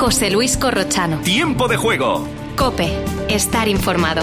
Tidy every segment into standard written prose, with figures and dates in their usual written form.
José Luis Corrochano. Tiempo de juego. COPE. Estar informado.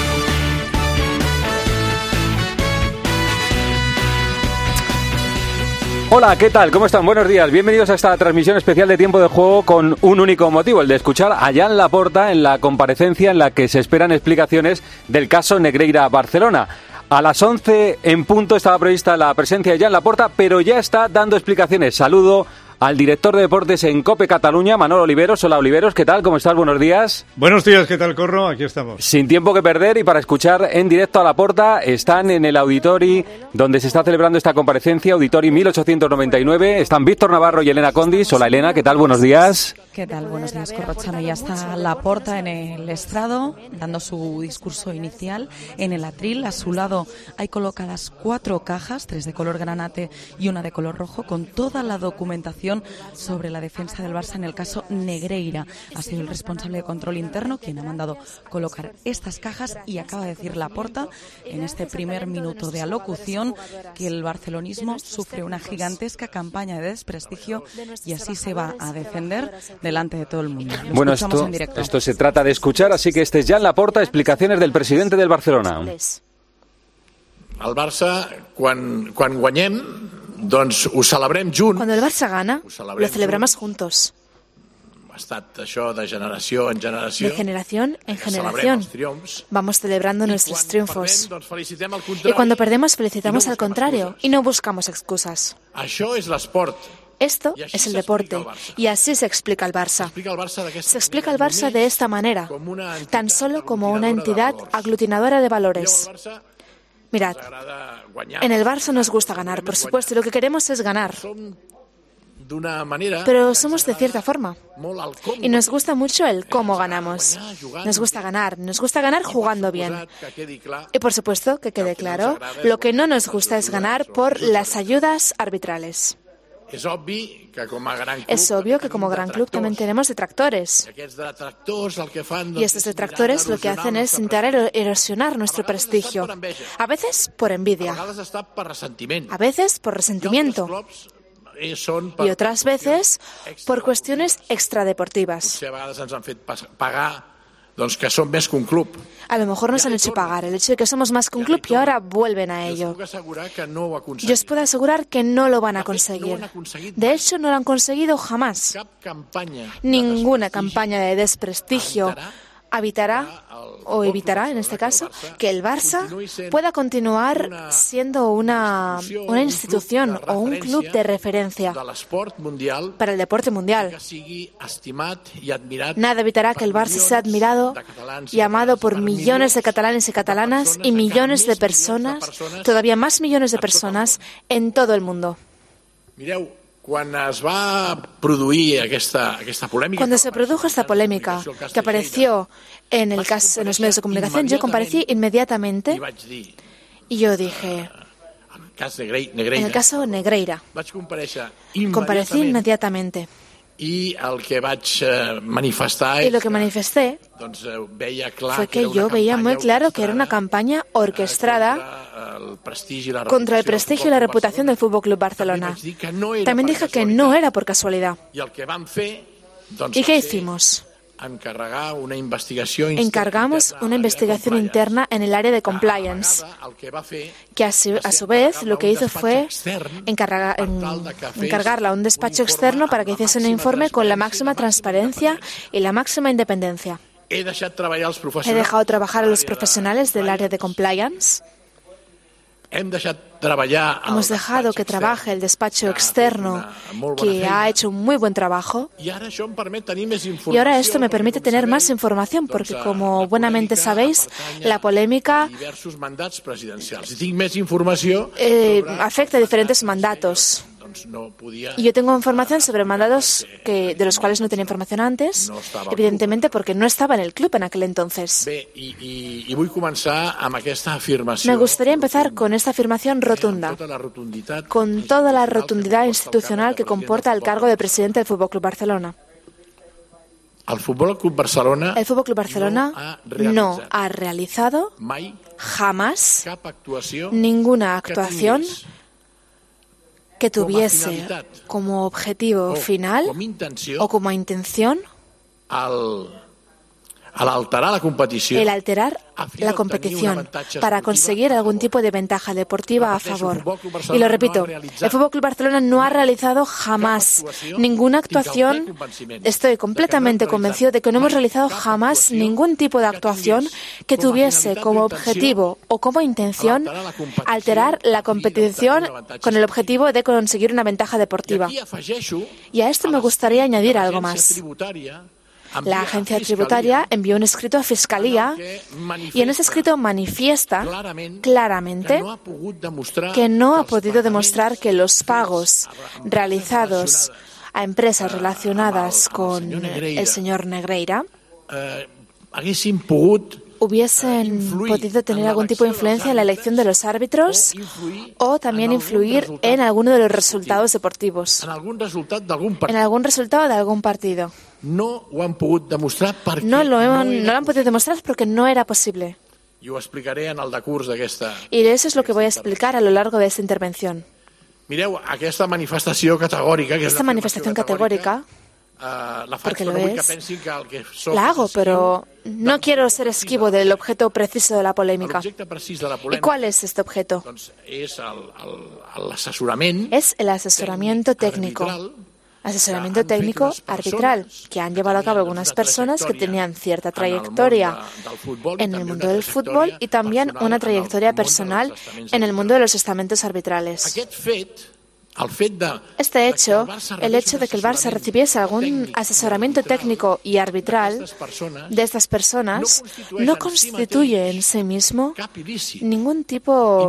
Hola, ¿qué tal? ¿Cómo están? Buenos días. Bienvenidos a esta transmisión especial de Tiempo de Juego con un único motivo, el de escuchar a Joan Laporta en la comparecencia en la que se esperan explicaciones del caso Negreira Barcelona. A las 11 en punto estaba prevista la presencia de Joan Laporta, pero ya está dando explicaciones. Saludo al director de deportes en COPE Cataluña, Manolo Oliveros. Hola, Oliveros, ¿qué tal? ¿Cómo estás? Buenos días. Buenos días, ¿qué tal, Corro? Aquí estamos. Sin tiempo que perder y para escuchar en directo a Laporta, están en el Auditori donde se está celebrando esta comparecencia, Auditori 1899. Están Víctor Navarro y Elena Condis. Hola, Elena, ¿qué tal? Buenos días. ¿Qué tal? Buenos días, Corrochano. Ya está Laporta en el estrado, dando su discurso inicial. En el atril, a su lado, hay colocadas 4 cajas, 3 de color granate y una de color rojo, con toda la documentación sobre la defensa del Barça en el caso Negreira. Ha sido el responsable de control interno quien ha mandado colocar estas cajas y acaba de decir Laporta en este primer minuto de alocución que el barcelonismo sufre una gigantesca campaña de desprestigio y así se va a defender delante de todo el mundo. Bueno, esto se trata de escuchar, así que este es Joan Laporta, explicaciones del presidente del Barcelona. El Barça, quan guanyem, doncs ho celebrem junts. Cuando el Barça gana, lo celebramos juntos. Ha estat això de generació en generació. De generación en generación. Vamos celebrando nuestros triunfos. Y cuando perdemos, felicitamos al contrario y no buscamos excusas. Això és l'esport. Esto es el deporte y así se explica el Barça. Se explica el Barça de esta manera, tan solo como una entidad aglutinadora de valores. Mirad, en el Barça nos gusta ganar, por supuesto, y lo que queremos es ganar. Pero somos de cierta forma. Y nos gusta mucho el cómo ganamos. Nos gusta ganar jugando bien. Y por supuesto, que quede claro, lo que no nos gusta es ganar por las ayudas arbitrales. Es obvio que como gran club también tenemos detractores. Y estos detractores lo que hacen es intentar erosionar nuestro prestigio. A veces por envidia. A veces por resentimiento. Y otras veces por cuestiones extradeportivas. A lo mejor nos han hecho pagar el hecho de que somos más que un club y ahora vuelven a ello. Yo os puedo asegurar que no lo van a conseguir. De hecho, no lo han conseguido jamás. Ninguna campaña de desprestigio evitará, en este caso, que el Barça pueda continuar siendo una institución o un club de referencia para el deporte mundial. Nada evitará que el Barça sea admirado y amado por millones de catalanes y catalanas y millones de personas, todavía más millones de personas en todo el mundo. Cuando se produjo esta polémica que apareció en los medios de comunicación, yo comparecí inmediatamente y yo dije, en el caso Negreira, comparecí inmediatamente. Y lo que manifesté fue que yo veía muy claro que era una campaña orquestada contra el prestigio y la reputación del Fútbol Club Barcelona. También dije que no era por casualidad. ¿Y qué hicimos? Encargamos una investigación interna en el área de compliance, que a su vez lo que hizo fue encargarla a un despacho externo para que hiciese un informe con la máxima transparencia y la máxima independencia. He dejado trabajar a los profesionales del área de compliance. Hemos dejado que trabaje el despacho externo, que ha hecho un muy buen trabajo. Y ahora esto me permite tener más información, porque como buenamente sabéis, la polémica afecta a diferentes mandatos. Y yo tengo información sobre mandatos de los cuales no tenía información antes, evidentemente porque no estaba en el club en aquel entonces. Me gustaría empezar con esta afirmación rotunda, con toda la rotundidad institucional que comporta el cargo de presidente del FC Barcelona. El FC Barcelona no ha realizado jamás ninguna actuación que tuviese como objetivo final o como intención al alterar la competició, el alterar la competición para conseguir algún tipo de ventaja deportiva a favor. Y lo repito, el Fútbol Club Barcelona no ha realizado jamás ninguna actuación. Estoy completamente convencido de que no hemos realizado jamás ningún tipo de actuación que tuviese como objetivo o como intención alterar la competición con el objetivo de conseguir una ventaja deportiva. Y a esto me gustaría añadir algo más. La agencia tributaria envió un escrito a Fiscalía y en ese escrito manifiesta claramente que no ha podido demostrar que los pagos realizados a empresas relacionadas con el señor Negreira hubiesen podido tener algún tipo de influencia en la elección de los árbitros o también influir en alguno de los resultados deportivos, en algún resultado de algún partido. No lo han podido demostrar porque no era posible. I ho explicaré en el decurs d'aquesta... Y eso es lo que voy a explicar a lo largo de esta intervención. Mireu, aquesta manifestació categòrica... Esta manifestación categórica, la faig, porque lo però vull que es, pensin que el que soc... la hago, pero no quiero ser esquivo del objeto preciso de la polémica. L'objecte precís de la ¿Y polèmica cuál es este objeto? doncs, és l'assessorament... Es el asesoramiento técnico. Asesoramiento técnico arbitral que han llevado a cabo algunas personas que tenían cierta trayectoria en el mundo del fútbol y también una trayectoria personal en el mundo de los estamentos arbitrales. Este hecho, el hecho de que el Barça recibiese algún asesoramiento técnico y arbitral de estas personas no constituye en sí mismo ningún tipo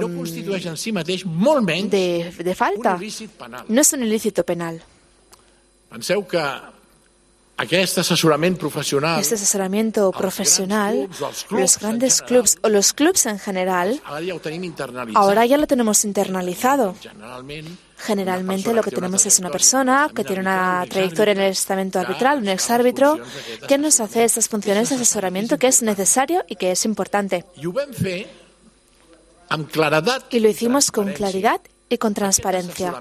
de falta. No es un ilícito penal. Penseu que aquest assessorament professional... Este asesoramiento profesional, los grandes clubs o los clubs en general, ahora ya lo tenemos internalizado. Generalmente lo que tenemos es una persona que tiene una trayectoria en el estamento arbitral, un exárbitro, que nos hace estas funciones de asesoramiento que es necesario y que es importante. Y lo hicimos con claridad y con transparencia.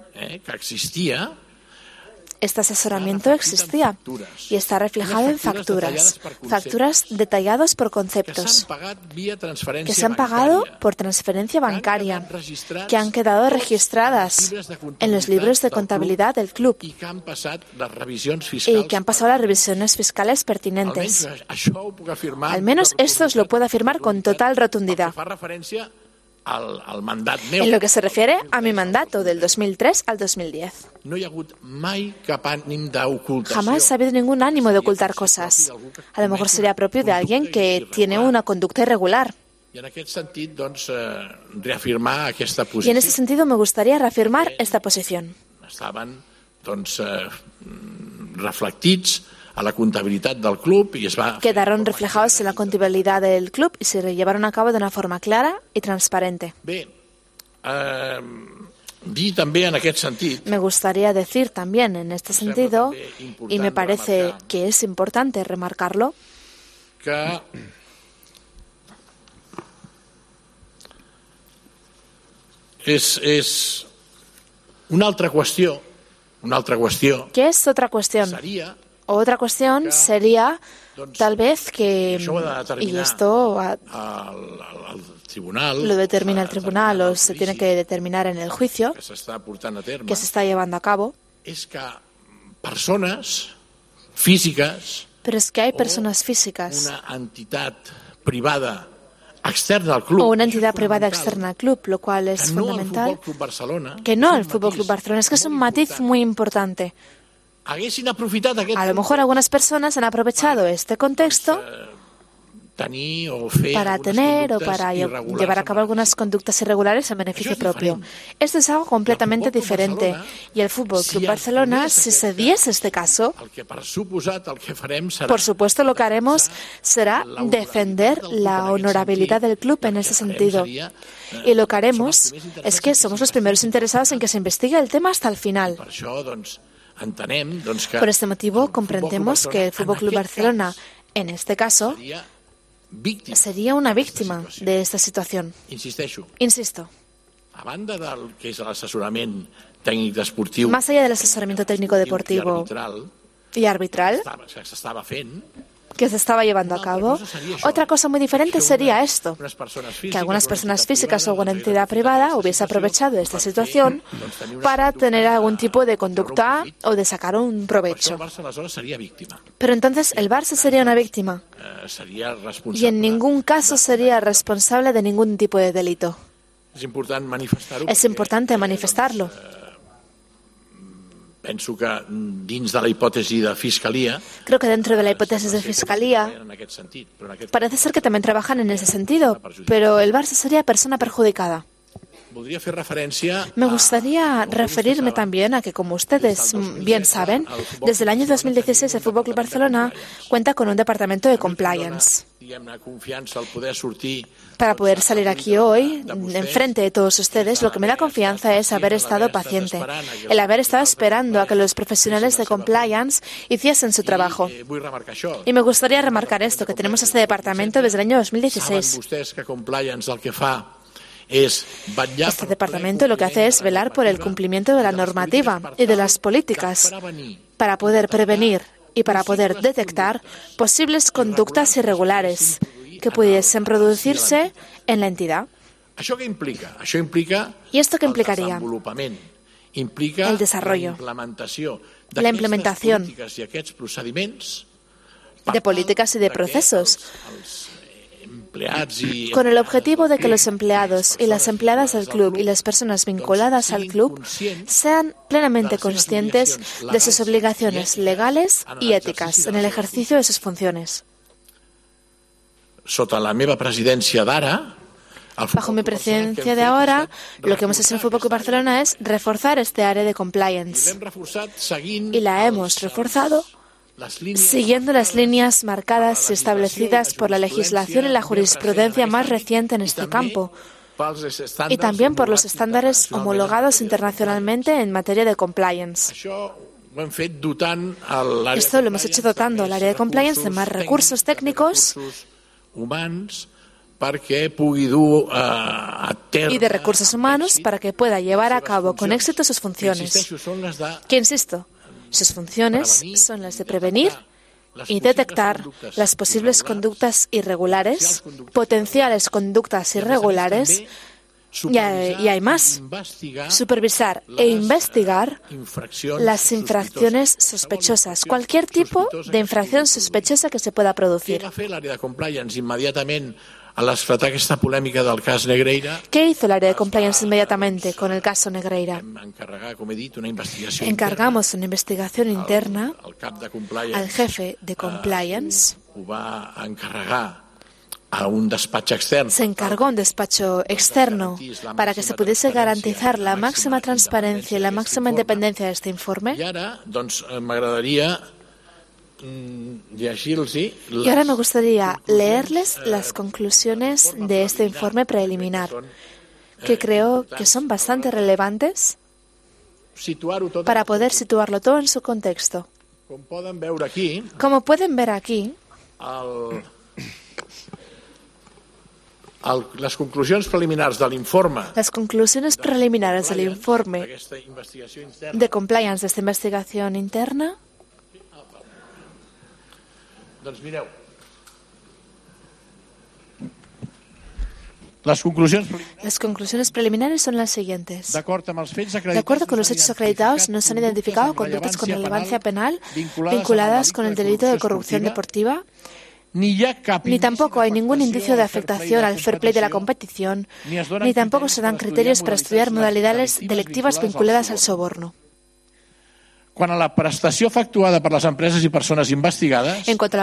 Este asesoramiento existía y está reflejado en facturas detalladas por conceptos, que se han pagado por transferencia bancaria, que han quedado registradas en los libros de contabilidad del club y que han pasado las revisiones fiscales pertinentes. Al menos esto os lo puedo afirmar con total rotundidad. En lo que se refiere a mi mandato del 2003 al 2010. Jamás ha habido ningún ánimo de ocultar cosas. A lo mejor sería propio de alguien que tiene una conducta irregular. Y en ese sentido me gustaría reafirmar esta posición. Estaven, reflectits a la contabilitat del club y quedaron reflejados en la contabilidad del club y se llevaron a cabo de una forma clara y transparente. Me gustaría decir también en este sentido, y me parece que es importante remarcarlo, que és una altra qüestió. ¿Qué es otra cuestión? Otra cuestión sería, tal vez, que, y esto lo determina el tribunal o se tiene que determinar en el juicio que se está llevando a cabo, pero es que hay personas físicas una entidad privada externa al club, o una entidad privada externa al club, lo cual es fundamental, que no el Fútbol Club Barcelona, es que es un matiz muy importante. A lo mejor algunas personas han aprovechado este contexto para tener o para llevar a cabo algunas conductas irregulares en beneficio propio. Esto es algo completamente diferente. Y el Fútbol Club Barcelona, si se diese este caso, por supuesto lo que haremos será defender la honorabilidad del club en ese sentido. Y lo que haremos es que somos los primeros interesados en que se investigue el tema hasta el final. Por este motivo, comprendemos que el Fútbol Club Barcelona, en este caso, sería una víctima de esta situación. Insisto. Más allá del asesoramiento técnico deportivo y arbitral que se estaba llevando a cabo. Otra cosa muy diferente sería esto, que algunas personas físicas o alguna entidad privada hubiese aprovechado esta situación para tener algún tipo de conducta o de sacar un provecho. Pero entonces el Barça sería una víctima y en ningún caso sería responsable de ningún tipo de delito. Es importante manifestarlo. Penso que dins de la hipòtesi de Fiscalia... Creo que dentro de la hipótesis de Fiscalía parece ser que también trabajan en ese sentido, pero el Barça sería persona perjudicada. Me gustaría referirme también a que, como ustedes bien saben, desde el año 2016 el Fútbol Club Barcelona cuenta con un departamento de compliance. Para poder salir aquí hoy, enfrente de todos ustedes, lo que me da confianza es haber estado paciente, el haber estado esperando a que los profesionales de compliance hiciesen su trabajo. Y me gustaría remarcar esto, que tenemos este departamento desde el año 2016. Este departamento lo que hace es velar por el cumplimiento de la normativa y de las políticas para poder prevenir y para poder detectar posibles conductas irregulares que pudiesen producirse en la entidad. ¿Y esto qué implicaría? El desarrollo, la implementación de políticas y de procesos, con el objetivo de que los empleados y las empleadas del club y las personas vinculadas al club sean plenamente conscientes de sus obligaciones legales y éticas en el ejercicio de sus funciones. Bajo mi presidencia de ahora, lo que hemos hecho en el Fútbol Club Barcelona es reforzar este área de compliance. Y la hemos reforzado siguiendo las líneas marcadas y establecidas por la legislación y la jurisprudencia más reciente en este campo, y también por los estándares homologados internacionalmente en materia de compliance. Esto lo hemos hecho dotando al área de compliance de más recursos técnicos y de recursos humanos para que pueda llevar a cabo con éxito sus funciones. Que, insisto, sus funciones son las de prevenir y detectar las posibles conductas irregulares, potenciales conductas irregulares, y hay más, supervisar e investigar las infracciones sospechosas, cualquier tipo de infracción sospechosa que se pueda producir. ¿Qué hizo el área de compliance inmediatamente con el caso Negreira? Encargamos una investigación interna al jefe de compliance. Se encargó un despacho externo para que se pudiese garantizar la máxima transparencia y la máxima independencia de este informe. Y ahora me gustaría leerles las conclusiones de este informe preliminar, que creo que son bastante relevantes para poder situarlo todo en su contexto. Como pueden ver aquí, las conclusiones preliminares del informe de compliance de esta investigación interna. Doncs mireu, las conclusiones preliminares son las siguientes. De acuerdo con los hechos acreditados, no se han identificado conductas con relevancia penal vinculadas con el delito de corrupción deportiva, ni tampoco hay ningún indicio de afectación al fair play de la competición, ni tampoco se dan criterios para estudiar modalidades delictivas vinculadas al soborno. En cuanto a la prestación efectuada por empresas y personas investigadas,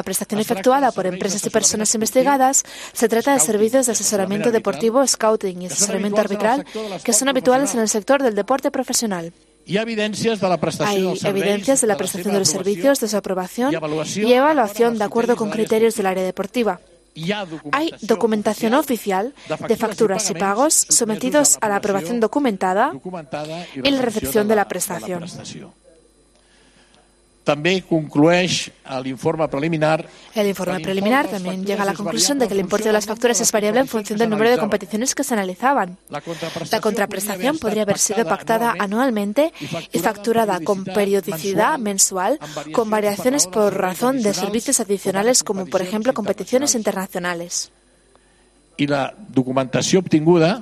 se trata de servicios de asesoramiento deportivo, scouting y asesoramiento arbitral que son habituales en el sector del deporte profesional. Hay evidencias de la prestación de los servicios, de su aprobación y evaluación de acuerdo con criterios del área deportiva. Hay documentación oficial de facturas y pagos sometidos a la aprobación documentada y la recepción de la prestación. També conclueix l'informe preliminar. El informe preliminar también llega a la conclusión de que el importe de las facturas es variable en función del número de competiciones que se analizaban. La contraprestación podría haber sido pactada anualmente y facturada con periodicidad mensual, con variaciones por razón de servicios adicionales como, por ejemplo, competiciones internacionales. Y la documentación obtenida,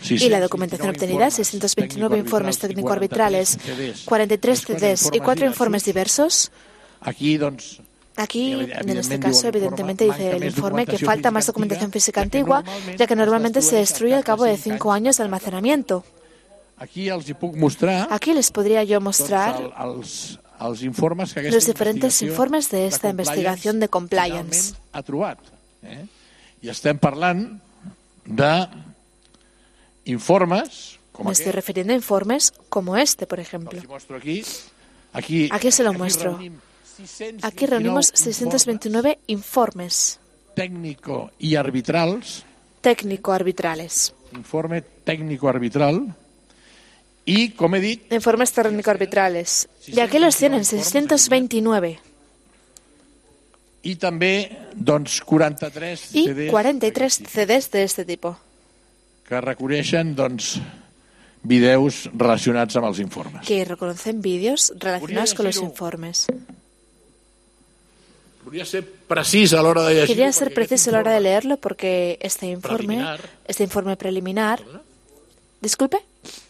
629 informes técnico-arbitrales, 43 CDs y 4 informes diversos. Aquí, en este caso, evidentemente dice el informe que falta más documentación física antigua, ya que normalmente se destruye al cabo de 5 años de almacenamiento. Aquí les podría yo mostrar los diferentes informes de esta investigación de compliance. Y estem parlant d'informes... Me estoy refiriendo a informes como este, por ejemplo. Aquí se lo muestro. Aquí reunimos 629 informes. Técnico y arbitrales. Técnico-arbitrales. Informe técnico-arbitral. Y, como he dit... Informes técnico-arbitrales. Y aquí los tienen, 629. I també, doncs, 43 CDs... Y 43 CDs de este tipo. Que reconeixen, doncs, vídeos relacionats amb els informes. Que reconocen vídeos relacionados con los informes. Quería ser preciso a la hora de leerlo porque este informe preliminar... Disculpe.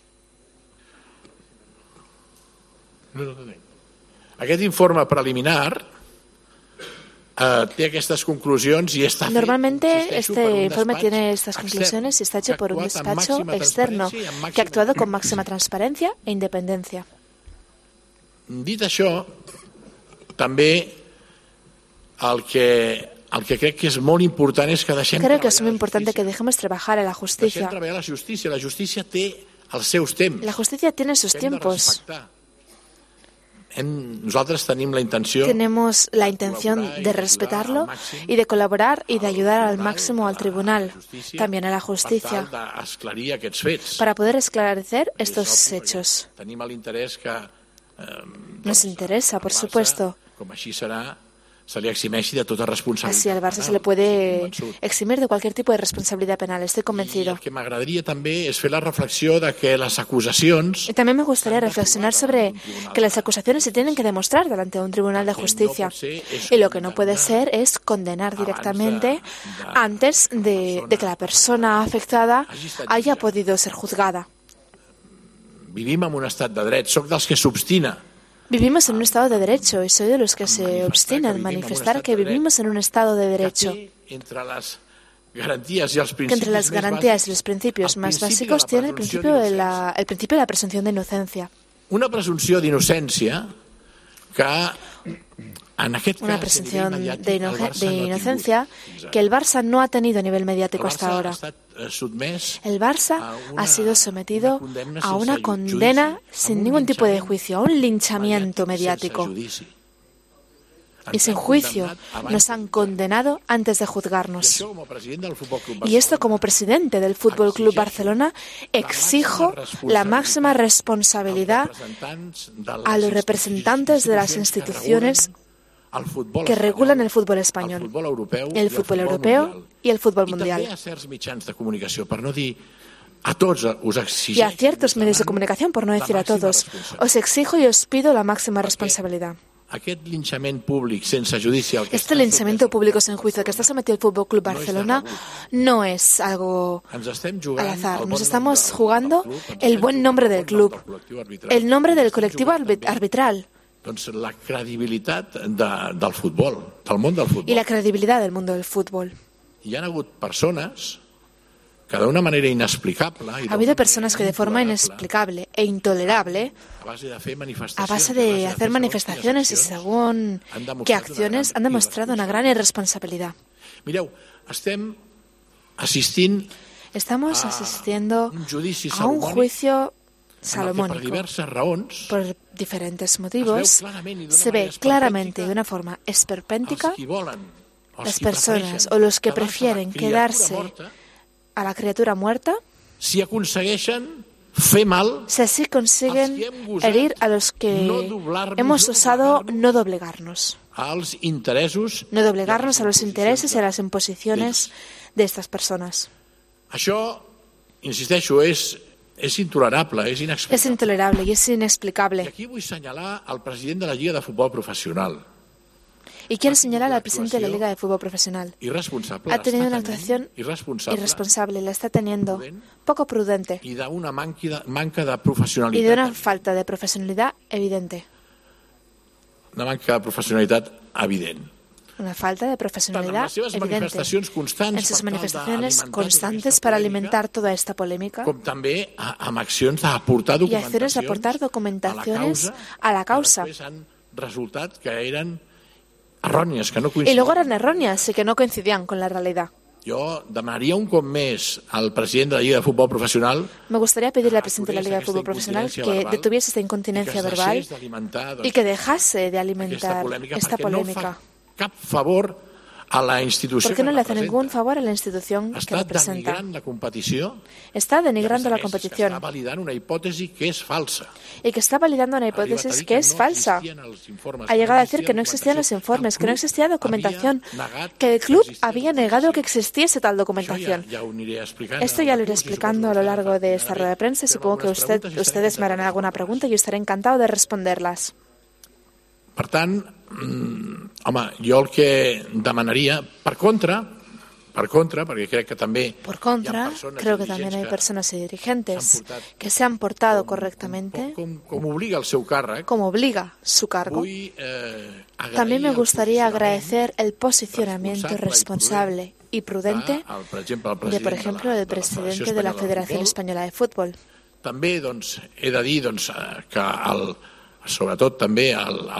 Aquest informe preliminar té aquestes conclusions i està Normalmente este informe tiene estas conclusiones y está hecho por un despacho externo que ha actuado con máxima transparencia e independencia. Dit això, també el que crec que és molt important és que deixem Creo que es muy importante que dejemos trabajar a la justicia. La justícia té els seus temps. La justicia tiene sus tiempos. Tenemos la intención de respetarlo y de colaborar y de ayudar al máximo al tribunal, también a la justicia, para poder esclarecer estos hechos. Nos interesa, por supuesto. Así al Barça se le puede eximir de cualquier tipo de responsabilidad penal, estoy convencido. Y también me gustaría reflexionar sobre que las acusaciones se tienen que demostrar delante de un tribunal de justicia. Y lo que no puede ser es condenar directamente antes de que la persona afectada haya podido ser juzgada. Vivim en un estat de dret, soc dels que s'obstina. Vivimos en un Estado de Derecho y soy de los que se obstinan en manifestar que vivimos en un Estado de Derecho. Que entre las garantías y los principios más básicos tiene el principio de la presunción de inocencia. Una presunción de inocencia que una presunción de inocencia que el Barça no ha tenido a nivel mediático hasta ahora. El Barça ha sido sometido a una condena sin ningún tipo de juicio, a un linchamiento mediático. Y sin juicio nos han condenado antes de juzgarnos. Y esto, como presidente del Fútbol Club Barcelona, exijo la máxima responsabilidad a los representantes de las instituciones que regulan el fútbol español, el fútbol europeo y el fútbol mundial. Y a ciertos medios de comunicación, por no decir a todos, os exijo y os pido la máxima responsabilidad. Este linchamiento público sin juicio que está sometido el Fútbol Club Barcelona no es algo al azar. Nos estamos jugando el buen nombre del club, el nombre del colectivo arbitral. La credibilitat del futbol, del món del futbol. Y la credibilidad del mundo del fútbol. Hi ha hagut persones que de una manera inexplicable... Ha habido personas que de forma inexplicable e intolerable, a base de hacer manifestaciones y según qué acciones, han demostrado una gran irresponsabilidad. Mireu, estamos asistiendo a un juicio salomónico. Por diferentes motivos, se ve claramente de una forma esperpéntica las personas o los que prefieren quedarse a la criatura muerta si así consiguen herir a los que hemos osado no doblegarnos. No doblegarnos a los intereses y a las imposiciones de estas personas. Això, insisteixo, és intolerable, és inexplicable. Es intolerable y es inexplicable. I aquí vull assenyalar el president de la Lliga de Futbol Professional. Y quiero señalar al presidente de la Liga de Fútbol Profesional. Ha tenido una actuación irresponsable, la está teniendo poco prudente y de una manca de professionalitat. Y de una falta de profesionalidad evidente. Una manca de professionalitat evident. Una falta de profesionalidad evidente en sus manifestaciones constantes para alimentar toda esta polémica com també amb accions d'aportar y acciones de aportar documentaciones a la causa. Han resultat que eren errònies, que no Y coincidien. luego eran erróneas y que no coincidían con la realidad. Jo demanaria un cop més al president de la Lliga de Futbol Professional Me gustaría pedirle al presidente de la Liga de Fútbol Profesional que detuviese esta incontinencia verbal y que dejase de alimentar esta polémica. Cap favor a la institució. ¿Por qué no le hace ningún favor a la institución que representa? Està denigrant la competició. Está denigrando la competición. Està validant una hipòtesi que és falsa. Y que está validando una hipótesis que es falsa. Ha llegado a decir que no existían los informes, que no existía documentación, que el club había negado que existiese tal documentación. Esto ya lo iré explicando a lo largo de esta rueda de prensa y supongo que ustedes me harán alguna pregunta y yo estaré encantado de responderlas. Per tant, home, jo el que demanaria, per contra, perquè crec que també Por contra, creo que también hay personas y dirigentes que se han portado correctamente, com obliga el seu càrrec, como obliga su cargo. vull También me gustaría agradecer el posicionamiento responsable y prudente de, por ejemplo, el presidente de la Federación Española de Fútbol. També doncs, he de dir doncs, que sobretot també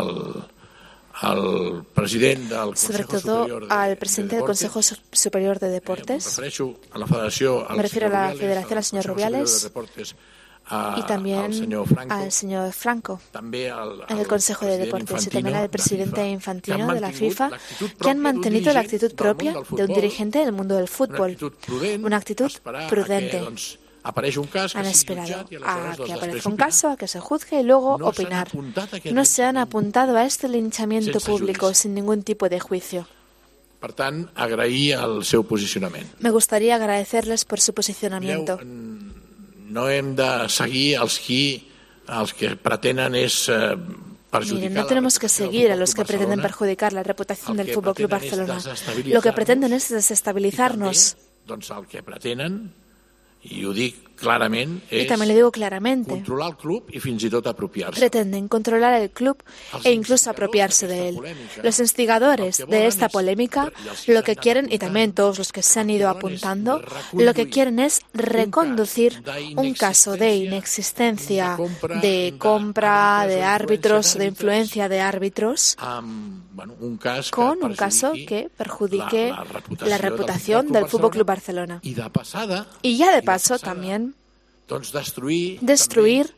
al president del Sobre Consejo todo Superior al presidente del Consejo Superior de Deportes. Me refiero a la Federación, al señor Rubiales, Y también al señor Franco en el Consejo de Deportes y también al presidente Infantino de la FIFA, que han mantenido la actitud propia de un dirigente del mundo del fútbol, una actitud prudente. Han esperado a que aparezca un caso, a que se juzgue y luego opinar. No se han apuntado a este linchamiento público sin ningún tipo de juicio. Per tant, agrair el seu posicionament. Me gustaría agradecerles por su posicionamiento. No hem de seguir els que pretenen és perjudicar. Miren, no tenemos que seguir a los que pretenden perjudicar la reputación del Fútbol Club Barcelona. Lo que pretenden es desestabilizarnos. Doncs el que pretenen, i ho dic clarament, y también le digo claramente, controlar el club y fins i tot apropiar-se. Pretenden controlar el club e incluso apropiarse de él. Los instigadores de esta polémica lo que quieren, y también todos los que se han ido apuntando, lo que quieren es reconducir un caso de inexistencia, de compra de árbitros, de influencia de árbitros, con un caso que perjudique la reputación del Fútbol Club Barcelona. Y ya de paso también destruir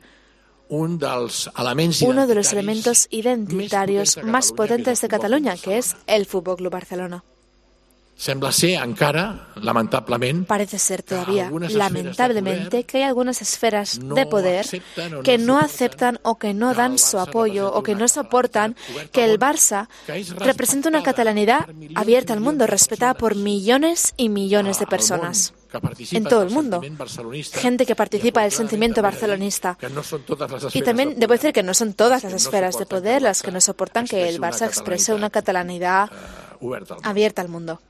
uno de los elementos identitarios más potentes de Cataluña, que es el Fútbol Club Barcelona. Sembla ser encara, lamentablement, parece ser todavía, lamentablemente, que hay algunas esferas de poder que no aceptan o que no dan su apoyo o que no soportan que el Barça represente una catalanidad abierta al mundo, respetada por millones y millones de personas en todo el mundo. Gente que participa del sentimiento barcelonista. Y también debo decir que no son todas las esferas de poder las que no soportan que el Barça exprese una catalanidad abierta al mundo.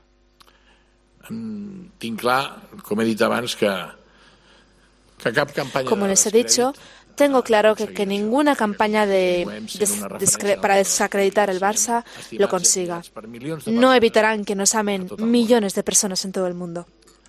Tinc clar, com he dit abans, que cap campanya... Como les he dicho, tengo claro que ninguna campaña para desacreditar el Barça lo consiga. No evitarán que nos amen millones de personas en todo el mundo.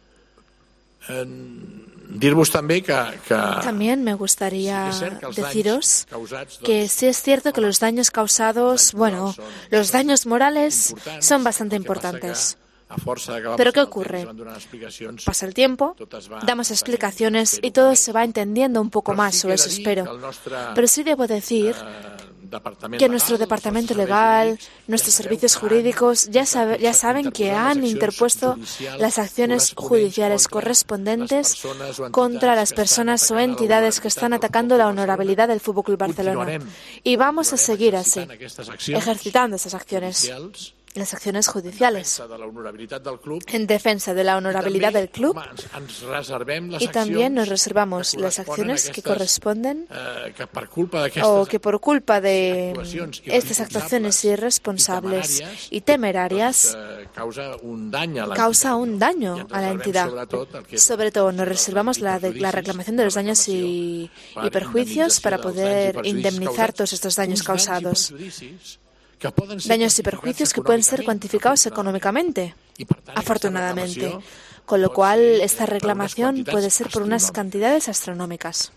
Dir-vos també que... También me gustaría deciros que sí es cierto que los daños causados, bueno, los daños morales son bastante importantes. Pero ¿qué ocurre? Pasa el tiempo, damos explicaciones y todo se va entendiendo un poco más, o eso espero. Pero sí debo decir que nuestro departamento legal, nuestros servicios jurídicos ya saben que han interpuesto las acciones judiciales correspondientes contra las personas o entidades que están atacando la honorabilidad del Fútbol Club Barcelona. Y vamos a seguir así, ejercitando esas acciones. Las acciones judiciales en defensa de la honorabilidad del club, y también nos reservamos las acciones que corresponden o que por culpa de estas actuaciones irresponsables y temerarias causa un daño a la entidad. Sobre todo nos reservamos la reclamación de los daños y perjuicios para poder indemnizar todos estos daños causados. Daños y perjuicios que pueden ser cuantificados económicamente, afortunadamente, con lo cual esta reclamación puede ser por unas cantidades astronómicas.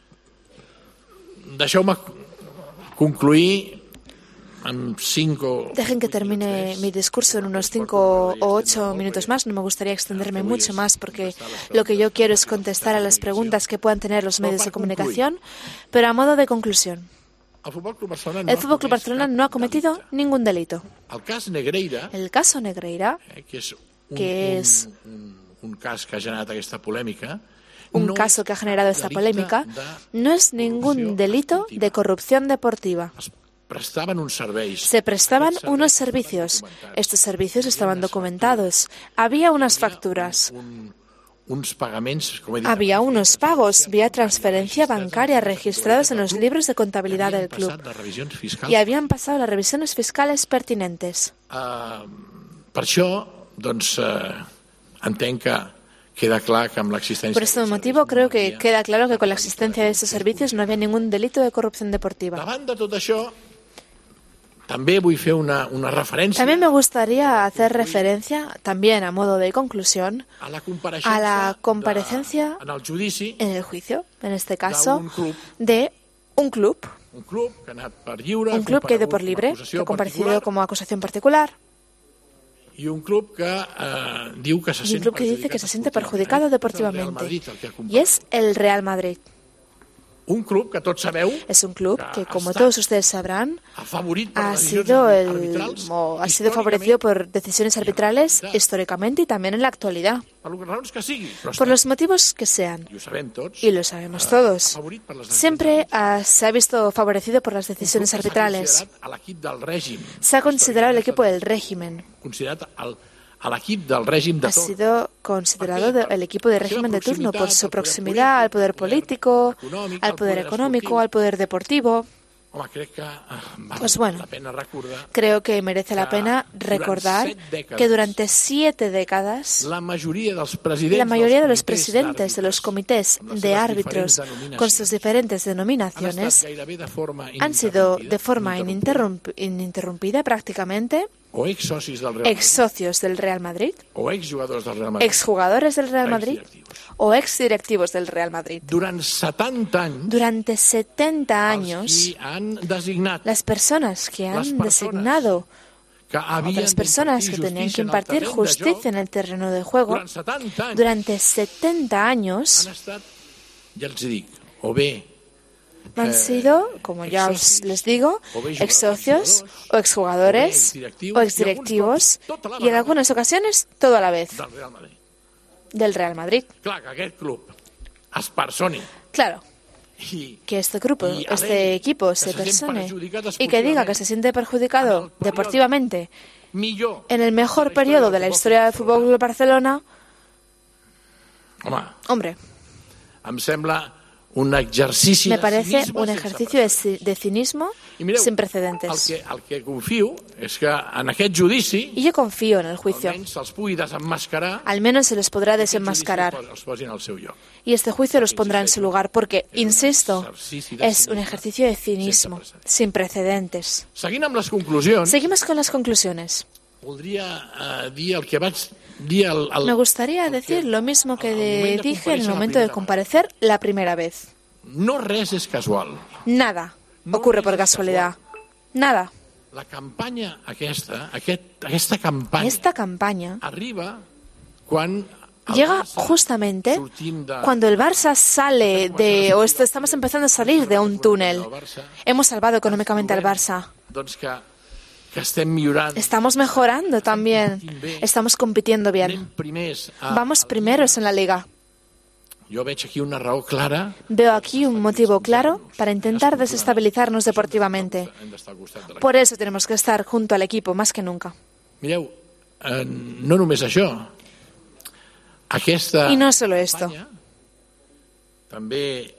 Dejen que termine mi discurso en unos 5 o 8 minutos más. No me gustaría extenderme mucho más porque lo que yo quiero es contestar a las preguntas que puedan tener los medios de comunicación, pero a modo de conclusión. El Fútbol Club Barcelona no ha cometido ningún delito. El caso Negreira, que es un caso que ha generado esta polémica, no es ningún delito de corrupción deportiva. Se prestaban unos servicios. Estos servicios estaban documentados. Había unas facturas. Había unos pagos vía transferencia bancaria registrados en los libros de contabilidad del club y habían pasado las revisiones fiscales pertinentes. Por este motivo creo que queda claro que con la existencia de estos servicios no había ningún delito de corrupción deportiva. También me gustaría hacer referencia, también a modo de conclusión, a la comparecencia en el juicio, en este caso, de un club que ha ido por libre, que ha comparecido como acusación particular, y un club que dice que se siente perjudicado deportivamente, y es el Real Madrid. Es un club que, como todos ustedes sabrán, ha sido favorecido por decisiones arbitrales históricamente y también en la actualidad. Por los motivos que sean, y lo sabemos todos, siempre se ha visto favorecido por las decisiones arbitrales. Se ha considerado el equipo del régimen. Ha sido considerado el equipo de régimen de turno por su proximidad al poder político, al poder económico, al poder deportivo. Pues bueno, creo que merece la pena recordar que durante 7 décadas la mayoría de los presidentes de los comités de árbitros con sus diferentes denominaciones han sido de forma ininterrumpida prácticamente ex-socios del Real Madrid, ex-jugadores del Real Madrid o ex-directivos del Real Madrid. Durante 70 años, las personas que han designado otras personas que tenían que impartir justicia en el terreno de juego, durante 70 años han sido, como ya les digo, ex-socios o ex-jugadores o ex-directivos y en algunas ocasiones todo a la vez del Real Madrid. Claro, que este equipo se persone y que diga que se siente perjudicado deportivamente en el mejor periodo de la historia del Fútbol Club Barcelona, hombre, me parece un ejercicio de cinismo sin precedentes. Y yo confío en el juicio. Al menos se les podrá desenmascarar. Y este juicio los pondrá en su lugar porque, insisto, es un ejercicio de cinismo sin precedentes. Seguimos con las conclusiones. Me gustaría decir lo mismo que dije en el momento de comparecer la primera vez. Nada ocurre por casualidad. Nada. Esta campaña llega justamente cuando el Barça sale estamos empezando a salir de un túnel. Hemos salvado económicamente al Barça. Estamos mejorando también. Estamos compitiendo bien. Vamos primeros en la liga. Veo aquí un motivo claro para intentar desestabilizarnos deportivamente. Por eso tenemos que estar junto al equipo más que nunca. Mireu, no només això. Y no solo esto. També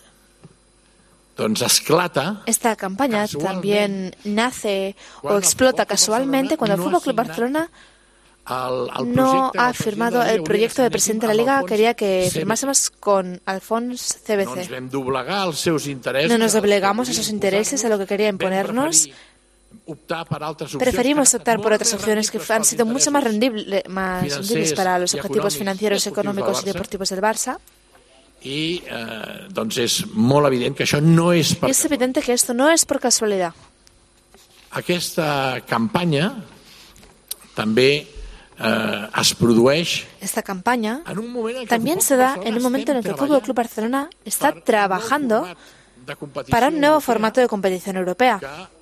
esclata. Esta campaña también nace o explota casualmente cuando el Fútbol Club Barcelona no ha firmado el proyecto del presidente de la Liga. Quería que firmásemos con Alfons CBC. No nos doblegamos a sus intereses, a lo que quería imponernos. Preferimos optar por otras opciones que han sido mucho más rendibles para los objetivos financieros, económicos y deportivos del Barça. Y es molt evident que això no és per Es evidente que esto no es por casualidad. Aquesta campanya també es produeix. Esta campaña también se da en un momento en el que el Fútbol Club Barcelona está trabajando para un nuevo formato de competición europea.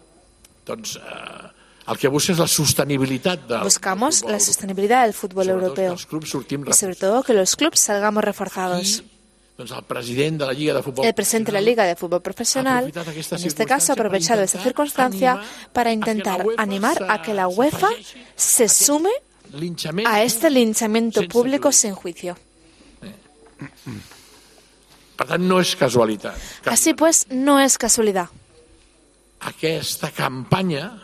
El que busca es la sostenibilidad Buscamos la sostenibilidad del fútbol europeo y sobre todo que los clubes salgamos reforzados. El presidente de la Liga de Fútbol Profesional, en este caso, ha aprovechado esta circunstancia para intentar animar a que la UEFA se sume a este linchamiento público sin juicio. No es casualidad. Así pues, no es casualidad. Esta campaña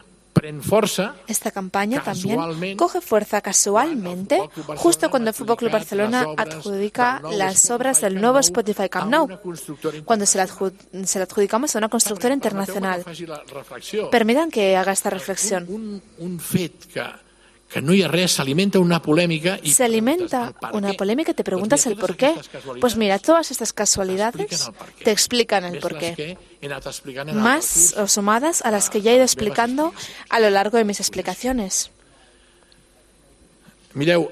también coge fuerza casualmente justo cuando el Fútbol Club Barcelona adjudica las obras del nuevo Spotify Camp Nou, cuando se la adjudicamos a una constructora internacional. Permitan que haga esta reflexión. Que no hi ha res, s'alimenta una polèmica. Se alimenta una polémica y te preguntas el por qué. Pues mira, todas estas casualidades te explican el por qué. Más o sumadas a las que ya he ido explicando a lo largo de mis explicaciones. Mireu,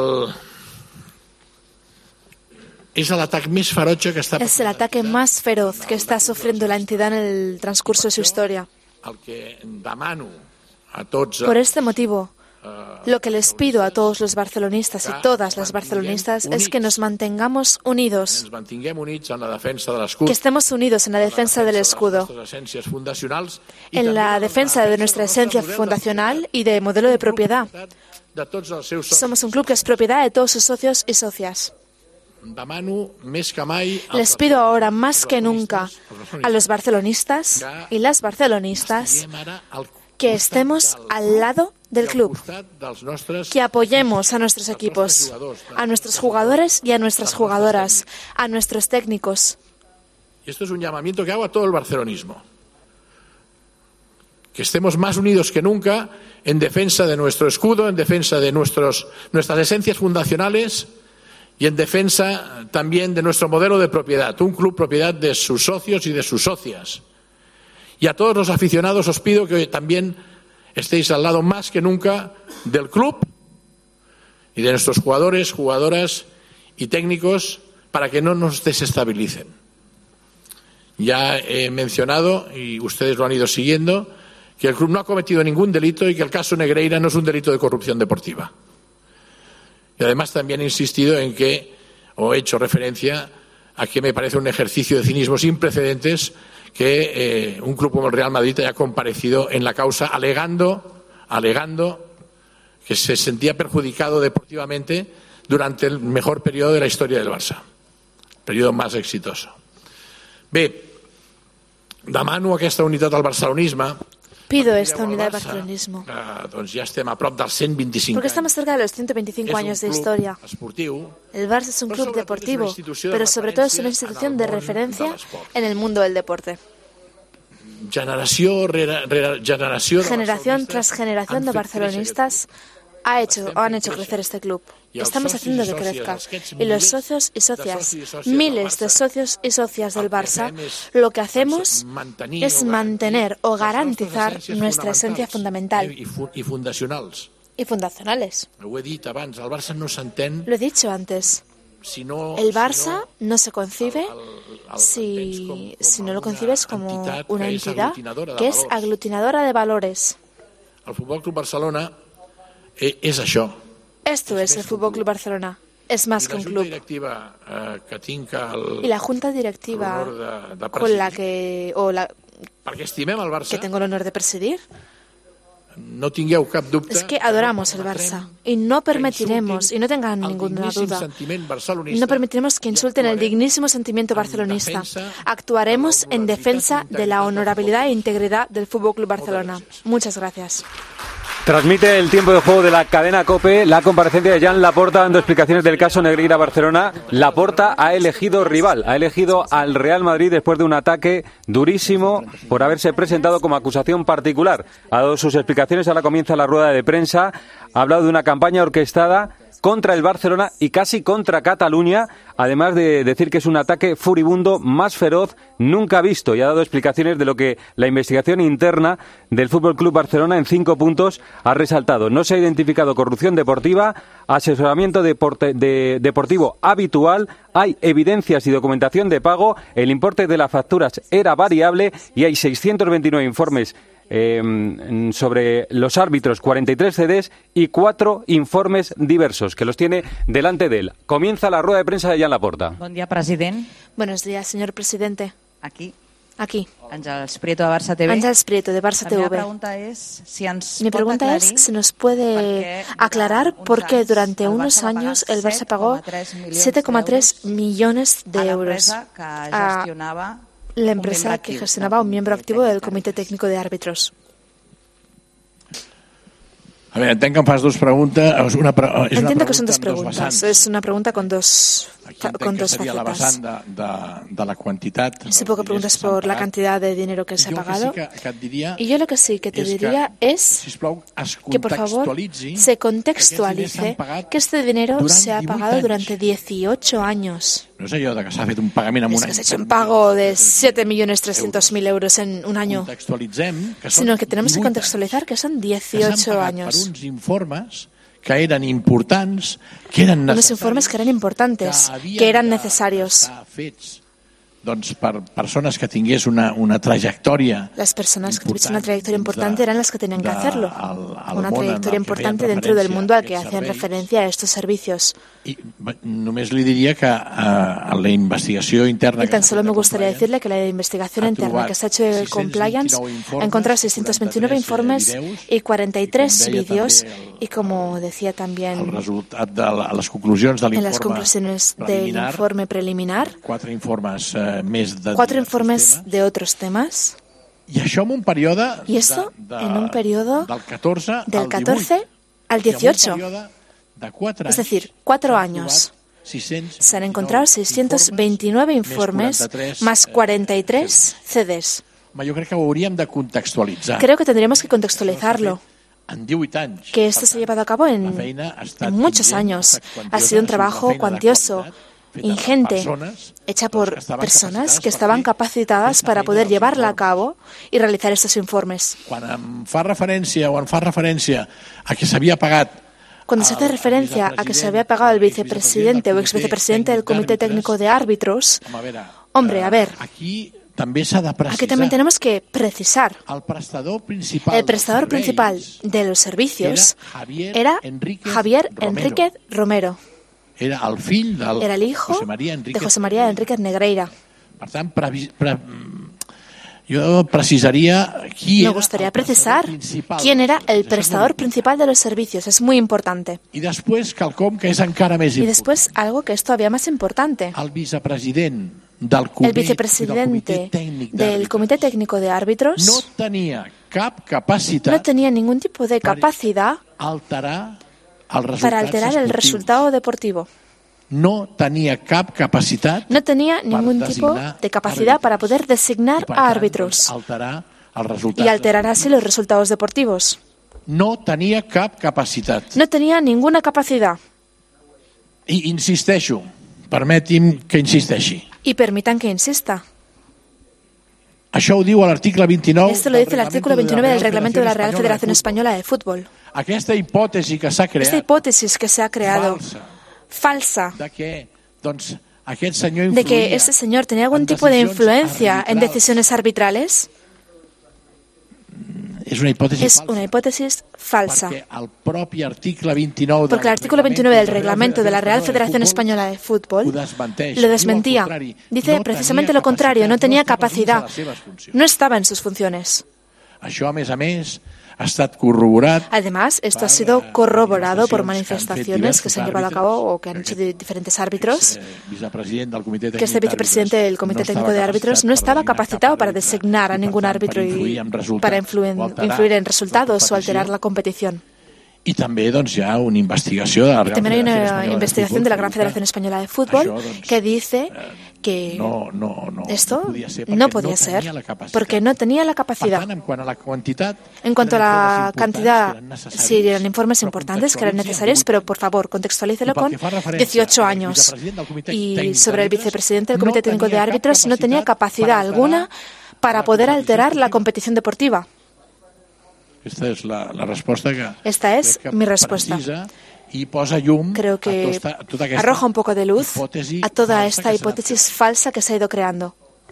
es el ataque más feroz que está sufriendo la entidad en el transcurso de su historia. Por este motivo, lo que les pido a todos los barcelonistas y todas las barcelonistas es que nos mantengamos unidos, que estemos unidos en la defensa del escudo, en la defensa de nuestra esencia fundacional y de modelo de propiedad. Somos un club que es propiedad de todos sus socios y socias. Les pido ahora más que nunca a los barcelonistas y las barcelonistas que estemos al lado del club, que apoyemos a nuestros equipos, a nuestros jugadores y a nuestras jugadoras, a nuestros técnicos. Y esto es un llamamiento que hago a todo el barcelonismo. Que estemos más unidos que nunca en defensa de nuestro escudo, en defensa de nuestras esencias fundacionales y en defensa también de nuestro modelo de propiedad, un club propiedad de sus socios y de sus socias. Y a todos los aficionados os pido que también estéis al lado más que nunca del club y de nuestros jugadores, jugadoras y técnicos para que no nos desestabilicen. Ya he mencionado, y ustedes lo han ido siguiendo, que el club no ha cometido ningún delito y que el caso Negreira no es un delito de corrupción deportiva. Y además también he insistido en que, o he hecho referencia a que me parece un ejercicio de cinismo sin precedentes que un club como el Real Madrid haya comparecido en la causa alegando que se sentía perjudicado deportivamente durante el mejor periodo de la historia del Barça, el periodo más exitoso. Bé, demano aquesta unitat al barcelonisme. Pido esta unidad del barcelonismo. Doncs ja estem a prop dels 125 Porque estamos cerca de los 125 años de historia. El Barça es un club deportivo, pero sobre todo es una institución de referencia en el mundo del deporte. Generación tras generación de barcelonistas han hecho crecer este club. Estamos haciendo que crezca. Y los socios y socias, miles de socios y socias del Barça, lo que hacemos es mantener o garantizar nuestra esencia fundamental y fundacionales. Ho he dit abans, el Barça no s'entén. Lo he dicho antes. El Barça no se concibe si no lo concibes como una entidad que es aglutinadora de valores. El Futbol Club Barcelona és això. Esto es el Fútbol Club Barcelona. Es más que un club. Y la junta directiva con la que tengo el honor de presidir, no tingueu cap dubte, es que adoramos el Barça y no permitiremos, y no tengan ninguna duda, no permitiremos que insulten el dignísimo sentimiento barcelonista. Actuaremos en defensa de la honorabilidad e integridad del Fútbol Club Barcelona. Muchas gracias. Transmite el tiempo de juego de la cadena COPE la comparecencia de Joan Laporta dando explicaciones del caso Negreira Barcelona. Laporta ha elegido rival, ha elegido al Real Madrid después de un ataque durísimo por haberse presentado como acusación particular. Ha dado sus explicaciones, ahora comienza la rueda de prensa. Ha hablado de una campaña orquestada contra el Barcelona y casi contra Cataluña, además de decir que es un ataque furibundo más feroz nunca visto, y ha dado explicaciones de lo que la investigación interna del Fútbol Club Barcelona en 5 puntos ha resaltado. No se ha identificado corrupción deportiva, asesoramiento deportivo habitual, hay evidencias y documentación de pago, el importe de las facturas era variable y hay 629 informes sobre los árbitros, 43 CDs y 4 informes diversos que los tiene delante de él. Comienza la rueda de prensa de Joan Laporta. Buen día, presidente. Buenos días, señor presidente. Aquí. Àngels Prieto, de Barça TV. Àngels Prieto, de Barça TV. Mi pregunta es si nos puede aclarar por qué durante unos años el Barça pagó 7,3 millones de euros a la empresa que gestionaba un miembro activo del Comité Técnico de Árbitros. A ver, entenc que em fas dues preguntes. Entiendo que son dos preguntas. Es una pregunta con dos facetas. De la quantitat. Supongo que preguntas por la cantidad de dinero que se ha pagado. Y yo lo que sí que te diría es que por favor se contextualice que este dinero se ha pagado durante 18 años. No és allò que s'ha fet un pagament en un any. Es que se ha hecho un pago de 7.300.000 euros en un año. Sino que tenemos que contextualizar que son 18 años. Per uns informes que eren importants, que eren necessaris. Unos informes que eran importantes, que eran necesarios. Doncs per persones que tingués una trajectòria. Las personas que tuviesen una trayectoria importante eran las que tenían que hacerlo. Una trayectoria importante dentro del mundo al que hacían referencia a estos servicios. I només li diria que a la investigació interna... Y tan solo me gustaría decirle que la investigación interna que se ha hecho de Compliance ha encontrado 629 informes y 43 vídeos y, como decía también el resultat de las conclusions de en las conclusiones del informe preliminar, 4 informes de otros temas. I això en un període y esto en un periodo del 14 al 18. Es decir, 4 años. Se han encontrado 629 informes más 43 CDs. Jo crec que ho hauríem de contextualitzar. Creo que tendríamos que contextualizarlo. Que esto se ha llevado a cabo en muchos años. Ha sido un trabajo cuantioso, ingente, hecha por personas que estaban capacitadas para poder llevarla a cabo y realizar estos informes. Cuando se hace referencia a que se había pagado al vicepresidente o exvicepresidente del Comité Técnico de Árbitros, hombre, a ver, aquí también tenemos que precisar. El prestador principal de los servicios era Javier Enríquez Romero. Era el hijo de José María Enríquez Negreira. Me gustaría precisar quién era el prestador principal de los servicios. Es muy importante. Y después algo que es todavía más importante. El vicepresidente del Comité Técnico de Árbitros no tenía ningún tipo de capacidad para alterar el resultado deportivo. No tenía ningún tipo de capacidad para poder designar a árbitros y alterar así los resultados deportivos. No tenía ninguna capacidad. I insisteixo, permeti'm que insisteixi. Y permitan que insista. Això ho diu l'article 29. Esto lo dice el artículo 29 del reglamento de la Real Federación Española de Fútbol. esta hipótesis que se ha creado falsa de que este señor tenía algún tipo de influencia en decisiones arbitrales es una hipótesis falsa. Porque el artículo 29 del reglamento de la Real Federación Española de Fútbol lo desmentía. Dice precisamente lo contrario, no tenía capacidad, no estaba en sus funciones. Además, esto ha sido corroborado por manifestaciones que se han llevado a cabo o que han hecho diferentes árbitros, que este vicepresidente del Comité Técnico de Árbitros no estaba capacitado para designar a ningún árbitro y para influir en resultados o alterar la competición. Y también hay una investigación de la Gran Federación Española de Fútbol que dice que esto no podía ser porque no tenía la capacidad. En cuanto a la cantidad, sí eran informes importantes que eran necesarios, pero por favor, contextualícelo con 18 años. Y sobre el vicepresidente del Comité Técnico de Árbitros no tenía capacidad alguna para poder alterar la competición deportiva. Esta es mi respuesta. Creo que arroja un poco de luz a toda esta hipótesis falsa que se ha ido creando.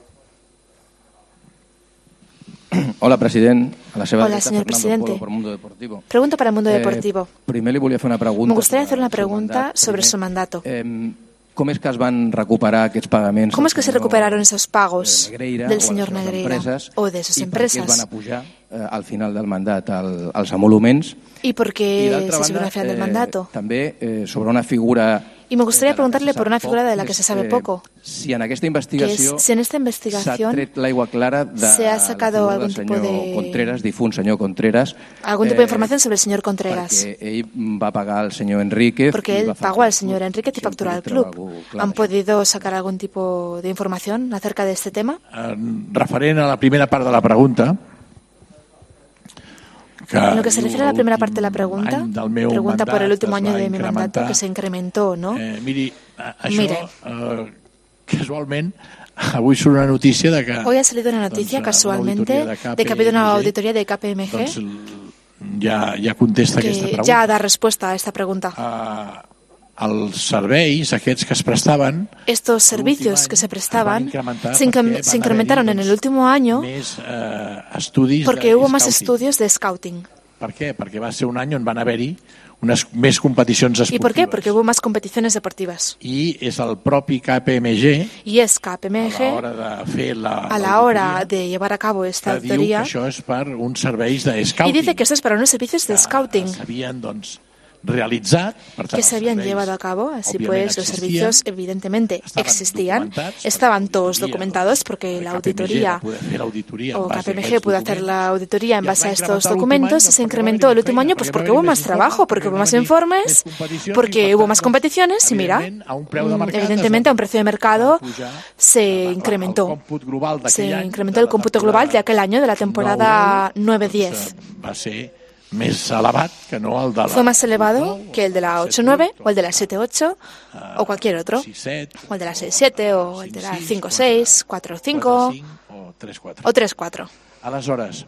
Hola, presidente. Hola, señor presidente. Pregunta para el mundo deportivo. Me gustaría hacer una pregunta sobre su mandato. ¿Cómo es que se recuperaron esos pagos del señor Negreira o de sus empresas? Al final del mandat als emoluments? ¿Y por qué se subió al final del mandato? També sobre una figura... Y me gustaría preguntarle por una figura de la que se sabe poco. Si en esta investigación se ha sacado algún tipo de... Contreras, difunt senyor Contreras... Algún tipo de información sobre el señor Contreras. Perquè ell va pagar al señor Enríquez... Porque él pagó al señor Enríquez y facturó al club. ¿Han podido sacar algún tipo de información acerca de este tema? Referent a la primera part de la pregunta... En lo que se refiere a la primera parte de la pregunta, pregunta por el último año de mi mandato, que se incrementó, ¿no? Mire, casualment, avui surt una notícia de que... Hoy ha salido una noticia, casualmente, de que ha habido una auditoría de KPMG ja contesta aquesta pregunta. Ya da respuesta a esta pregunta. Els serveis aquests que es prestaven, estos servicios que se prestaban se incrementaron en el último año porque hubo más estudios de scouting. ¿Per què? Perquè va ser un any on van haver-hi més competicions esportives. ¿Y por qué? Porque hubo más competiciones deportivas. Y es el propi KPMG, y es KPMG a la hora de llevar a cabo esta auditoría, que això és per uns serveis de scouting. Y dice que esto es para unos servicios de scouting. Que se habían llevado a cabo, así pues los servicios evidentemente existían, estaban todos documentados porque la auditoría o KPMG pudo hacer la auditoría en base a estos documentos y se incrementó el último año pues porque hubo más trabajo, porque hubo más informes, porque hubo más competiciones y mira, evidentemente a un precio de mercado se incrementó el cómputo global de aquel año de la temporada 9-10. Fue más elevado que el de la 8-9 o el de la 7-8 o cualquier otro, o el de la 6-7 o el de la 5-6, 4-5 o 3-4. Aleshores,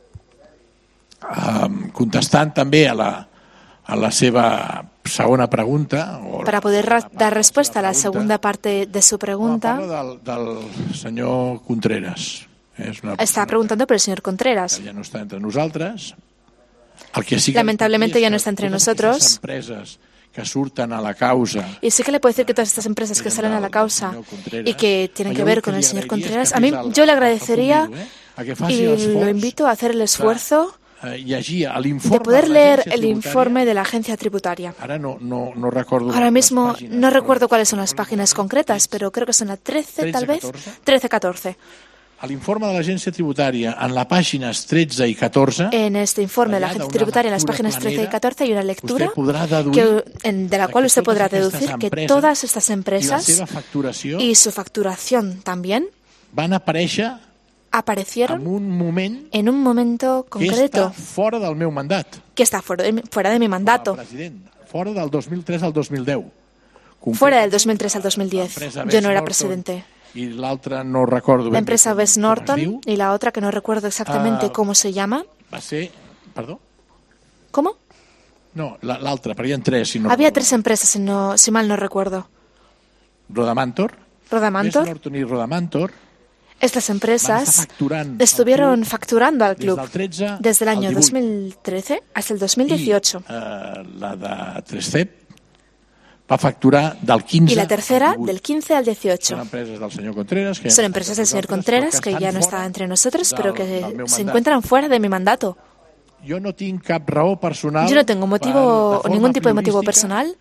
contestant també a la seva segona pregunta... Para poder dar respuesta a la segunda parte de su pregunta... del senyor Contreras. Está preguntando por el señor Contreras. Ja no està entre nosaltres... Lamentablemente ya no está entre nosotros. Que surten a la causa. Y sí que le puedo decir que todas estas empresas que salen a la causa y que tienen que ver con el señor Contreras, a mí yo le agradecería y lo invito a hacer el esfuerzo de poder leer el informe de la agencia tributaria. Ahora mismo no recuerdo cuáles son las páginas concretas, pero creo que son la 13, tal vez, 13-14. L'informe de l'agència tributària en las páginas 13 y 14. En este informe de la agencia tributaria en las páginas 13 y 14 hay una lectura de la cual usted podrá deducir que todas estas empresas y su facturación también aparecieron en un momento concreto que está fuera de mi mandato. Fuera del 2003 al 2010. Fuera del 2003 al 2010. Yo no era presidente. Y la otra no recuerdo. La empresa West Norton y la otra que no recuerdo exactamente cómo se llama. Va ser, perdó. ¿Cómo? No, l'altra, perquè hi ha tres. Había tres empresas, si mal no recuerdo. Rodamantor. Rodamantor. Norton y Rodamantor. Estas empresas estuvieron facturando al club desde el año 2013 hasta el 2018. La de Trescep va facturar del 15 y la tercera del 15 al 18. Son empresas del señor Contreras que ya no está entre nosotros, pero que se encuentran fuera de mi mandato. Yo no tengo ningún tipo de motivo personal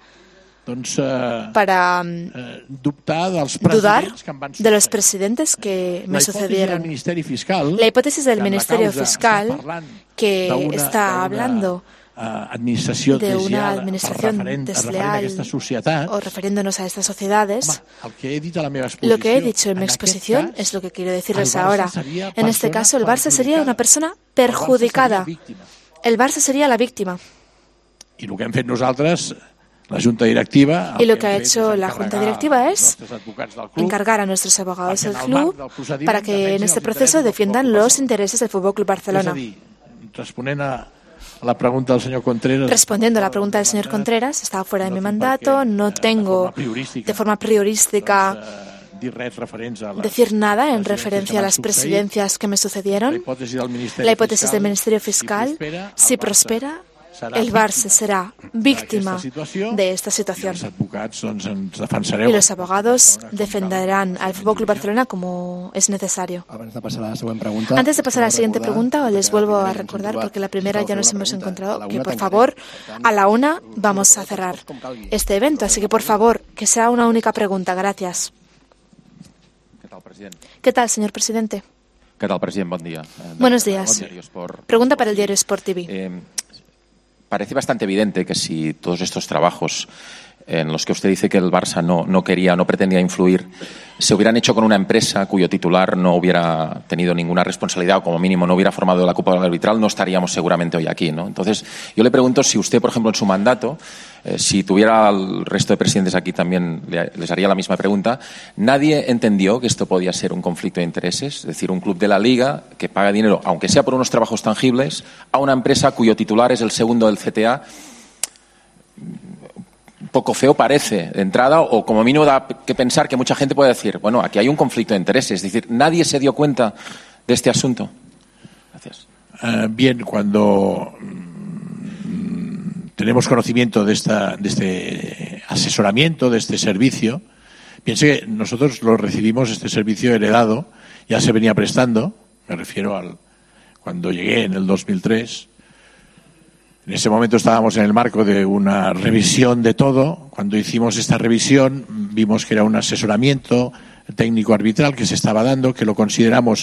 para dudar de los presidentes que me sucedieron. La hipótesis del Ministerio Fiscal, que está hablando de una administración desleal o refiriéndonos a estas sociedades, lo que he dicho en mi exposición es lo que quiero decirles ahora. En este caso, el Barça sería una persona perjudicada. El Barça sería la víctima. Y lo que hem fet nosaltres, la Junta Directiva... Y lo que ha hecho la Junta Directiva es encargar a nuestros abogados del club para que en este proceso defiendan los intereses del Fútbol Club Barcelona. Respondiendo a la pregunta del señor Contreras, estaba fuera de mi mandato, no tengo de forma priorística decir nada en referencia a las presidencias que me sucedieron. La hipótesis del Ministerio Fiscal, si prospera, el Barça será víctima de esta situación. Y los abogados defenderán al Fútbol Club Barcelona como es necesario. Antes de pasar a la siguiente pregunta, les vuelvo a recordar, porque la primera ya nos hemos encontrado, que por favor, a la 1 vamos a cerrar este evento. Así que por favor, que sea una única pregunta. Gracias. ¿Qué tal, señor presidente? ¿Qué tal, presidente? Buen día. Buenos días. Pregunta para el diario Sport TV. Parece bastante evidente que si todos estos trabajos en los que usted dice que el Barça no quería, no pretendía influir, se hubieran hecho con una empresa cuyo titular no hubiera tenido ninguna responsabilidad o como mínimo no hubiera formado la cúpula arbitral, no estaríamos seguramente hoy aquí, ¿no? Entonces, yo le pregunto si usted, por ejemplo, en su mandato, si tuviera al resto de presidentes aquí también les haría la misma pregunta, nadie entendió que esto podía ser un conflicto de intereses, es decir, un club de la Liga que paga dinero, aunque sea por unos trabajos tangibles, a una empresa cuyo titular es el segundo del CTA. Poco feo parece de entrada, o como mínimo da que pensar que mucha gente puede decir, bueno, aquí hay un conflicto de intereses, es decir, nadie se dio cuenta de este asunto. Gracias. Bien, cuando tenemos conocimiento de este asesoramiento, de este servicio, piense que nosotros lo recibimos, este servicio heredado, ya se venía prestando, me refiero cuando llegué en el 2003. En ese momento estábamos en el marco de una revisión de todo. Cuando hicimos esta revisión vimos que era un asesoramiento técnico arbitral que se estaba dando, que lo consideramos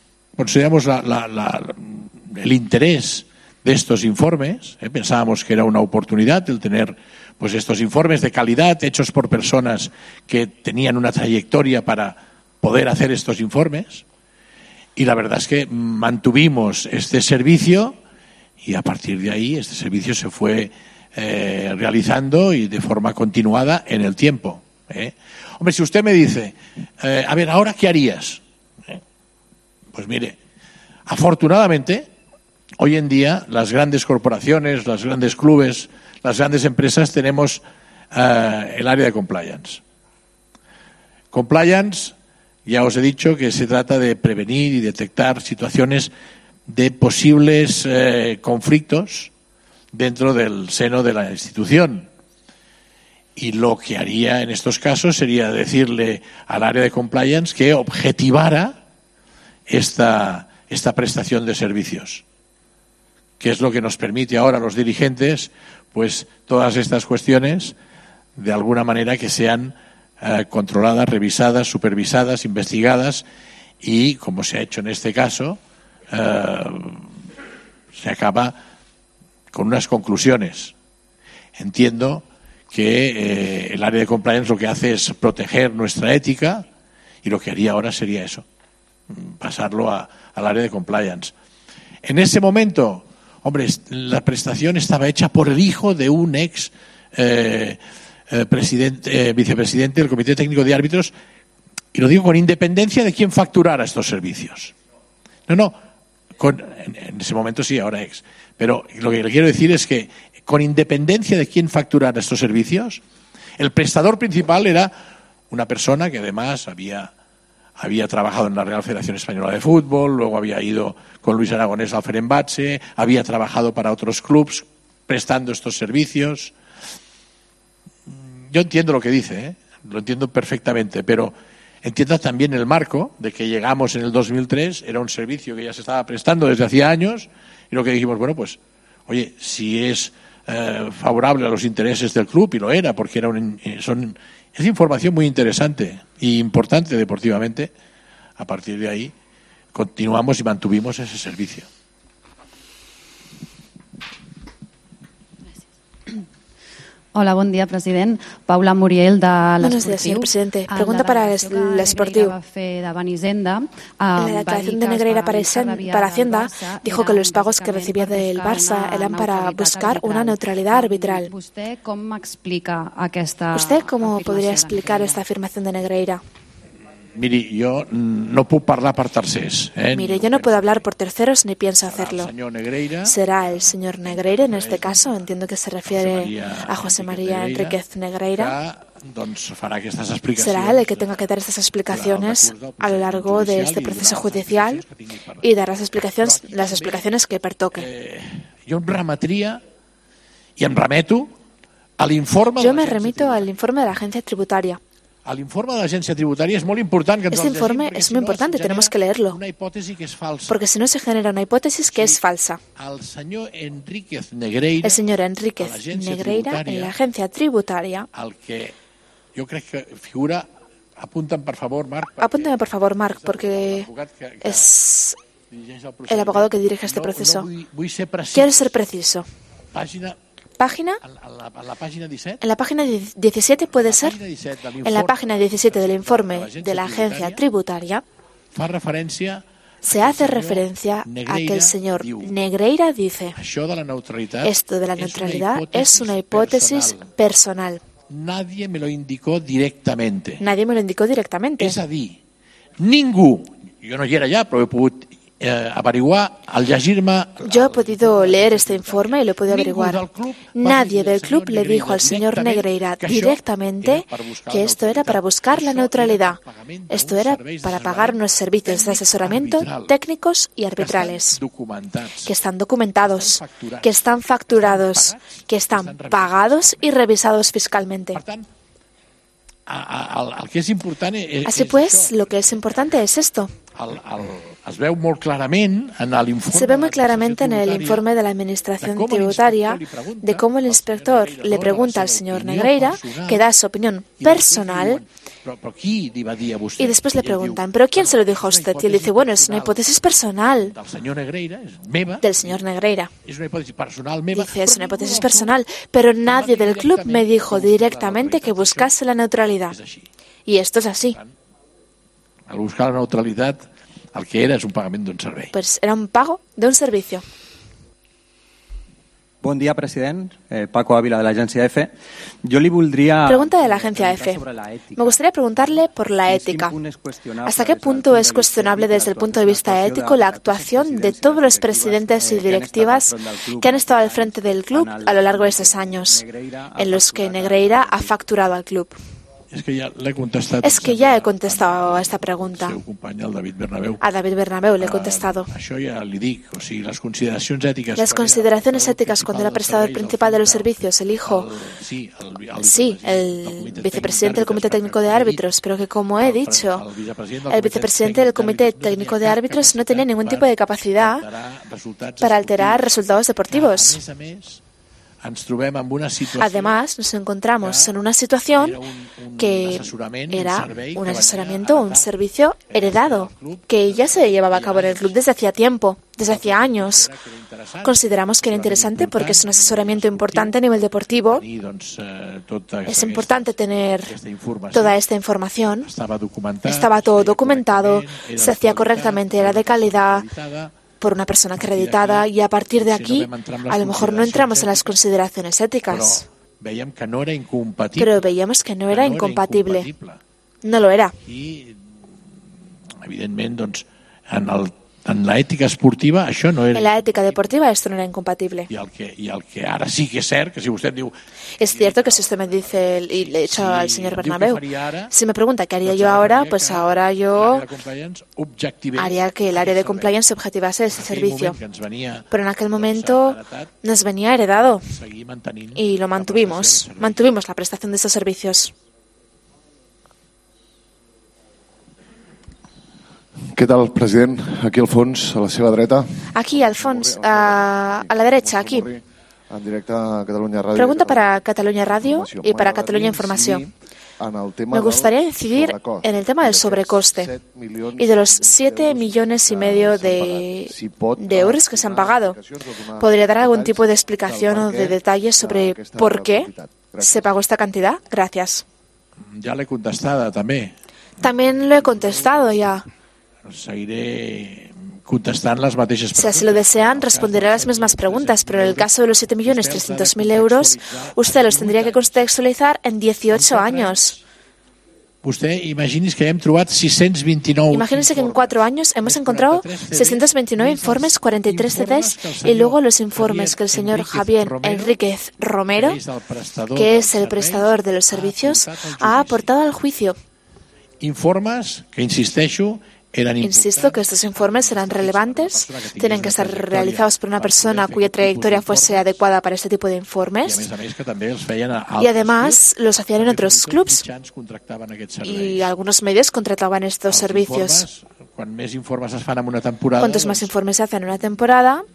el interés de estos informes. Pensábamos que era una oportunidad el tener pues estos informes de calidad hechos por personas que tenían una trayectoria para poder hacer estos informes. Y la verdad es que mantuvimos este servicio. Y a partir de ahí este servicio se fue realizando y de forma continuada en el tiempo. Hombre, si usted me dice, a ver, ¿ahora qué harías? Pues mire, afortunadamente, hoy en día las grandes corporaciones, los grandes clubes, las grandes empresas tenemos el área de compliance. Compliance, ya os he dicho que se trata de prevenir y detectar situaciones de posibles conflictos dentro del seno de la institución. Y lo que haría en estos casos sería decirle al área de compliance que objetivara esta prestación de servicios, que es lo que nos permite ahora a los dirigentes, pues todas estas cuestiones, de alguna manera que sean controladas, revisadas, supervisadas, investigadas y, como se ha hecho en este caso, se acaba con unas conclusiones. Entiendo que el área de compliance lo que hace es proteger nuestra ética y lo que haría ahora sería eso, pasarlo al área de compliance. En ese momento, hombre, la prestación estaba hecha por el hijo de un ex vicepresidente del Comité Técnico de Árbitros, y lo digo con independencia de quién facturara estos servicios. No, En ese momento sí, ahora ex. Pero lo que le quiero decir es que, con independencia de quién facturara estos servicios, el prestador principal era una persona que además había trabajado en la Real Federación Española de Fútbol, luego había ido con Luis Aragonés al Fenerbahce, había trabajado para otros clubs prestando estos servicios. Yo entiendo lo que dice, lo entiendo perfectamente, pero entiendo también el marco de que llegamos en el 2003, era un servicio que ya se estaba prestando desde hacía años, y lo que dijimos, bueno, pues, oye, si es favorable a los intereses del club, y lo era, porque es información muy interesante e importante deportivamente. A partir de ahí continuamos y mantuvimos ese servicio. Hola, bon dia, president. Paula Muriel, de l'Esportiu. Buenos días, señor presidente. Pregunta para el Esportiu. En la declaración de Negreira para Hacienda dijo que los pagos que recibía del Barça eran para buscar una neutralidad arbitral. ¿Usted cómo podría explicar esta afirmación de Negreira? Miri, jo no puc parlar per tercers. Mire, yo no puedo hablar por terceros ni pienso hacerlo. Negreira, será el señor Negreira en este caso, entiendo que se refiere a José María Enríquez Negreira. Será él el que tenga que dar estas explicaciones a lo largo de este proceso judicial y dar las explicacions que pertoquen. Jo em remetria i em remeto a l'informe... Yo me remito al informe de la agencia tributaria. El informe de l'agència tributària és molt important que ens Este informe es muy importante, tenemos que leerlo, una hipòtesi que és falsa. porque si no se genera una hipótesis que es falsa. El senyor Enríquez Negreira, El señor Enríquez Negreira, en la agencia tributaria, el que jo crec que figura, apunten per favor, Marc. Apúntame por favor, Marc, porque es el abogado que dirige este proceso. Quiero ser preciso. ¿Página? En la página 17. En la página 17 puede ser. En la página 17 del informe de la agencia tributaria se hace referencia a que el señor Negreira dice: esto de la neutralidad es una hipótesis personal. Nadie me lo indicó directamente. Nadie me lo indicó directamente. És a dir, ningú, jo no hi era ja, però he pogut averiguar, al llegir-me... Yo he podido leer este informe y lo he podido averiguar. Nadie del club le dijo al señor Negreira directamente que esto era para buscar la neutralidad. Esto era para pagar unos servicios de asesoramiento técnicos y arbitrales que están documentados, que están facturados, que están pagados y revisados fiscalmente. Así pues, lo que es importante es esto. Se ve muy claramente en el informe de la Administración Tributaria de cómo el inspector le pregunta al señor Negreira, que da su opinión personal, y después le preguntan, ¿pero quién se lo dijo a usted? Y él dice, bueno, es una hipótesis personal del señor Negreira. Dice, es una hipótesis personal, pero nadie del club me dijo directamente que buscase la neutralidad. Y esto es así. Al buscar la neutralidad, el que era és un pagament d'un servei. Pues era un pago de un servicio. Bon dia, president. Paco Ávila, de la agencia EFE. Yo le voldría... Pregunta de la agencia EFE. Me gustaría preguntarle por la ética. ¿Hasta qué punto es cuestionable desde el punto de vista ético la actuación de todos los presidentes y directivas que han estado al frente del club a lo largo de estos años, en los que Negreira ha facturado al club? Es que ya he contestado a esta pregunta. A David Bernabéu le he contestado. Las consideraciones éticas cuando era prestador principal de los servicios, el hijo, sí, el vicepresidente del Comité Técnico de Árbitros, pero que, como he dicho, el vicepresidente del Comité Técnico de Árbitros no tenía ningún tipo de capacidad para alterar resultados deportivos. Además, nos encontramos en una situación que era un asesoramiento, un servicio heredado, que ya se llevaba a cabo en el club desde hacía tiempo, desde hacía años. Consideramos que era interesante porque es un asesoramiento importante a nivel deportivo. Es importante tener toda esta información. Estaba todo documentado, se hacía correctamente, era de calidad, por una persona acreditada, y a partir de aquí a lo mejor no entramos en las consideraciones éticas, pero veíamos que no era incompatible. No lo era. Evidentment, doncs, en el En la ética esportiva això no era... En la ética deportiva esto no era incompatible. I el que ara sí que és cert, que si vostè em diu... Es cierto que si usted me dice, y le he dicho al señor Bernabéu, si me pregunta qué haría yo ahora, pues ahora yo haría que el área de compliance objetivase este servicio. Pero en aquel momento nos venía heredado y lo mantuvimos la prestación de estos servicios. Què tal, president? Aquí al fons, a la seva dreta. Aquí, al fons, a la derecha, aquí. En directe a Catalunya Ràdio. Pregunta para Catalunya Radio y para Catalunya Información. Me gustaría incidir en el tema del sobrecoste y de los 7,5 millones de euros que se han pagado. ¿Podría dar algún tipo de explicación o de detalles sobre por qué se pagó esta cantidad? Gracias. Ja l'he contestada, també. También lo he contestado ya. Seguiré contestant les mateixes preguntes. Si así lo desean, responderé a las mismas preguntas, pero en el caso de los 7,300,000 euros, usted los tendría que contextualizar en 18 años. Usted imagini's que hem trobat 629... Imagínense que en 4 años hemos encontrado 629 informes, 43 CDs y luego los informes que el señor Javier Enríquez Romero, que es el prestador de los servicios, ha aportado al juicio. Informes que, insisteixo, Insisto que estos informes serán relevantes, tienen que estar realizados por una persona cuya trayectoria fuese adecuada para este tipo de informes y además los hacían en otros clubs y algunos medios contrataban estos servicios. Cuantos más informes se hacen en una temporada,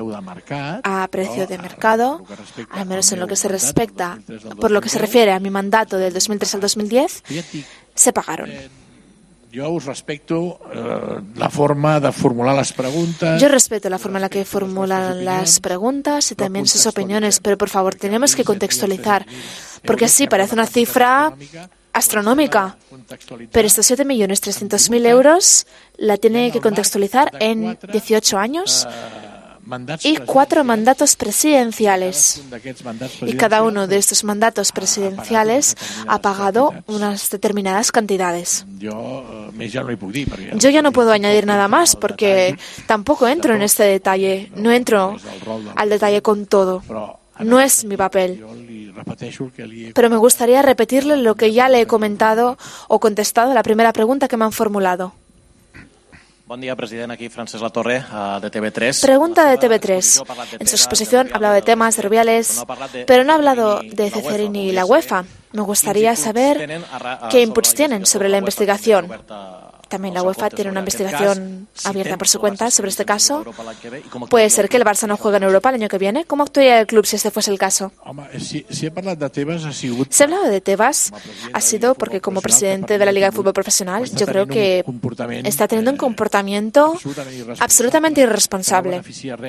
a precio de mercado, al menos en lo que se respecta, por lo que se refiere a mi mandato del 2003 al 2010, se pagaron. Yo respeto la forma de formular las preguntas. Yo respeto la forma en la que formulan las preguntas y también sus opiniones, pero por favor tenemos que contextualizar, porque sí, parece una cifra astronómica, pero estos 7,300,000 euros la tiene que contextualizar en 18 años y 4 mandatos presidenciales. Y cada uno de estos mandatos presidenciales ha pagado unas determinadas cantidades. Yo ya no puedo añadir nada más porque tampoco entro en este detalle, no entro al detalle con todo. No es mi papel. Pero me gustaría repetirle lo que ya le he comentado o contestado a la primera pregunta que me han formulado. Buen día, presidente. Aquí Francesc Latorre, de TV3. Pregunta de TV3. En su exposición ha hablado de temas de Rubiales, pero no ha hablado de Ceferini y la UEFA. Me gustaría saber qué inputs tienen sobre la investigación. También la UEFA tiene una investigación abierta por su cuenta sobre este caso. ¿Puede ser que el Barça no juegue en Europa el año que viene? ¿Cómo actuaría el club si este fuese el caso? Si he hablado de Tebas, Se ha hablado de Tebas, ha sido porque como presidente de la Liga de Fútbol Profesional, yo creo que está teniendo un comportamiento absolutamente irresponsable,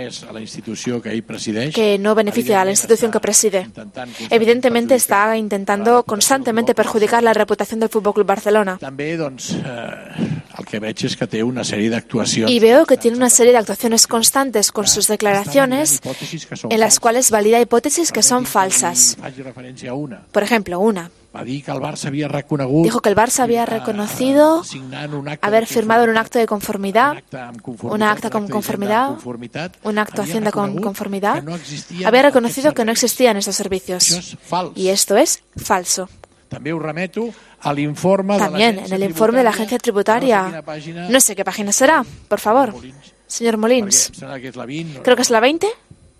que no beneficia a la institución que preside. Evidentemente está intentando constantemente perjudicar la reputación del Fútbol Club Barcelona. Y veo que tiene una serie de actuaciones constantes con sus declaraciones en las cuales valida hipótesis que son falsas. Por ejemplo, una. Dijo que el Barça había reconocido haber firmado en un acto de conformidad, una acta con conformidad, una actuación de conformidad. Había reconocido que no existían estos servicios. Y esto es falso. También en el informe de la agencia tributaria. No sé qué página será, por favor. Señor Molins. Creo que es la 20.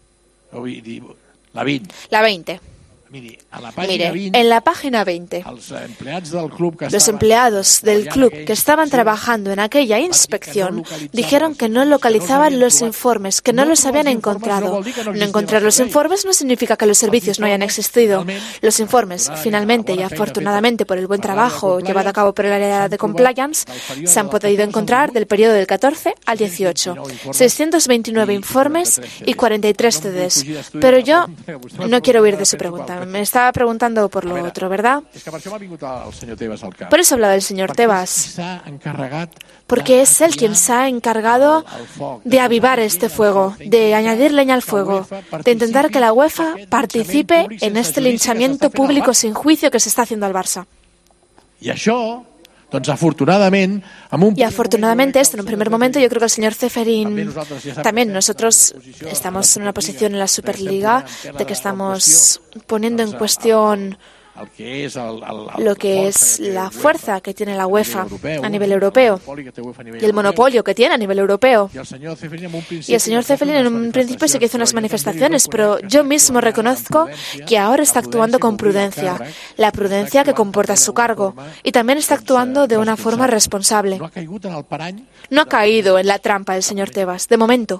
La 20. Mire, en la página 20, los empleados del club que estaban trabajando en aquella inspección dijeron que no localizaban los informes, que no los habían encontrado. No encontrar los informes no significa que los servicios no hayan existido. Los informes, finalmente y afortunadamente por el buen trabajo llevado a cabo por el área de compliance, se han podido encontrar del periodo del 14 al 18. 629 informes y 43 CDs. Pero yo no quiero huir de su pregunta. Me estaba preguntando por lo otro, ¿verdad? Por eso hablaba del señor Tebas. Porque es él quien se ha encargado de avivar este fuego, de añadir leña al fuego, de intentar que la UEFA participe en este linchamiento público sin juicio que se está haciendo al Barça. Y afortunadamente esto, en un primer momento, yo creo que el señor Ceferín, también nosotros estamos en una posición en la Superliga de que estamos poniendo en cuestión lo que es la fuerza que tiene la UEFA a nivel europeo y el monopolio que tiene a nivel europeo. Y el señor Ceferín en un principio sí que hizo unas manifestaciones, pero yo mismo reconozco que ahora está actuando con prudencia, la prudencia que comporta su cargo, y también está actuando de una forma responsable. No ha caído en la trampa el señor Tebas, de momento.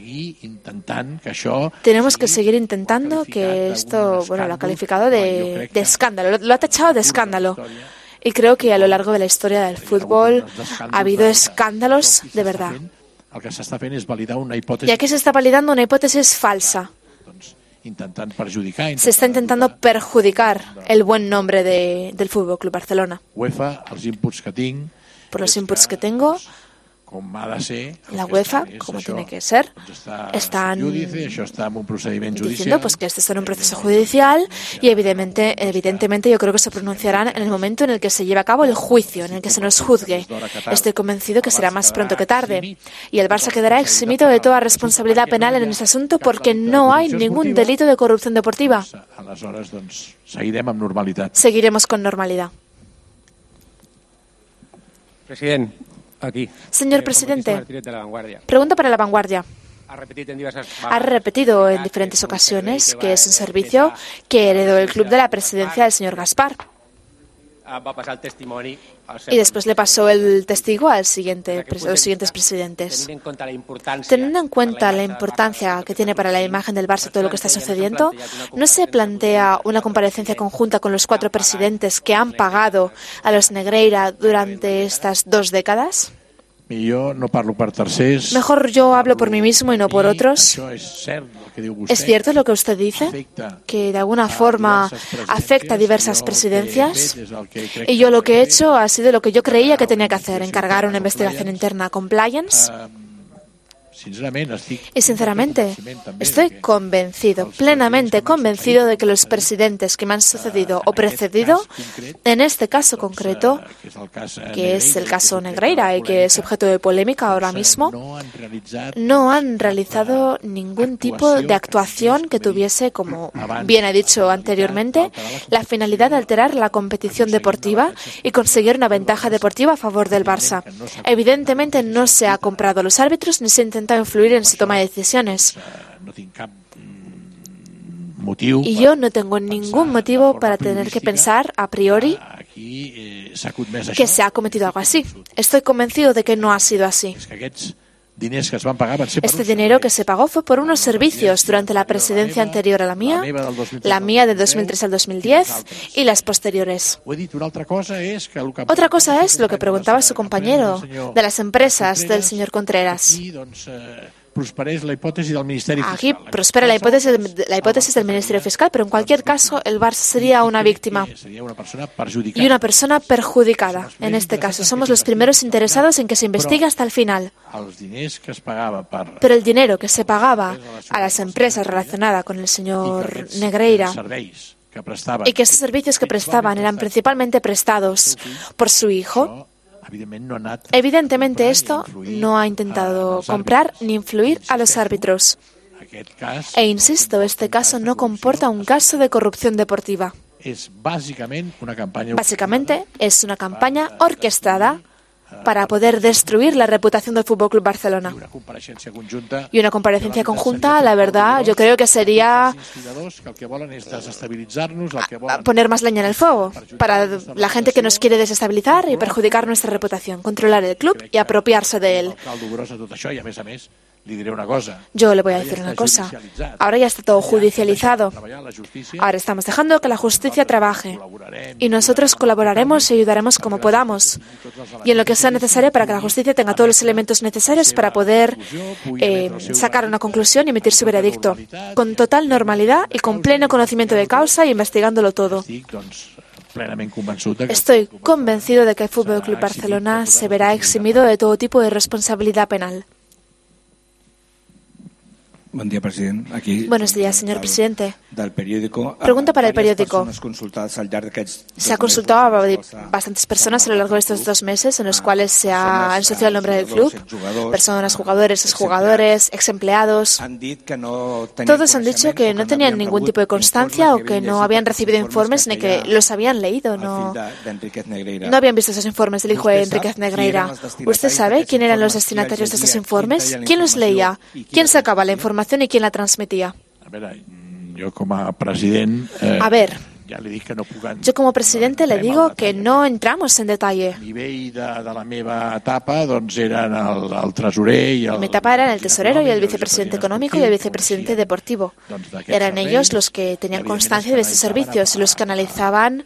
Tenemos que seguir intentando que esto, bueno, lo ha calificado de escándalo, lo ha tachado de escándalo. Y creo que a lo largo de la historia del fútbol ha habido escándalos de verdad. Y aquí se está validando una hipótesis falsa. Se está intentando perjudicar el buen nombre del Fútbol Club Barcelona. Por los inputs que tengo, la UEFA, como tiene que ser, están diciendo pues que esto está en un proceso judicial y evidentemente yo creo que se pronunciarán en el momento en el que se lleve a cabo el juicio, en el que se nos juzgue. Estoy convencido que será más pronto que tarde y el Barça quedará eximido de toda responsabilidad penal en este asunto porque no hay ningún delito de corrupción deportiva. Seguiremos con normalidad. Presidente. Aquí. Señor presidente, pregunta para La Vanguardia. Ha repetido en diferentes ocasiones que es un servicio que heredó el club de la presidencia del señor Gaspar. Y después le pasó el testigo a los siguientes presidentes. Teniendo en cuenta la importancia que tiene para la imagen del Barça todo lo que está sucediendo, ¿no se plantea una comparecencia conjunta con los 4 presidentes que han pagado a los Negreira durante estas 2 décadas? Mejor yo hablo por mí mismo y no por otros. ¿Es cierto lo que usted dice? Que de alguna forma afecta a diversas presidencias. Y yo lo que he hecho ha sido lo que yo creía que tenía que hacer, encargar una investigación interna compliance. Y sinceramente, estoy convencido, plenamente convencido de que los presidentes que me han sucedido o precedido, en este caso concreto, que es el caso Negreira y que es objeto de polémica ahora mismo, no han realizado ningún tipo de actuación que tuviese, como bien he dicho anteriormente, la finalidad de alterar la competición deportiva y conseguir una ventaja deportiva a favor del Barça. Evidentemente no se ha comprado a los árbitros ni se ha intentado influir en su toma de decisiones. Y yo no tengo ningún motivo para tener que pensar a priori que se ha cometido algo así. Estoy convencido de que no ha sido así. Este dinero que se pagó fue por unos servicios durante la presidencia anterior a la mía del 2003 al 2010 y las posteriores. Otra cosa es lo que preguntaba su compañero de las empresas del señor Contreras. Aquí prospera la hipótesis del Ministerio Fiscal, pero en cualquier caso el Barça sería una víctima y una persona perjudicada. En este caso, somos los primeros interesados en que se investigue hasta el final. Pero el dinero que se pagaba a las empresas relacionadas con el señor Negreira y que esos servicios que prestaban eran principalmente prestados por su hijo, evidentemente esto no ha intentado comprar ni influir a los árbitros. E insisto, este caso no comporta un caso de corrupción deportiva. Básicamente es una campaña orquestada para poder destruir la reputación del Fútbol Club Barcelona. Y una comparecencia conjunta, la verdad, yo creo que sería poner más leña en el fuego para la gente que nos quiere desestabilizar y perjudicar nuestra reputación, controlar el club y apropiarse de él. Yo le voy a decir una cosa. Ahora ya está todo judicializado. Ahora estamos dejando que la justicia trabaje. Y nosotros colaboraremos y ayudaremos como podamos. Y en lo que sea necesario para que la justicia tenga todos los elementos necesarios para poder sacar una conclusión y emitir su veredicto. Con total normalidad y con pleno conocimiento de causa y investigándolo todo. Estoy convencido de que el Fútbol Club Barcelona se verá eximido de todo tipo de responsabilidad penal. Buen día, presidente. Aquí, buenos días, señor presidente. Pregunta para el periódico. Se ha consultado a bastantes personas a lo largo de estos 2 meses en los cuales se ha asociado el nombre del club, personas, jugadores, exjugadores, ex empleados. Todos han dicho que no tenían ningún tipo de constancia o que no habían recibido informes ni que los habían leído. No habían visto esos informes del hijo de Enríquez Negreira. ¿Usted sabe quién eran los destinatarios de estos informes? ¿Quién los leía? ¿Quién sacaba la información y quién la transmitía? Yo como presidente... Yo como presidente le digo que no entramos en detalle. A nivell de la meva etapa eren el tresorer i mi etapa eran el tesorero y el vicepresidente económico y el vicepresidente deportivo. Eran ellos los que tenían constancia de estos servicios, los que analizaban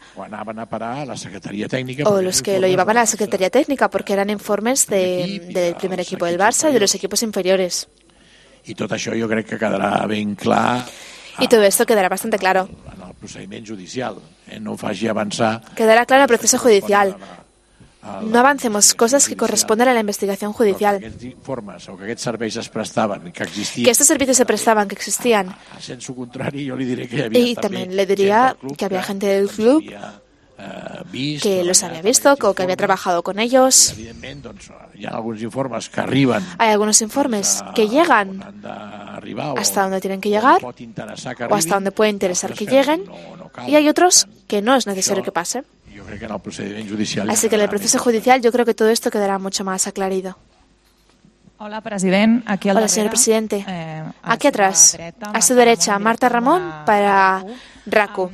o los que lo llevaban a la Secretaría Técnica, porque eran informes del primer equipo del Barça y de los equipos inferiores. Y todo això jo crec que quedarà ben clar. Y todo esto quedará bastante claro. En el procediment judicial, no faci avançar. Quedará claro en el proceso judicial. No avancemos cosas que corresponden a la investigación judicial. Que aquests serveis es prestaven, que existien. Que estos servicios se prestaban, que existían. A sensu contrari, jo li diré que hi havia y también le diría que había gente del club que los había visto o que había trabajado con ellos. Hi ha alguns informes que arriben. Hay algunos informes que llegan hasta donde tienen que llegar o hasta donde puede interesar que lleguen, y hay otros que no es necesario que pase. Así que en el proceso judicial yo creo que todo esto quedará mucho más aclarado. Hola, president. Hola, señor presidente. Aquí atrás, a su derecha, Marta Ramón para RACU.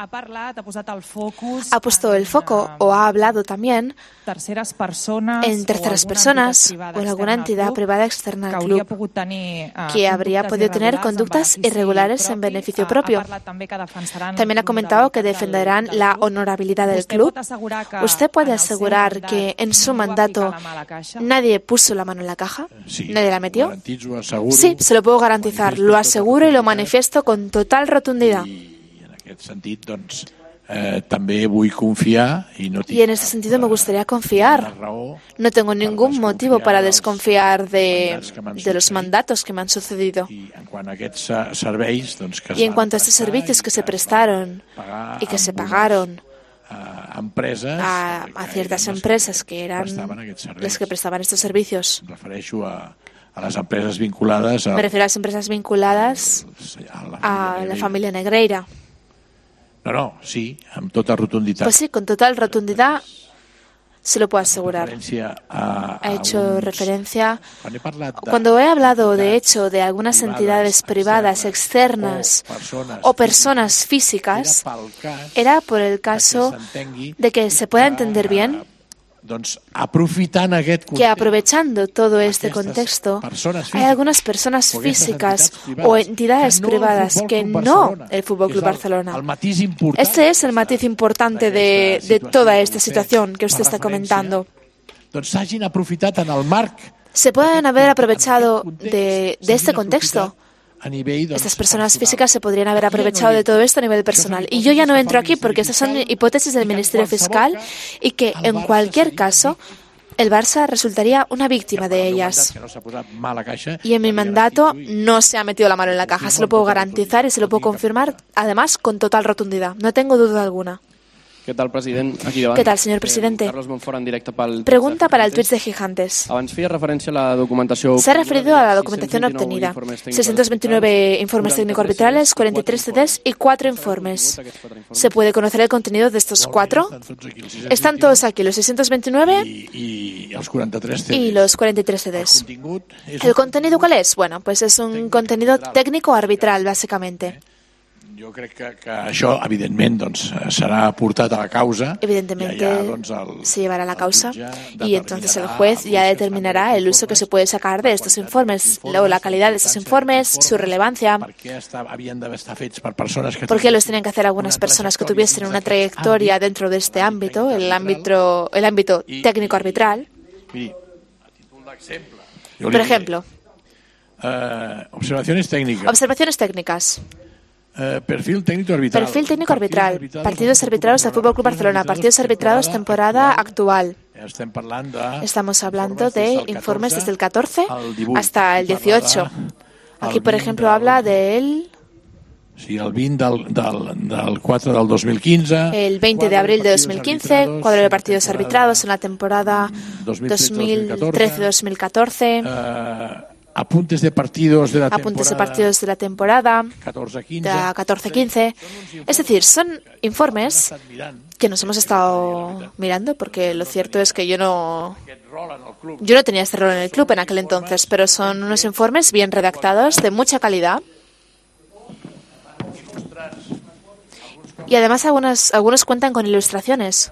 Ha puesto el foco o ha hablado también en terceras personas o en alguna entidad privada externa al club que habría podido tener conductas irregulares en beneficio propio. También ha comentado que defenderán la honorabilidad del club. ¿Usted puede asegurar que en su mandato nadie puso la mano en la caja? ¿Nadie la metió? Sí, se lo puedo garantizar. Lo aseguro y lo manifiesto con total rotundidad. En aquest sentit, doncs, també vull confiar y en este sentido me gustaría confiar. No tengo ningún motivo para desconfiar de los mandatos que me han sucedido. Y en cuanto a estos servicios que se prestaron y que se pagaron a ciertas empresas que eran las que prestaban estos servicios. Me refiero a las empresas vinculadas a las empresas vinculadas a la familia Negreira. No, sí, amb tota rotunditat. Pues sí, con total rotundidad se lo puedo asegurar. Ha hecho referencia, cuando he hablado de hecho de algunas entidades privadas externas o personas físicas, era por el caso de que se pueda entender bien que aprovechando todo este contexto hay algunas personas físicas o entidades privadas que no el Fútbol Club Barcelona. Este es el matiz importante de toda esta situación que usted está comentando. Se pueden haber aprovechado de este contexto. Estas personas físicas se podrían haber aprovechado de todo esto a nivel personal. Y yo ya no entro aquí porque estas son hipótesis del Ministerio Fiscal y que, en cualquier caso, el Barça resultaría una víctima de ellas. Y en mi mandato no se ha metido la mano en la caja. Se lo puedo garantizar y se lo puedo confirmar, además, con total rotundidad. No tengo duda alguna. ¿Qué tal, president? Aquí davant. ¿Qué tal, señor presidente? Carlos Monfort, en directe pel... Pregunta para el Twitch de Gigantes. Abans feia referència a la documentació... Se ha referido a la documentación obtenida. 629 informes técnico-arbitrales, 43 CDs y 4 informes. ¿Se puede conocer el contenido de estos 4? Están todos aquí, los 629 y los 43 CDs. ¿El contenido cuál es? Bueno, pues es un contenido técnico-arbitral, básicamente. Jo crec que això, evidentment, doncs, serà portat a la causa. Evidentemente se llevará a la causa y entonces el juez ya determinará el uso que se puede sacar de estos informes, luego la calidad de estos informes, su relevancia. ¿Por qué los tenían que hacer algunas personas que tuviesen una trayectoria dentro de este ámbito, el ámbito técnico-arbitral? Por ejemplo, observaciones técnicas. Perfil técnico arbitral. Partidos arbitrados del Fútbol Club Barcelona. Partidos arbitrados temporada actual. Estamos hablando de informes desde el 14 hasta el 18. Aquí, por ejemplo, habla del Sí, el 20 del 4 del 2015. El 20 de abril de 2015, cuadro de partidos arbitrados en la temporada 2013-2014. Apuntes de partidos de la temporada 14-15. Es decir, son informes que nos hemos estado mirando, porque lo cierto es que yo no tenía este rol en el club en aquel entonces, pero son unos informes bien redactados, de mucha calidad. Y además algunos cuentan con ilustraciones.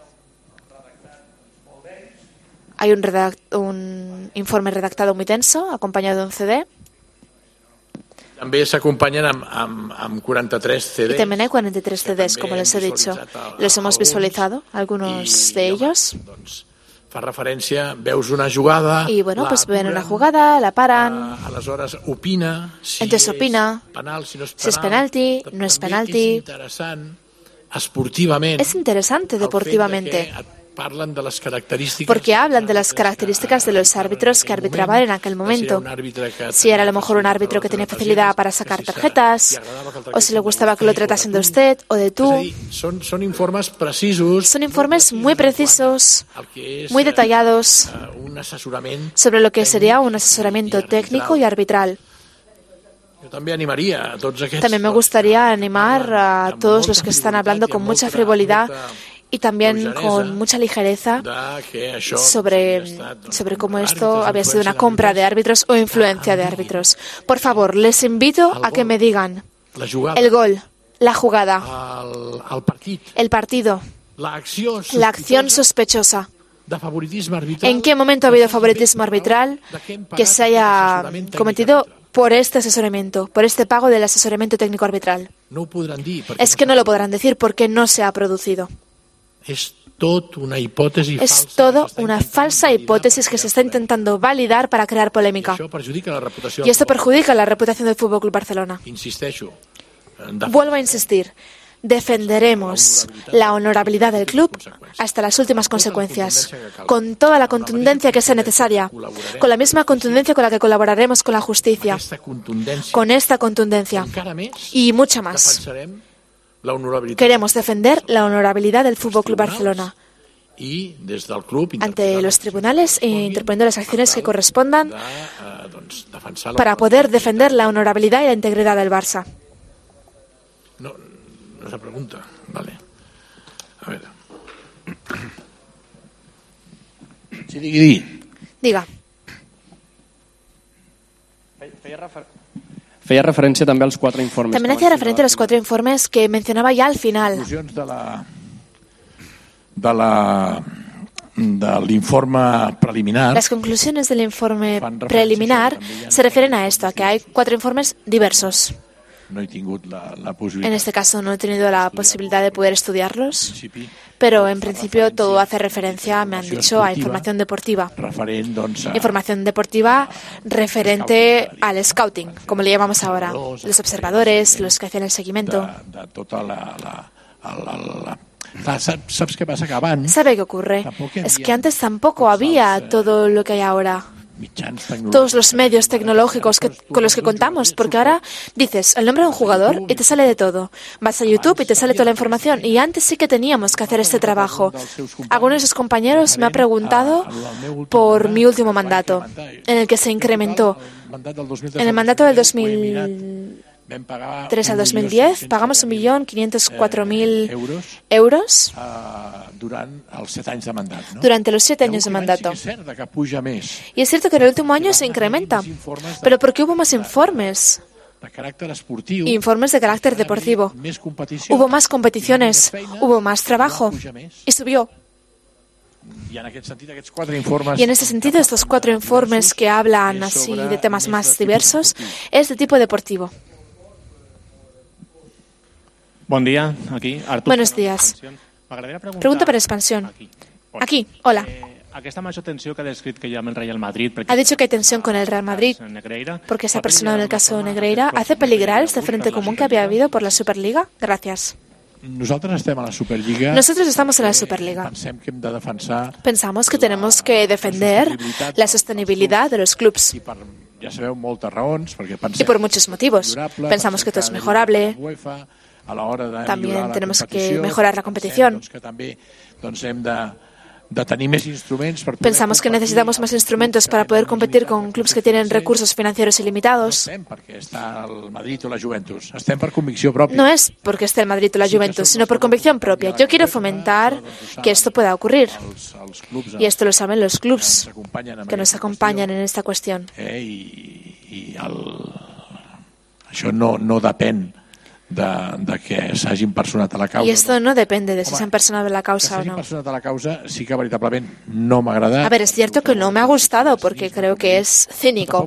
Hay un informe redactado muy tenso, acompañado de un CD. También se acompañan amb 43 CDs. Y también hay 43 CDs, como les he dicho. Los hemos visualizado, algunos de ellos. Fa referència, veus una jugada... Y bueno, pues ven una jugada, la paran. Aleshores opina si Entonces opina penal, si es penalti, no es penalti. És interessant esportivament. Es interesante deportivamente. Parlen de las características, porque hablan de las características de los árbitros que arbitraban en aquel momento. Si era a lo mejor un árbitro que tenía facilidad para sacar tarjetas, o si le gustaba que lo tratasen de usted o de tú. Son informes precisos. Son informes muy precisos, muy detallados sobre lo que sería un asesoramiento técnico y arbitral. También me gustaría animar a todos los que están hablando con mucha frivolidad y también con mucha ligereza sobre cómo esto había sido una compra de árbitros o influencia de árbitros. Por favor, les invito a que me digan el gol, la jugada, el partido, la acción sospechosa. ¿En qué momento ha habido favoritismo arbitral que se haya cometido por este asesoramiento, por este pago del asesoramiento técnico arbitral? Es que no lo podrán decir porque no se ha producido. Es toda una falsa hipótesis que se está intentando validar para crear polémica. Y esto perjudica la reputación del Fútbol Club Barcelona. Vuelvo a insistir. Defenderemos la honorabilidad del club hasta las últimas consecuencias, con toda la contundencia que sea necesaria, con la misma contundencia con la que colaboraremos con la justicia, con esta contundencia y mucha más. Queremos defender la honorabilidad del Fútbol Club Barcelona ante los tribunales e interponiendo las acciones que correspondan para poder defender la honorabilidad y la integridad del Barça. No se pregunta, vale. A ver. Sí, Diga. Feia referència també als 4 informes. También hacía referencia a los 4 informes que mencionaba ya al final. Del informe preliminar. Las conclusiones del informe preliminar se refieren a esto, a que hay 4 informes diversos. No he tingut la posibilitat. En este caso no he tenido la posibilidad de poder estudiarlos, pero en principio todo hace referencia, me han dicho, a información deportiva. Información deportiva referente al scouting, como le llamamos ahora. Los observadores, los que hacían el seguimiento. ¿Sabe qué ocurre? Es que antes tampoco había todo lo que hay ahora. Todos los medios tecnológicos con los que contamos, porque ahora dices el nombre de un jugador y te sale de todo. Vas a YouTube y te sale toda la información. Y antes sí que teníamos que hacer este trabajo. Algunos de sus compañeros me han preguntado por mi último mandato, en el que se incrementó. En el mandato del 2003 al 2010 pagamos 1.504.000 euros durante los 7 años de mandato. Y es cierto que en el último año se incrementa, pero porque hubo más informes. Informes de carácter deportivo. Hubo más competiciones, hubo más trabajo y subió. Y en ese sentido, estos 4 informes que hablan así de temas más diversos es de tipo deportivo. Buen día, aquí Artur. Buenos días. Pregunta per expansión. Aquí, hola. Aquesta major tensió que ha descrit que hi ha amb el Real Madrid... Ha dicho que hay tensión con el Real Madrid porque se ha personado en el caso Negreira. ¿Hace peligrar este frente común que había habido por la Superliga? Gracias. Nosotros estamos en la Superliga. Pensamos que tenemos que defender la sostenibilidad de los clubs. Y por muchos motivos. Pensamos que todo es mejorable. También tenemos que mejorar la competición. Pensamos que necesitamos más instrumentos para poder competir con clubes que tienen recursos financieros ilimitados. No es porque esté el Madrid o la Juventus, sino por convicción propia. Yo quiero fomentar que esto pueda ocurrir. Y esto lo saben los clubs que nos acompañan en esta cuestión. Això no depèn de que s'hagin personat a la causa. Y esto no depende de si se han personado en la causa o no. Personat a la causa sí que veritablement no m'ha agradat. A ver, es cierto que no me ha gustado porque creo que es cínico.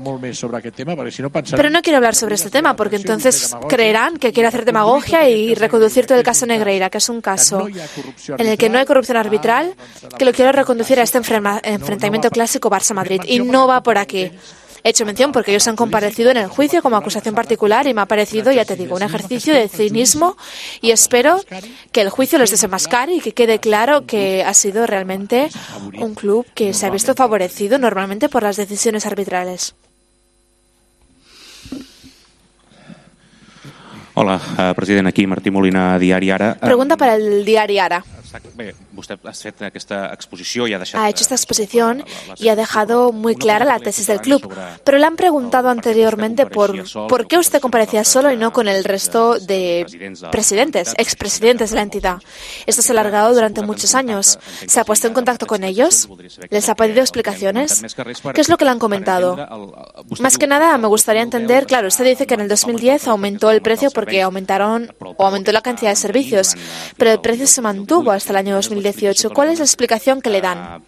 Pero no quiero hablar sobre este tema porque entonces creerán que quiero hacer demagogia y reconducir todo el caso Negreira, que es un caso en el que no hay corrupción arbitral, que lo quiero reconducir a este enfrentamiento clásico Barça-Madrid. Y no va por aquí. He hecho mención porque ellos han comparecido en el juicio como acusación particular y me ha parecido, ya te digo, un ejercicio de cinismo y espero que el juicio los desenmascare y que quede claro que ha sido realmente un club que se ha visto favorecido normalmente por las decisiones arbitrales. Hola, president, aquí Martí Molina, Diari Ara. Pregunta para el Diari Ara. Bé, vostè ha fet aquesta exposició i ha deixat... Ha hecho esta exposición y ha dejado muy clara la tesis del club, pero le han preguntado anteriormente por qué usted comparecía solo y no con el resto de presidentes, expresidentes de la entidad. Esto se ha alargado durante muchos años. ¿Se ha puesto en contacto con ellos? ¿Les ha pedido explicaciones? ¿Qué es lo que le han comentado? Más que nada me gustaría entender, claro, usted dice que en el 2010 aumentó el precio porque aumentó la cantidad de servicios, pero el precio se mantuvo hasta el año 2018. ¿Cuál es la explicación que le dan?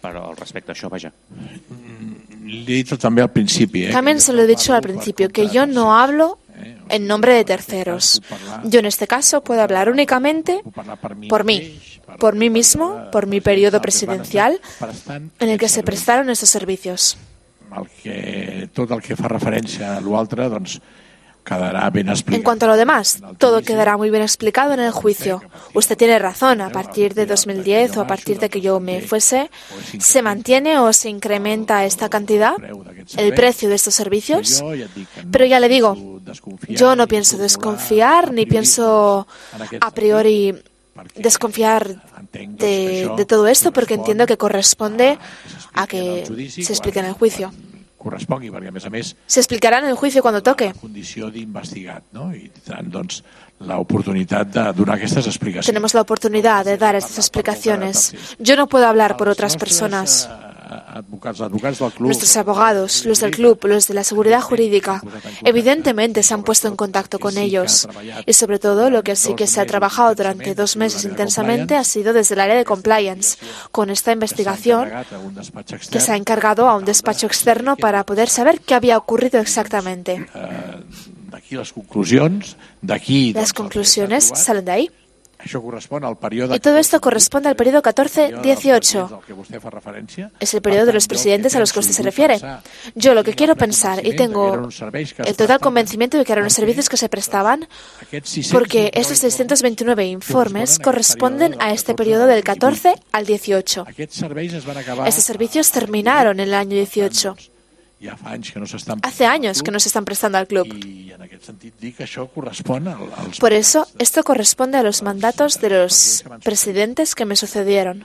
También se lo he dicho al principio, que yo no hablo en nombre de terceros. Yo en este caso puedo hablar únicamente por mí mismo, por mi periodo presidencial en el que se prestaron estos servicios. Tot el que fa referència a l'altre, doncs, quedará bien explicado. En cuanto a lo demás, todo quedará muy bien explicado en el juicio. Usted tiene razón, a partir de 2010 o a partir de que yo me fuese, ¿se mantiene o se incrementa esta cantidad, el precio de estos servicios? Pero ya le digo, yo no pienso desconfiar ni pienso a priori desconfiar de todo esto porque entiendo que corresponde a que se explique en el juicio. Se explicará en el juicio cuando toque. Tenemos la oportunidad de dar estas explicaciones. Yo no puedo hablar por otras personas. Nuestros abogados, los del club, los de la seguridad jurídica, evidentemente se han puesto en contacto con ellos. Y sobre todo, lo que sí que se ha trabajado durante 2 meses intensamente ha sido desde el área de compliance, con esta investigación que se ha encargado a un despacho externo para poder saber qué había ocurrido exactamente. Las conclusiones salen de ahí. Y todo esto corresponde al periodo 14-18. Es el periodo de los presidentes a los que usted se refiere. Yo lo que quiero pensar, y tengo el total convencimiento de que eran los servicios que se prestaban, porque estos 629 informes corresponden a este periodo del 14 al 18. Estos servicios terminaron en el año 18. Hace años que no se están prestando al club. Por eso, esto corresponde a los mandatos de los presidentes que me sucedieron.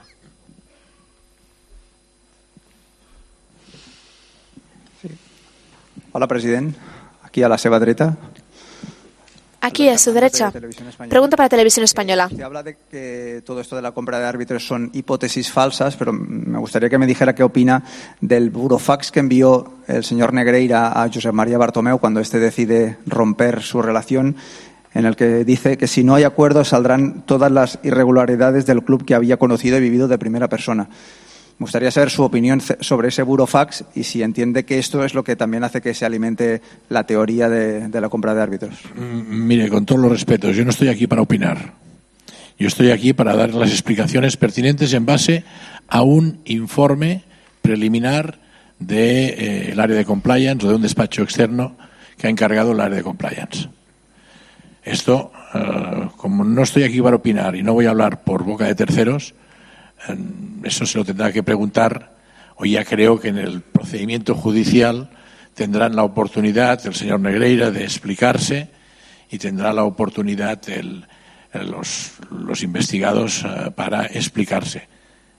Hola, president. Aquí a la seva dreta. Aquí a su derecha. Pregunta para Televisión Española. Se habla de que todo esto de la compra de árbitros son hipótesis falsas, pero me gustaría que me dijera qué opina del burofax que envió el señor Negreira a Josep María Bartomeu cuando éste decide romper su relación, en el que dice que si no hay acuerdo saldrán todas las irregularidades del club que había conocido y vivido de primera persona. Me gustaría saber su opinión sobre ese burofax y si entiende que esto es lo que también hace que se alimente la teoría de la compra de árbitros. Mire, con todos los respetos, yo no estoy aquí para opinar. Yo estoy aquí para dar las explicaciones pertinentes en base a un informe preliminar del área de compliance o de un despacho externo que ha encargado el área de compliance. Esto, como no estoy aquí para opinar y no voy a hablar por boca de terceros, eso se lo tendrá que preguntar, o ya creo que en el procedimiento judicial tendrán la oportunidad el señor Negreira de explicarse y tendrá la oportunidad los investigados para explicarse.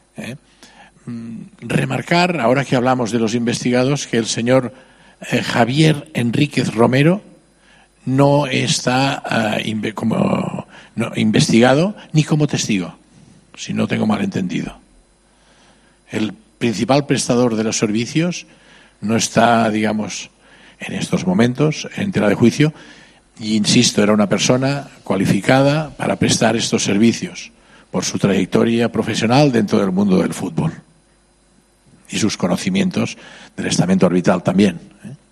Remarcar, ahora que hablamos de los investigados, que el señor Javier Enríquez Romero no está investigado ni como testigo, si no tengo malentendido. El principal prestador de los servicios no está, digamos, en estos momentos en tela de juicio y, insisto, era una persona cualificada para prestar estos servicios por su trayectoria profesional dentro del mundo del fútbol y sus conocimientos del estamento arbitral también.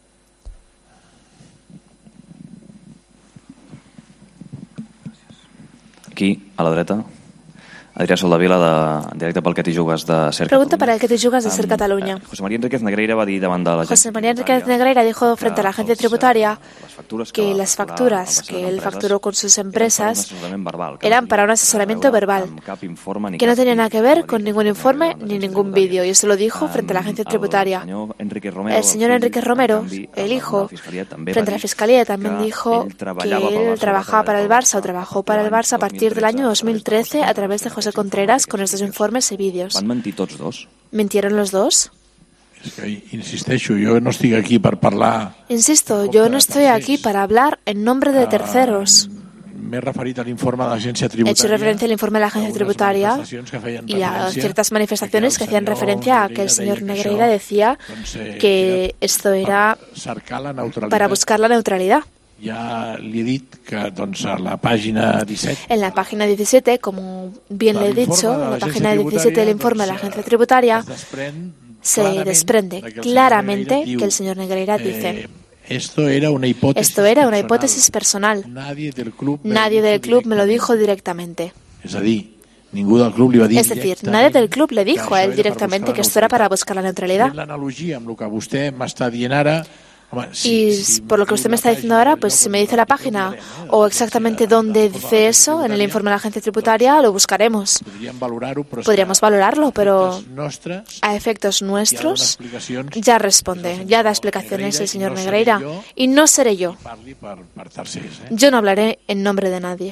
Aquí, a la dreta. Adrià Soldavila, directe pel Que t'hi jugues de Ser Catalunya. Pregunta para el Que t'hi jugues de Ser Catalunya. José María Enríquez Negreira va dir davant de la José María Enríquez Negreira dijo frente a la agencia tributaria que las facturas que él facturó con sus empresas eran para un asesoramiento verbal, que no tenía nada que ver con ningún informe ni ningún vídeo, y eso lo dijo frente a la agencia tributaria. El señor Enrique Romero, el hijo, frente a la Fiscalía también dijo que él trabajaba para el Barça o trabajó para el Barça a partir del año 2013 a través de José Contreras con estos informes y vídeos. Van mentir tots dos? ¿Mintieron los dos? És que, insisteixo, jo no estic aquí per parlar... Insisto, yo no estoy aquí para hablar en nombre de terceros. M'he referit a l'informe de l'agència He tributària. hecho referencia al informe de la agencia tributaria y a ciertas manifestaciones que hacían referencia a que el señor Negreira decía que esto era para buscar la neutralidad. Ja li he dit que doncs, a la pàgina 17... En la página 17, como bien le he dicho, en la página 17 del informe de la agencia tributaria se desprende claramente que el señor Negreira dice: esto era una hipótesis personal. Nadie del club me lo dijo directamente. És a dir, ningú del club li va dir... Es decir, nadie del club le dijo a él directamente que esto era para buscar la neutralidad. L'analogia amb el que vostè m'està dient ara... Y por lo que usted me está diciendo ahora, pues si me dice la página o exactamente dónde dice eso en el informe de la agencia tributaria, lo buscaremos. Podríamos valorarlo, pero a efectos nuestros ya responde, ya da explicaciones el señor Negreira. Y no seré yo. Yo no hablaré en nombre de nadie.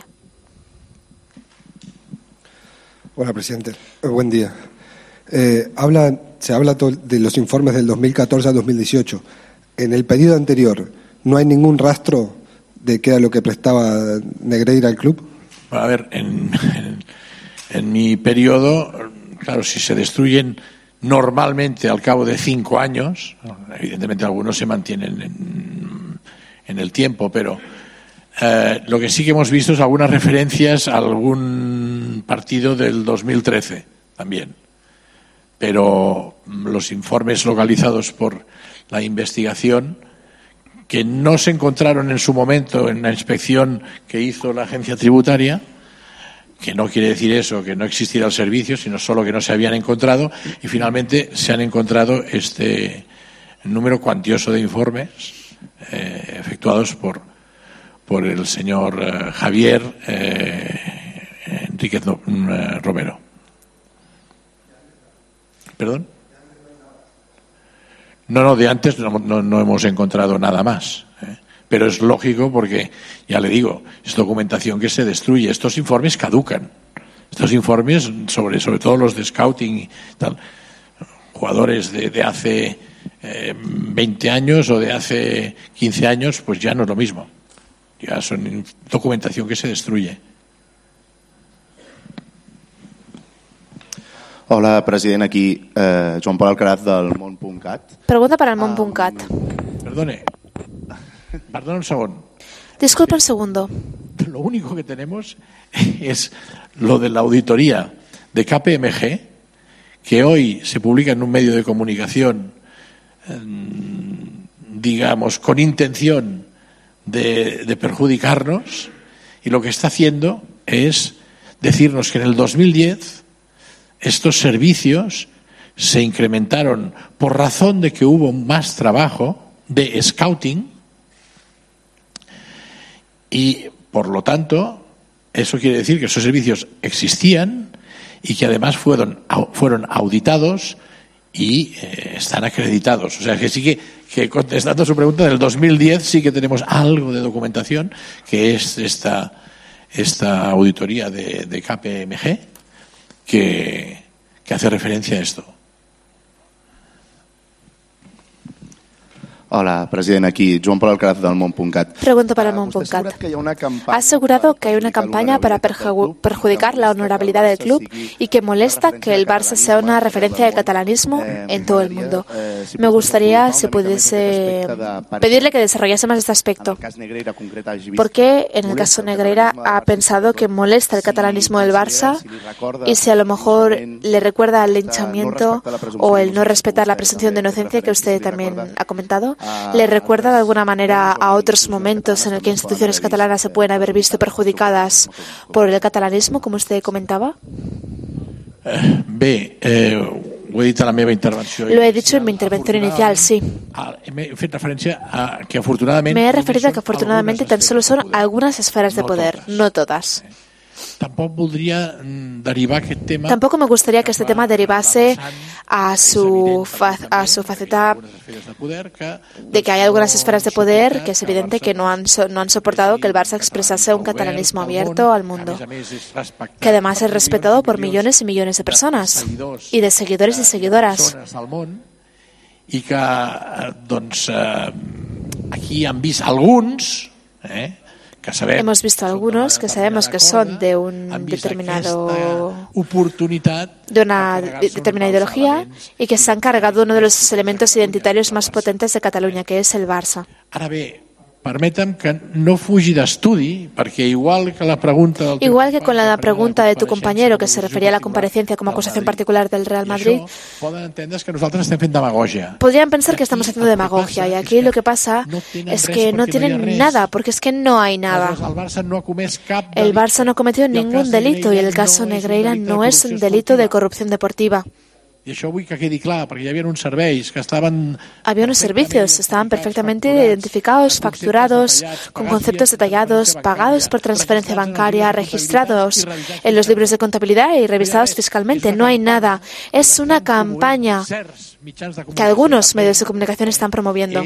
Hola, presidente. Buen día. Se habla de los informes del 2014 a 2018. En el periodo anterior, ¿no hay ningún rastro de qué era lo que prestaba Negreira al club? A ver, en mi periodo, claro, si se destruyen normalmente al cabo de 5 años, evidentemente algunos se mantienen en el tiempo, pero lo que sí que hemos visto es algunas referencias a algún partido del 2013 también. Pero los informes localizados por la investigación, que no se encontraron en su momento en la inspección que hizo la agencia tributaria, que no quiere decir eso, que no existiera el servicio, sino solo que no se habían encontrado, y finalmente se han encontrado este número cuantioso de informes efectuados por el señor Javier Enríquez Romero. ¿Perdón? No, de antes no hemos encontrado nada más. Pero es lógico porque, ya le digo, es documentación que se destruye. Estos informes caducan. Estos informes, sobre todo los de scouting y tal, jugadores de hace 20 años o de hace 15 años, pues ya no es lo mismo. Ya son documentación que se destruye. Hola, president. Aquí Joan Pol Alcaraz del Món.cat. Pregunta para el Món.cat. Perdone un segundo. Disculpe un segundo. Lo único que tenemos es lo de la auditoría de KPMG, que hoy se publica en un medio de comunicación, digamos, con intención de perjudicarnos, y lo que está haciendo es decirnos que en el 2010 estos servicios se incrementaron por razón de que hubo más trabajo de scouting y, por lo tanto, eso quiere decir que esos servicios existían y que además fueron auditados y están acreditados. O sea, que sí que contestando a su pregunta, en el 2010 sí que tenemos algo de documentación, que es esta auditoría de KPMG, que hace referencia a esto. Hola, president. Aquí, Joan Pol Alcaraz del Món.cat. Pregunto para el Món.cat. Ha asegurado que hay una campaña para perjudicar la honorabilidad del club y que molesta que el Barça sea una referencia del catalanismo en todo el mundo. Me gustaría, si pudiese, pedirle que desarrollase más este aspecto. ¿Por qué en el caso Negreira ha pensado que molesta el catalanismo del Barça y si a lo mejor le recuerda al linchamiento o el no respetar la presunción de inocencia que usted también ha comentado? ¿Le recuerda de alguna manera a otros momentos en el que instituciones catalanas se pueden haber visto perjudicadas por el catalanismo, como usted comentaba? Lo he dicho en la meva intervención. Lo he dicho en mi intervención inicial, sí. Me he referencia a que afortunadamente... Me he referido a que afortunadamente tan solo son algunas esferas de poder, no todas. Tampoco me gustaría que este tema derivase a su faceta de que hay algunas esferas de poder que es evidente que no han soportado que el Barça expresase un catalanismo abierto al mundo, que además es respetado por millones y millones de personas y de seguidores y seguidoras. Y que aquí han visto algunos hemos visto algunos que sabemos que son de una determinada ideología y que se han cargado uno de los elementos identitarios más potentes de Cataluña, que es el Barça. Ara bé, permetem que no fugi d'estudi, perquè igual que la pregunta... Igual que con la pregunta de tu compañero, que se refería a la comparecencia como acusación particular del Real Madrid, podrían pensar que estamos haciendo demagogia, y aquí lo que pasa es que no tienen nada, porque es que no hay nada. El Barça no cometió ningún delito y el caso Negreira no es un delito de corrupción deportiva. I això vull que quedi clar, perquè hi havia uns serveis que estaven... Había unos servicios, estaban perfectamente identificados, facturados, con conceptos detallados, pagados por transferencia bancaria, registrados en los libros de contabilidad y revisados fiscalmente. No hay nada. Es una campaña que algunos medios de comunicación están promoviendo.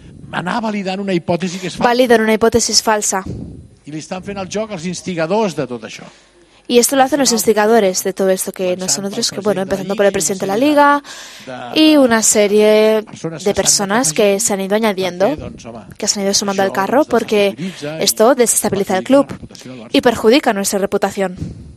Validan una hipótesis falsa. I li estan fent el joc als instigadors de tot això. Y esto lo hacen los instigadores de todo esto, que no son otros que, bueno, empezando por el presidente de la Liga y una serie de personas que se han ido añadiendo, que se han ido sumando al carro, porque esto desestabiliza el club y perjudica nuestra reputación.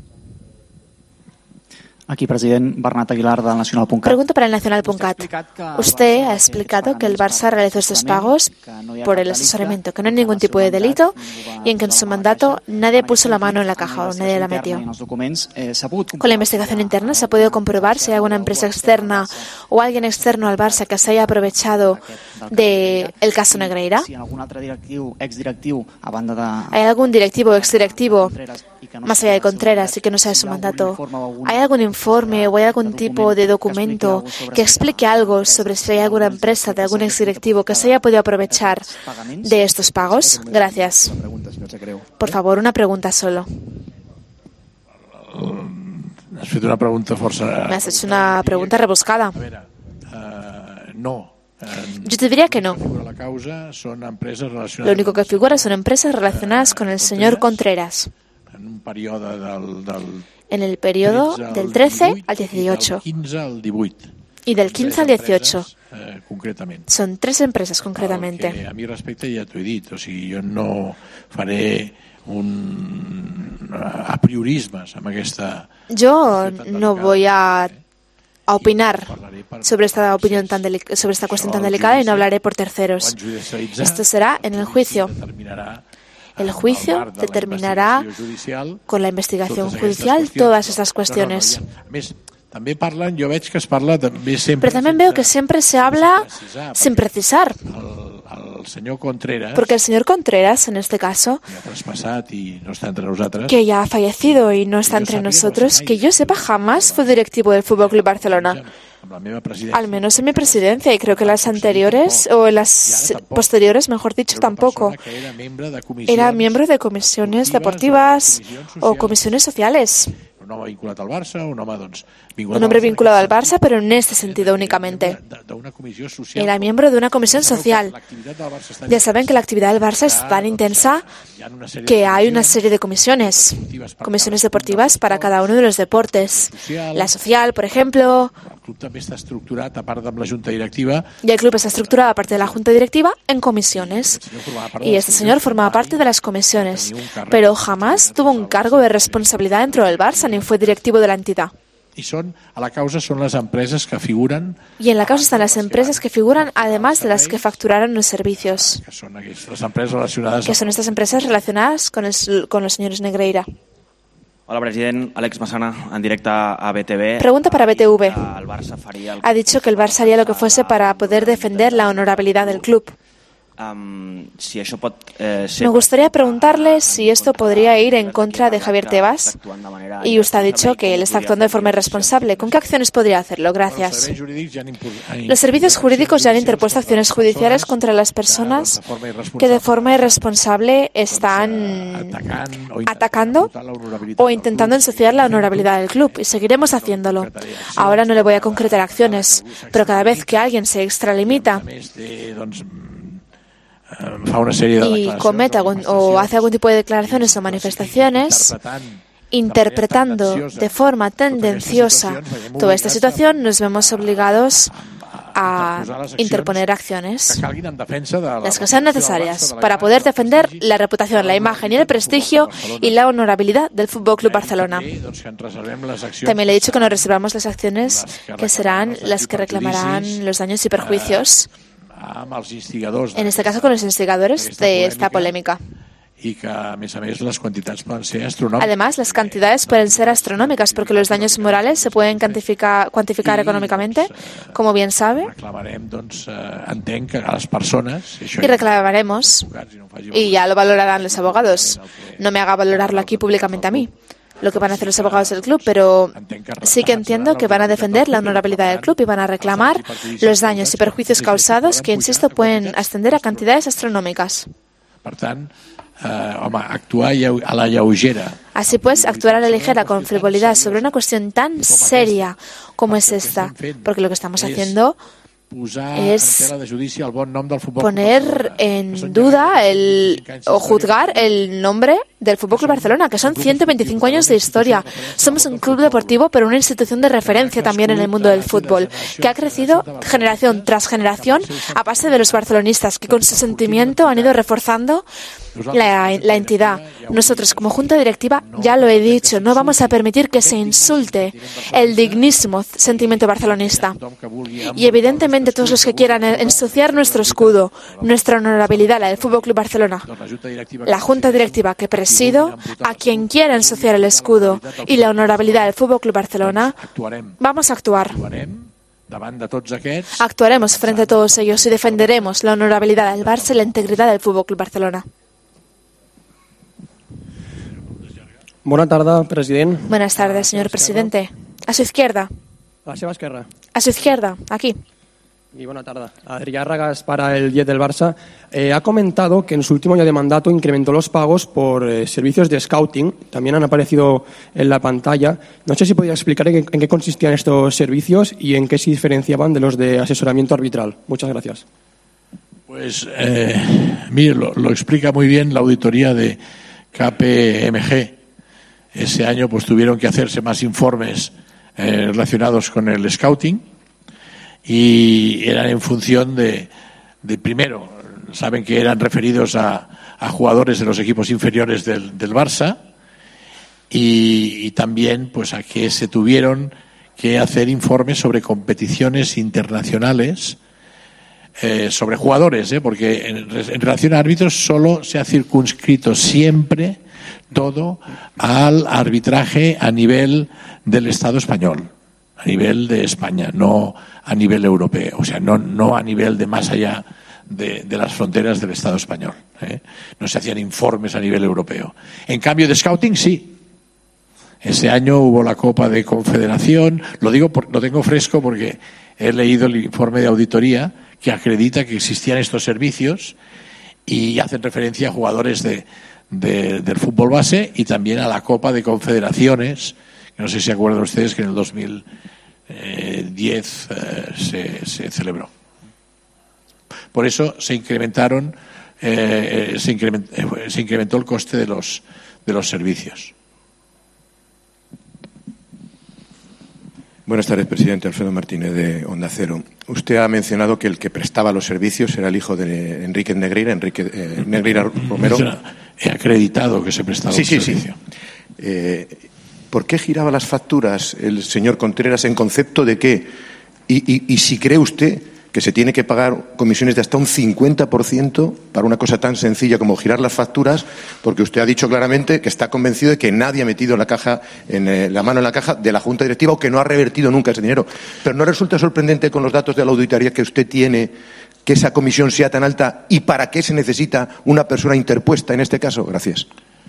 Aquí, president Bernat Aguilar, del Nacional.cat. Pregunta para el Nacional.cat. Usted ha explicado que el Barça realizó estos pagos por el asesoramiento, que no hay ningún tipo de delito y en que en su mandato nadie puso la mano en la caja o nadie la metió. Con la investigación interna se ha podido comprobar si hay alguna empresa externa o alguien externo al Barça que se haya aprovechado del caso Negreira. ¿Hay algún directivo o exdirectivo más allá de Contreras y que no sea su mandato? ¿Hay algún informe o hay algún tipo de documento que explique algo sobre si hay alguna empresa de algún exdirectivo que se haya podido aprovechar de estos pagos? Gracias. Por favor, una pregunta solo. Has fet una pregunta força... Me has hecho una pregunta rebuscada. No. Yo te diría que no. Lo único que figura son empresas relacionadas con el señor Contreras. En el periodo del 13 al 18 y del 15 al 18. Son 3 empresas concretamente. A mi respecte ja t'ho he dit, o sigui, jo no faré apriorismes amb aquesta... Yo no voy a opinar sobre esta cuestión tan delicada y no hablaré por terceros. Esto será en el juicio. El juicio determinará con la investigación judicial todas estas cuestiones. Pero también veo que siempre se habla sin precisar. Porque el señor Contreras, en este caso, que ya ha fallecido y no está entre nosotros, que yo sepa, jamás fue directivo del Fútbol Club Barcelona. Al menos en mi presidencia, y creo que las anteriores o en las posteriores, mejor dicho, tampoco. Era miembro de comisiones deportivas o comisiones sociales. un hombre vinculado al Barça, un hombre vinculado al Barça, pero en este sentido únicamente. Era miembro de una comisión social. Ya saben que la actividad del Barça es tan intensa que hay una serie de comisiones deportivas para cada uno de los deportes. La social, por ejemplo. El club també està estructurat, a part de la junta directiva. Y el club está estructurado, aparte de la junta directiva, en comisiones. Y este señor formaba parte de las comisiones, pero jamás tuvo un cargo de responsabilidad dentro del Barça ni fue directivo de la entidad. Y a la causa son las empresas que figuran. Y en la causa están las empresas que figuran, además de las que facturaron los servicios. Que son las empresas relacionadas. Que son estas empresas relacionadas con los señores Negreira. Hola, president. Àlex Massana, en directe a BTV. Pregunta para BTV. Ha dicho que el Barça haría lo que fuese para poder defender la honorabilidad del club. Me gustaría preguntarle si esto podría ir en contra de Javier Tebas. Y usted ha dicho que él está actuando de forma irresponsable. ¿Con qué acciones podría hacerlo? Gracias. Los servicios jurídicos ya han interpuesto acciones judiciales contra las personas que de forma irresponsable están atacando o intentando ensuciar la honorabilidad del club. Y seguiremos haciéndolo. Ahora no le voy a concretar acciones, pero cada vez que alguien se extralimita y cometa o hace algún tipo de declaraciones o manifestaciones interpretando de forma tendenciosa toda esta situación, nos vemos obligados a interponer acciones, las que sean necesarias, para poder defender la reputación, la imagen y el prestigio y la honorabilidad del Fútbol Club Barcelona. También le he dicho que nos reservamos las acciones que serán las que reclamarán los daños y perjuicios, en este caso con los instigadores de esta polémica. Además, las cantidades pueden ser astronómicas porque los daños morales se pueden cuantificar económicamente, como bien sabe. Y reclamaremos, y ya lo valorarán los abogados. No me haga valorarlo aquí públicamente a mí, lo que van a hacer los abogados del club, pero sí que entiendo que van a defender la honorabilidad del club y van a reclamar los daños y perjuicios causados que, insisto, pueden ascender a cantidades astronómicas. Así pues, actuar a la ligera con frivolidad sobre una cuestión tan seria como es esta, porque lo que estamos haciendo es poner en duda o juzgar el nombre del Fútbol Club Barcelona, que son 125 años de historia. Somos un club deportivo, pero una institución de referencia también en el mundo del fútbol, que ha crecido generación tras generación a base de los barcelonistas, que con su sentimiento han ido reforzando la entidad. Nosotros, como junta directiva, ya lo he dicho, no vamos a permitir que se insulte el dignísimo sentimiento barcelonista. Y evidentemente todos los que quieran ensuciar nuestro escudo, nuestra honorabilidad, la del Fútbol Club Barcelona, la junta directiva que presido, a quien quiera ensuciar el escudo y la honorabilidad del Fútbol Club Barcelona, vamos a actuar. Actuaremos frente a todos ellos y defenderemos la honorabilidad del Barça y la integridad del Fútbol Club Barcelona. Buenas tardes, presidente. Buenas tardes, señor presidente. A su izquierda. A la seva esquerra. A su izquierda, aquí. Y buena tarde. Adrián Ragas para el 10 del Barça. Ha comentado que en su último año de mandato incrementó los pagos por servicios de scouting. También han aparecido en la pantalla. No sé si podría explicar en qué consistían estos servicios y en qué se diferenciaban de los de asesoramiento arbitral. Muchas gracias. Pues, mire, lo explica muy bien la auditoría de KPMG. Ese año pues tuvieron que hacerse más informes relacionados con el scouting y eran en función de primero, saben que eran referidos a jugadores de los equipos inferiores del Barça y también pues a que se tuvieron que hacer informes sobre competiciones internacionales sobre jugadores, porque en relación a árbitros solo se ha circunscrito siempre todo al arbitraje a nivel del Estado español, a nivel de España, no a nivel europeo, o sea, no a nivel de más allá de las fronteras del Estado español. No se hacían informes a nivel europeo. En cambio de scouting sí. Ese año hubo la Copa de Confederación, lo tengo fresco porque he leído el informe de auditoría que acredita que existían estos servicios y hacen referencia a jugadores del fútbol base y también a la Copa de Confederaciones No sé si se acuerdan ustedes que en el 2010 se celebró. Por eso se incrementó el coste de los servicios. Buenas tardes, presidente. Alfredo Martínez, de Onda Cero. Usted ha mencionado que el que prestaba los servicios era el hijo de Enrique Negreira, Negreira Romero. He acreditado que se prestaba el servicio. ¿Por qué giraba las facturas el señor Contreras en concepto de que, y si cree usted que se tiene que pagar comisiones de hasta un 50% para una cosa tan sencilla como girar las facturas, porque usted ha dicho claramente que está convencido de que nadie ha metido la mano en la caja de la Junta Directiva o que no ha revertido nunca ese dinero? Pero ¿no resulta sorprendente con los datos de la auditoría que usted tiene que esa comisión sea tan alta y para qué se necesita una persona interpuesta en este caso? Gracias.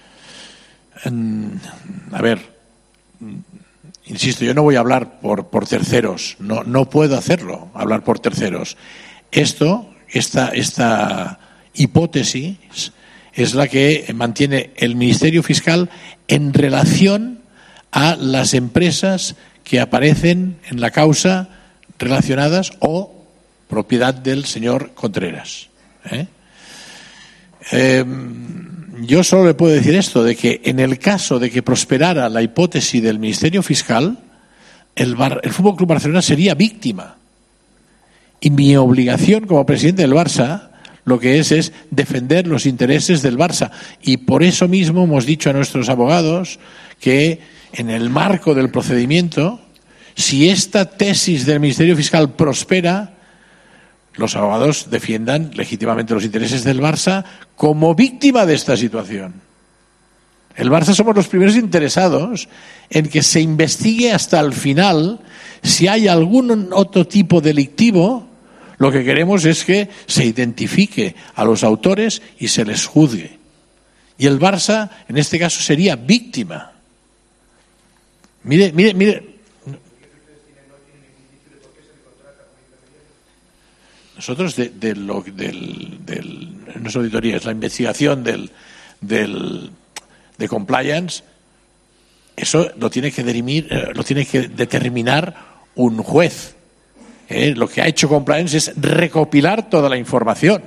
A ver, insisto, yo no voy a hablar por terceros, no puedo hacerlo, hablar por terceros. Esta hipótesis es la que mantiene el Ministerio Fiscal en relación a las empresas que aparecen en la causa relacionadas o propiedad del señor Contreras. Yo solo le puedo decir esto, de que en el caso de que prosperara la hipótesis del Ministerio Fiscal, el Fútbol Club Barcelona sería víctima. Y mi obligación como presidente del Barça lo que es defender los intereses del Barça. Y por eso mismo hemos dicho a nuestros abogados que en el marco del procedimiento, si esta tesis del Ministerio Fiscal prospera, los abogados defiendan legítimamente los intereses del Barça como víctima de esta situación. El Barça somos los primeros interesados en que se investigue hasta el final si hay algún otro tipo delictivo. Lo que queremos es que se identifique a los autores y se les juzgue. Y el Barça, en este caso, sería víctima. Mire. Nosotros no es auditoría, es la investigación de compliance. Eso lo tiene que determinar un juez. Lo que ha hecho compliance es recopilar toda la información.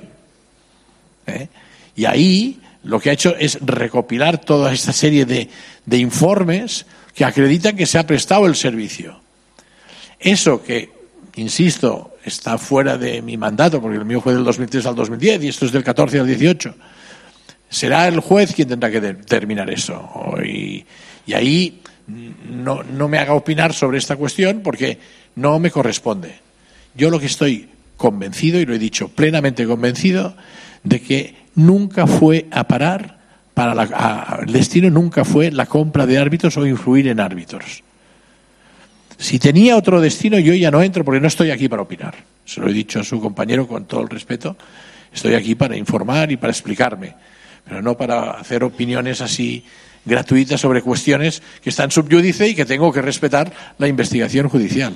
Y ahí lo que ha hecho es recopilar toda esta serie de informes que acreditan que se ha prestado el servicio. Eso que, insisto, está fuera de mi mandato, porque el mío fue del 2003 al 2010 y esto es del 14 al 18. Será el juez quien tendrá que determinar eso. Y ahí no me haga opinar sobre esta cuestión porque no me corresponde. Yo lo que estoy convencido, y lo he dicho plenamente convencido, de que nunca fue a parar, el destino nunca fue la compra de árbitros o influir en árbitros. Si tenía otro destino, yo ya no entro porque no estoy aquí para opinar. Se lo he dicho a su compañero con todo el respeto. Estoy aquí para informar y para explicarme, pero no para hacer opiniones así gratuitas sobre cuestiones que están sub judice y que tengo que respetar la investigación judicial.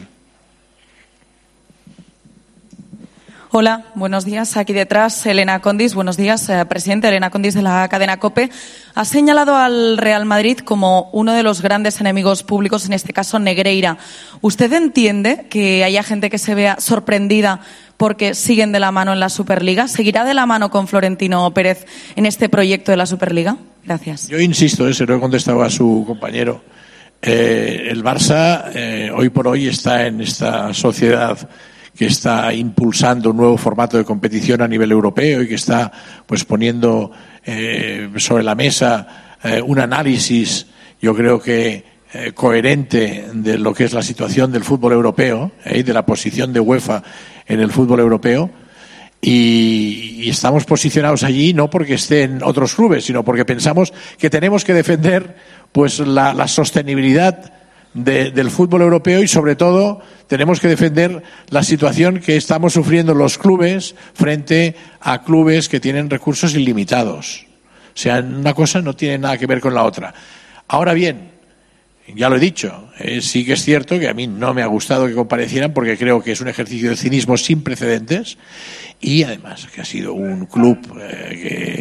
Hola, buenos días. Aquí detrás, Elena Condis. Buenos días, presidente. Elena Condis de la cadena COPE. Ha señalado al Real Madrid como uno de los grandes enemigos públicos, en este caso Negreira. ¿Usted entiende que haya gente que se vea sorprendida porque siguen de la mano en la Superliga? ¿Seguirá de la mano con Florentino Pérez en este proyecto de la Superliga? Gracias. Yo insisto, se lo he contestado a su compañero. El Barça hoy por hoy está en esta sociedad que está impulsando un nuevo formato de competición a nivel europeo y que está poniendo sobre la mesa un análisis, yo creo que coherente de lo que es la situación del fútbol europeo y de la posición de UEFA en el fútbol europeo. Y estamos posicionados allí no porque estén otros clubes, sino porque pensamos que tenemos que defender la sostenibilidad del fútbol europeo y sobre todo tenemos que defender la situación que estamos sufriendo los clubes frente a clubes que tienen recursos ilimitados. O sea, una cosa no tiene nada que ver con la otra. Ahora bien, ya lo he dicho, sí que es cierto que a mí no me ha gustado que comparecieran porque creo que es un ejercicio de cinismo sin precedentes y además que ha sido un club que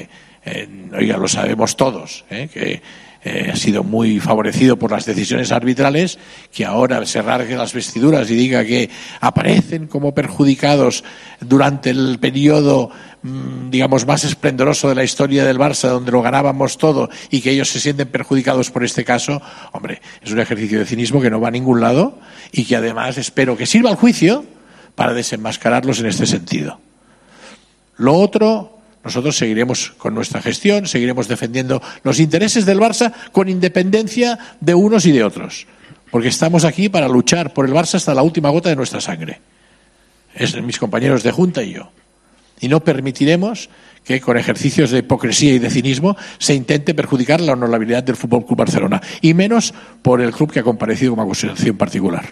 Oiga, lo sabemos todos, que ha sido muy favorecido por las decisiones arbitrales, que ahora se rasgue las vestiduras y diga que aparecen como perjudicados durante el periodo, digamos, más esplendoroso de la historia del Barça, donde lo ganábamos todo, y que ellos se sienten perjudicados por este caso. Hombre, es un ejercicio de cinismo que no va a ningún lado y que además espero que sirva al juicio para desenmascararlos en este sentido. Lo otro, nosotros seguiremos con nuestra gestión, seguiremos defendiendo los intereses del Barça con independencia de unos y de otros, porque estamos aquí para luchar por el Barça hasta la última gota de nuestra sangre. Es mis compañeros de Junta y yo. Y no permitiremos que con ejercicios de hipocresía y de cinismo se intente perjudicar la honorabilidad del Fútbol Club Barcelona, y menos por el club que ha comparecido como acusación particular.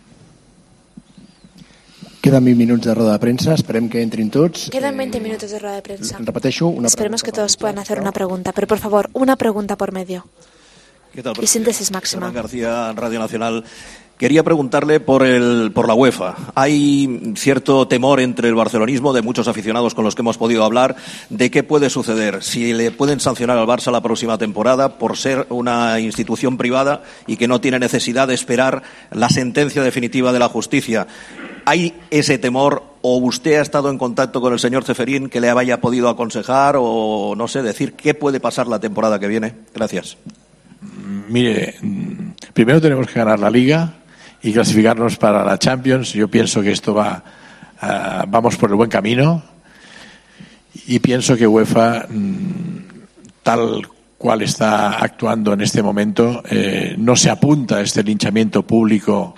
Queden 20 minuts de roda de premsa, esperem que entrin tots. Quedan 20 minutos de rueda de prensa. Repeteixo, Esperemos que todos puedan hacer una pregunta, pero por favor, una pregunta por medio. ¿Qué tal, y síntesis máxima. Germán García, Radio Nacional. Quería preguntarle por la UEFA. Hay cierto temor entre el barcelonismo, de muchos aficionados con los que hemos podido hablar, de qué puede suceder, si le pueden sancionar al Barça la próxima temporada por ser una institución privada y que no tiene necesidad de esperar la sentencia definitiva de la justicia. ¿Hay ese temor, o usted ha estado en contacto con el señor Ceferín que le haya podido aconsejar o, no sé, decir qué puede pasar la temporada que viene? Gracias. Mire, primero tenemos que ganar la Liga y clasificarnos para la Champions. Yo pienso que esto vamos por el buen camino, y pienso que UEFA, tal cual está actuando en este momento, no se apunta a este linchamiento público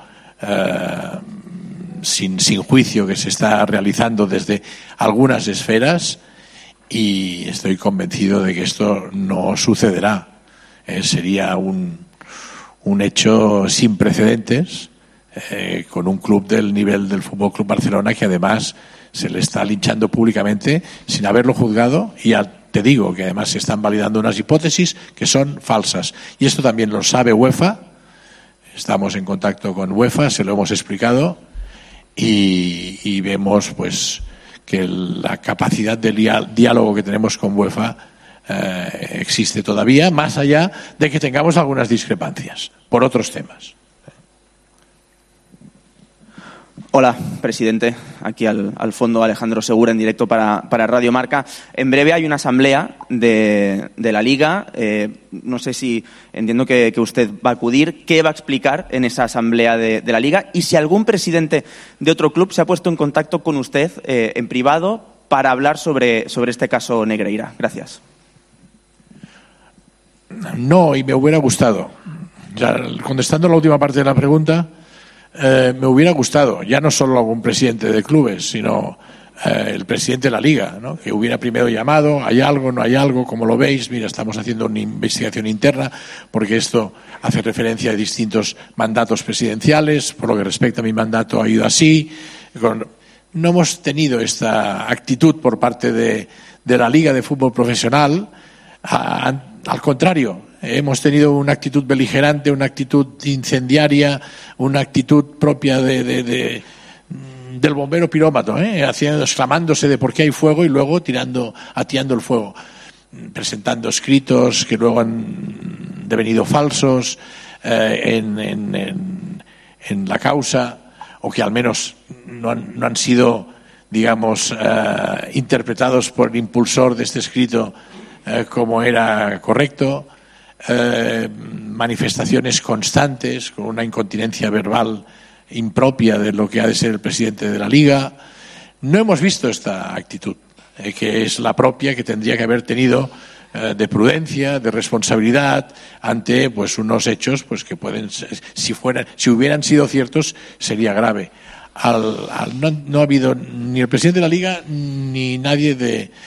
sin juicio que se está realizando desde algunas esferas, y estoy convencido de que esto no sucederá. Sería un hecho sin precedentes, con un club del nivel del Fútbol Club Barcelona, que además se le está linchando públicamente sin haberlo juzgado, y te digo que además se están validando unas hipótesis que son falsas, y esto también lo sabe UEFA. Estamos en contacto con UEFA, se lo hemos explicado, y vemos pues que la capacidad de diálogo que tenemos con UEFA existe todavía, más allá de que tengamos algunas discrepancias por otros temas. Hola, presidente. Aquí al fondo Alejandro Segura, en directo para Radio Marca. En breve hay una asamblea de la Liga. No sé si entiendo que usted va a acudir. ¿Qué va a explicar en esa asamblea de la Liga? Y si algún presidente de otro club se ha puesto en contacto con usted en privado para hablar sobre este caso Negreira. Gracias. No, y me hubiera gustado. Ya, contestando la última parte de la pregunta, me hubiera gustado, ya no solo algún presidente de clubes, sino el presidente de la Liga, ¿no? Que hubiera primero llamado, hay algo, no hay algo, como lo veis, mira, estamos haciendo una investigación interna, porque esto hace referencia a distintos mandatos presidenciales. Por lo que respecta a mi mandato, ha ido así. No hemos tenido esta actitud por parte de la Liga de Fútbol Profesional. Al contrario, hemos tenido una actitud beligerante, una actitud incendiaria, una actitud propia del bombero pirómato, exclamándose de por qué hay fuego y luego atiando el fuego, presentando escritos que luego han devenido falsos en la causa, o que al menos no han sido, digamos, interpretados por el impulsor de este escrito como era correcto. Manifestaciones constantes con una incontinencia verbal impropia de lo que ha de ser el presidente de la Liga. No hemos visto esta actitud, que es la propia que tendría que haber tenido, de prudencia, de responsabilidad ante pues unos hechos pues que pueden, si hubieran sido ciertos, sería grave. No ha habido ni el presidente de la Liga ni nadie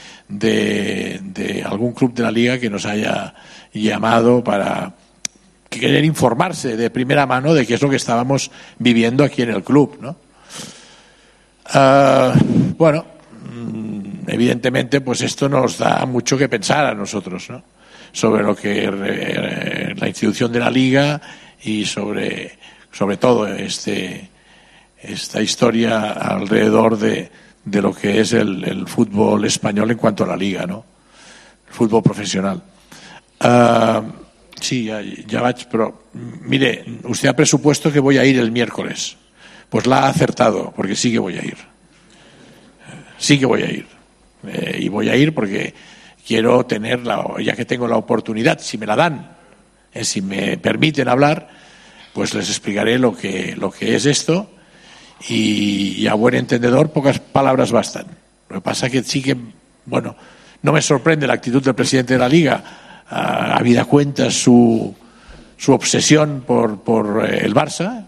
de algún club de la Liga que nos haya llamado para querer informarse de primera mano de qué es lo que estábamos viviendo aquí en el club, ¿no? Bueno, evidentemente pues esto nos da mucho que pensar a nosotros, ¿no? Sobre lo que la institución de la Liga y sobre todo esta historia alrededor de lo que es el fútbol español en cuanto a la Liga, ¿no? fútbol profesional. Sí, ya vaig, pero mire, usted ha presupuesto que voy a ir el miércoles. Pues la ha acertado, porque sí que voy a ir. Sí que voy a ir. Y voy a ir porque quiero tener, ya que tengo la oportunidad, si me la dan, si me permiten hablar, pues les explicaré lo que es esto y a buen entendedor pocas palabras bastan. Lo que pasa que sí que, bueno, no me sorprende la actitud del presidente de la Liga, habida cuenta su obsesión por el Barça,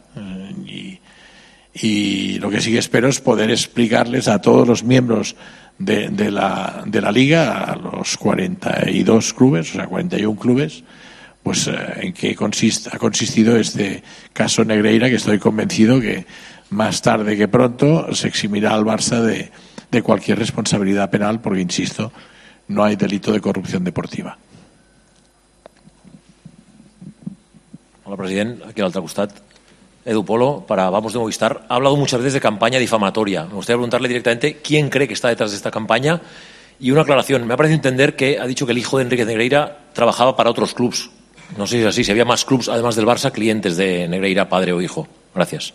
y lo que sí que espero es poder explicarles a todos los miembros de la Liga, a los 42 clubes, o sea, 41 clubes, pues en qué ha consistido este caso Negreira, que estoy convencido que más tarde que pronto se eximirá al Barça de cualquier responsabilidad penal, porque, insisto, no hay delito de corrupción deportiva. Hola, president. Aquí al otro costat. Edu Polo, para Vamos de Movistar. Ha hablado muchas veces de campaña difamatoria. Me gustaría preguntarle directamente quién cree que está detrás de esta campaña. Y una aclaración. Me ha parecido entender que ha dicho que el hijo de Enrique Negreira trabajaba para otros clubs. No sé si es así, si había más clubs, además del Barça, clientes de Negreira, padre o hijo. Gracias.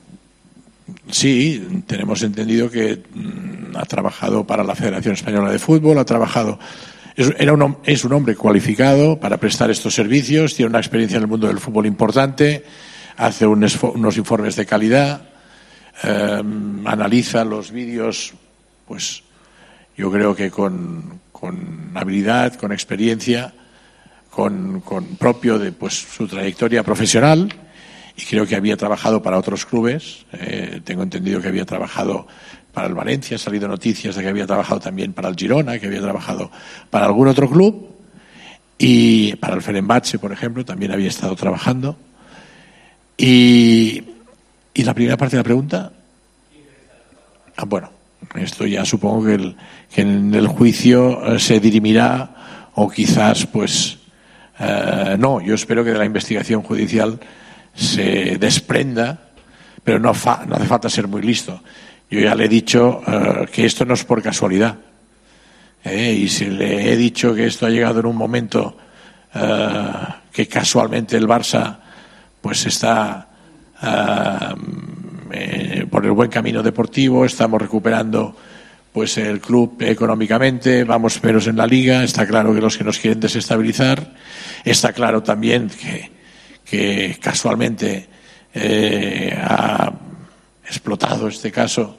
Sí, tenemos entendido que ha trabajado para la Federación Española de Fútbol, ha trabajado... Es un hombre cualificado para prestar estos servicios, tiene una experiencia en el mundo del fútbol importante, hace unos informes de calidad, analiza los vídeos, pues yo creo que con habilidad, con experiencia, con propio de pues su trayectoria profesional, y creo que había trabajado para otros clubes. Tengo entendido que había trabajado para el Valencia, han salido noticias de que había trabajado también para el Girona, que había trabajado para algún otro club, y para el Fenerbahce, por ejemplo, también había estado trabajando. Y la primera parte de la pregunta, bueno, esto ya supongo que en el juicio se dirimirá, o quizás pues no, yo espero que de la investigación judicial se desprenda, pero no hace falta ser muy listo. Yo ya le he dicho que esto no es por casualidad, y si le he dicho que esto ha llegado en un momento que casualmente el Barça pues está por el buen camino deportivo, estamos recuperando pues el club económicamente, vamos menos en la Liga, está claro que los que nos quieren desestabilizar, está claro también que casualmente ha explotado este caso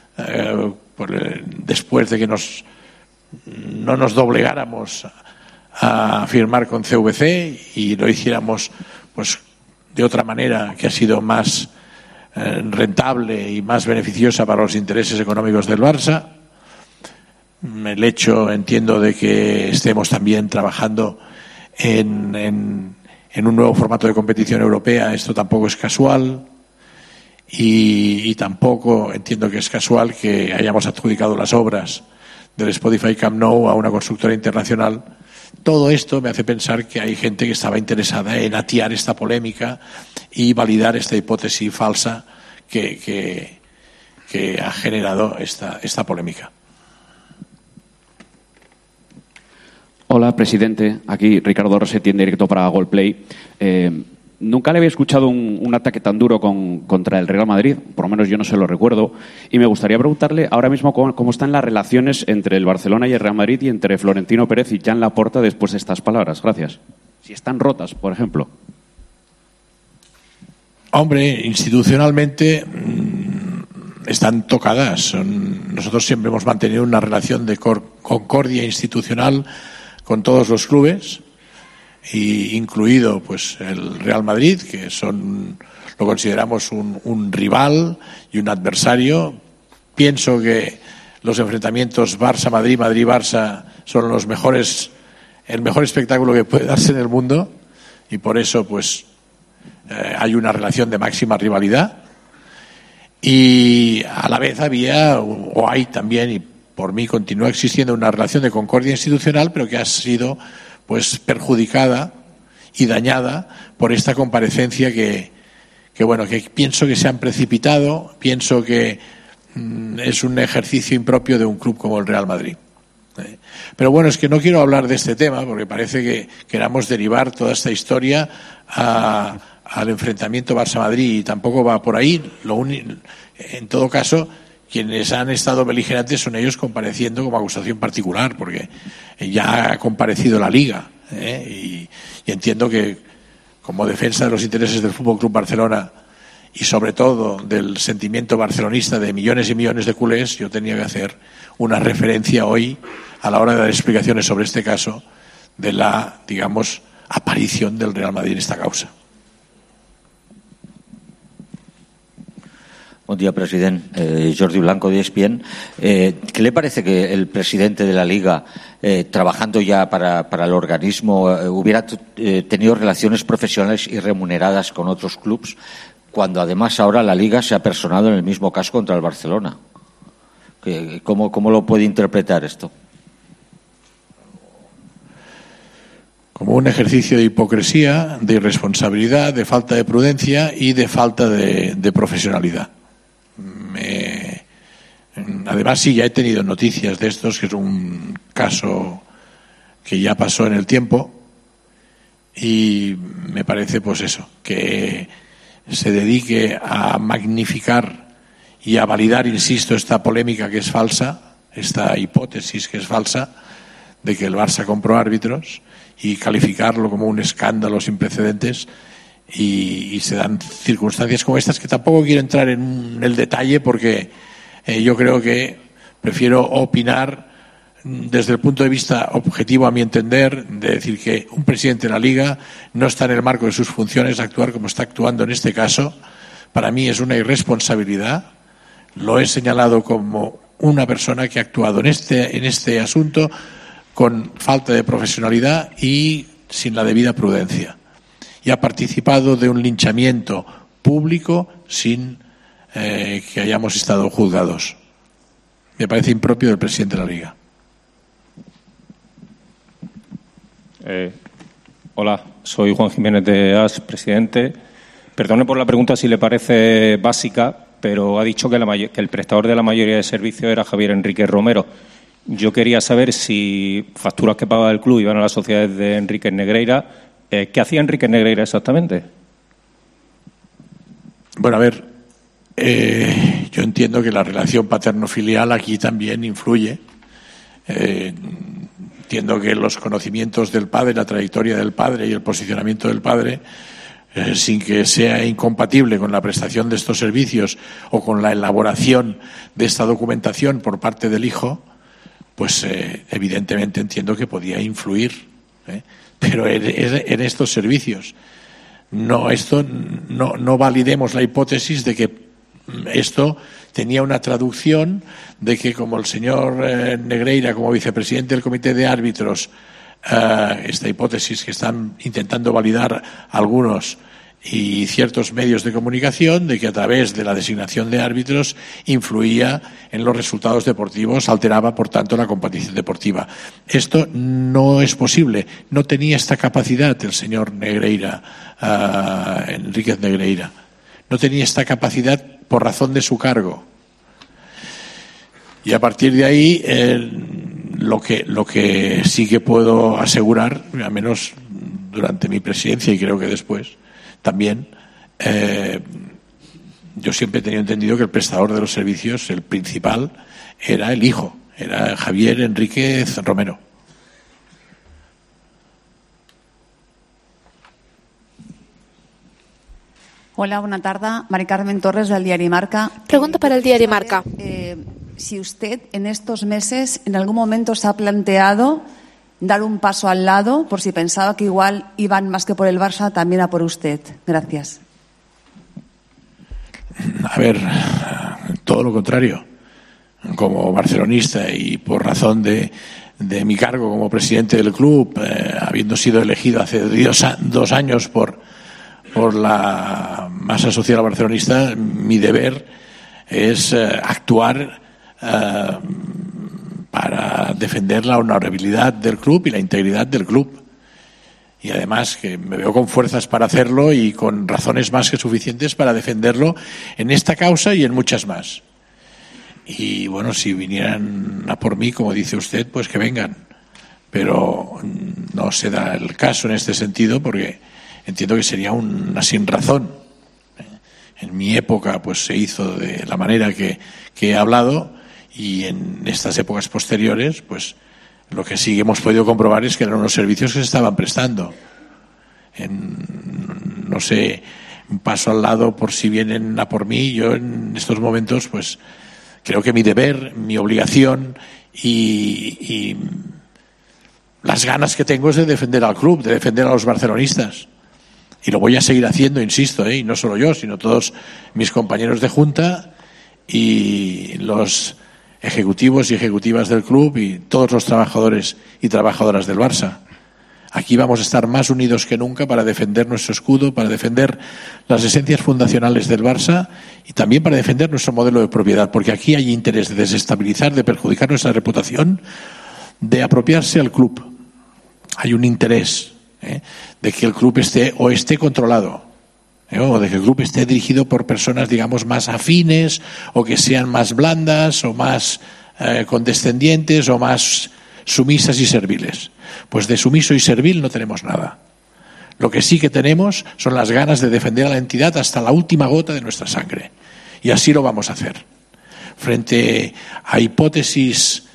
después de que no nos doblegáramos a firmar con CVC y lo hiciéramos pues de otra manera que ha sido más rentable y más beneficiosa para los intereses económicos del Barça. El hecho, entiendo, de que estemos también trabajando en un nuevo formato de competición europea, esto tampoco es casual, y tampoco entiendo que es casual que hayamos adjudicado las obras del Spotify Camp Nou a una constructora internacional. Todo esto me hace pensar que hay gente que estaba interesada en atiar esta polémica y validar esta hipótesis falsa que ha generado esta polémica. Hola, presidente. Aquí Ricardo Rossetti en directo para Goldplay. Nunca le había escuchado un ataque tan duro contra el Real Madrid, por lo menos yo no se lo recuerdo, y me gustaría preguntarle ahora mismo cómo están las relaciones entre el Barcelona y el Real Madrid y entre Florentino Pérez y Joan Laporta después de estas palabras. Gracias. Si están rotas, por ejemplo. Hombre, institucionalmente están tocadas. Nosotros siempre hemos mantenido una relación de concordia institucional con todos los clubes, y incluido pues el Real Madrid, que lo consideramos un rival y un adversario. Pienso que los enfrentamientos Barça-Madrid, Madrid-Barça son el mejor espectáculo que puede darse en el mundo, y por eso pues hay una relación de máxima rivalidad, y a la vez había o hay también, y por mí continúa existiendo, una relación de concordia institucional, pero que ha sido pues perjudicada y dañada por esta comparecencia que pienso que se han precipitado, pienso que es un ejercicio impropio de un club como el Real Madrid. Pero bueno, es que no quiero hablar de este tema porque parece que queramos derivar toda esta historia al enfrentamiento Barça-Madrid y tampoco va por ahí. En todo caso, quienes han estado beligerantes son ellos compareciendo como acusación particular, porque ya ha comparecido la Liga, y entiendo que como defensa de los intereses del Fútbol Club Barcelona y sobre todo del sentimiento barcelonista de millones y millones de culés, yo tenía que hacer una referencia hoy a la hora de dar explicaciones sobre este caso de la, digamos, aparición del Real Madrid en esta causa. Buen día, presidente. Jordi Blanco, de ESPN. ¿Qué le parece que el presidente de la Liga, trabajando ya para el organismo, hubiera tenido relaciones profesionales y remuneradas con otros clubes, cuando además ahora la Liga se ha personado en el mismo caso contra el Barcelona? ¿Cómo lo puede interpretar esto? Como un ejercicio de hipocresía, de irresponsabilidad, de falta de prudencia y de falta de profesionalidad. Además, sí, ya he tenido noticias de estos, que es un caso que ya pasó en el tiempo, y me parece pues eso, que se dedique a magnificar y a validar, insisto, esta polémica que es falsa, esta hipótesis que es falsa, de que el Barça compró árbitros, y calificarlo como un escándalo sin precedentes, y se dan circunstancias como estas, que tampoco quiero entrar en el detalle porque yo creo que prefiero opinar desde el punto de vista objetivo, a mi entender, de decir que un presidente de la Liga no está en el marco de sus funciones actuar como está actuando en este caso. Para mí es una irresponsabilidad. Lo he señalado como una persona que ha actuado en este asunto con falta de profesionalidad y sin la debida prudencia. Y ha participado de un linchamiento público sin que hayamos estado juzgados. Me parece impropio del presidente de la Liga. Hola, soy Juan Jiménez de AS, presidente. Perdone por la pregunta si le parece básica, pero ha dicho que el prestador de la mayoría de servicios era Javier Enrique Romero. Yo quería saber si facturas que pagaba el club iban a las sociedades de Enrique Negreira. ¿Qué hacía Enrique Negreira exactamente? Bueno, a ver, yo entiendo que la relación paterno-filial aquí también influye. Entiendo que los conocimientos del padre, la trayectoria del padre y el posicionamiento del padre, sin que sea incompatible con la prestación de estos servicios o con la elaboración de esta documentación por parte del hijo, pues evidentemente entiendo que podía influir, pero en estos servicios. No validemos la hipótesis de que esto tenía una traducción de que, como el señor Negreira, como vicepresidente del Comité de Árbitros, esta hipótesis que están intentando validar algunos y ciertos medios de comunicación, de que a través de la designación de árbitros influía en los resultados deportivos, alteraba por tanto la competición deportiva. Esto no es posible. No tenía esta capacidad el señor Negreira, Enríquez Negreira. No tenía esta capacidad por razón de su cargo. Y a partir de ahí, lo que sí que puedo asegurar, al menos durante mi presidencia y creo que después también, yo siempre he tenido entendido que el prestador de los servicios, el principal, era el hijo, era Javier Enríquez Romero. Hola, buena tarde. Mari Carmen Torres, del diario Marca. Pregunta para el diario Marca. Si usted en estos meses en algún momento se ha planteado dar un paso al lado por si pensaba que igual iban más que por el Barça, también a por usted. Gracias. A ver, todo lo contrario. Como barcelonista y por razón de mi cargo como presidente del club, habiendo sido elegido hace 2 años por la masa social barcelonista, mi deber es actuar para defender la honorabilidad del club y la integridad del club. Y además que me veo con fuerzas para hacerlo y con razones más que suficientes para defenderlo en esta causa y en muchas más. Y bueno, si vinieran a por mí, como dice usted, pues que vengan. Pero no se da el caso en este sentido porque entiendo que sería una sinrazón. En mi época pues se hizo de la manera que he hablado, y en estas épocas posteriores pues lo que sí hemos podido comprobar es que eran unos servicios que se estaban prestando. No sé, un paso al lado por si vienen a por mí. Yo en estos momentos pues creo que mi deber, mi obligación y las ganas que tengo es de defender al club, de defender a los barcelonistas. Y lo voy a seguir haciendo, insisto, y no solo yo, sino todos mis compañeros de junta y los ejecutivos y ejecutivas del club y todos los trabajadores y trabajadoras del Barça. Aquí vamos a estar más unidos que nunca para defender nuestro escudo, para defender las esencias fundacionales del Barça y también para defender nuestro modelo de propiedad, porque aquí hay interés de desestabilizar, de perjudicar nuestra reputación, de apropiarse al club. Hay un interés de que el club esté controlado, o de que el club esté dirigido por personas, digamos, más afines, o que sean más blandas, o más condescendientes, o más sumisas y serviles. Pues de sumiso y servil no tenemos nada. Lo que sí que tenemos son las ganas de defender a la entidad hasta la última gota de nuestra sangre. Y así lo vamos a hacer. Frente a hipótesis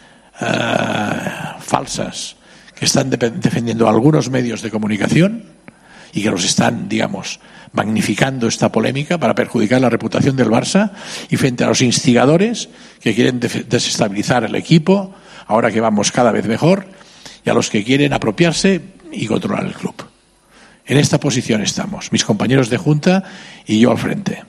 falsas que están defendiendo algunos medios de comunicación y que los están, digamos, magnificando esta polémica para perjudicar la reputación del Barça, y frente a los instigadores que quieren desestabilizar el equipo, ahora que vamos cada vez mejor, y a los que quieren apropiarse y controlar el club. En esta posición estamos, mis compañeros de junta y yo al frente.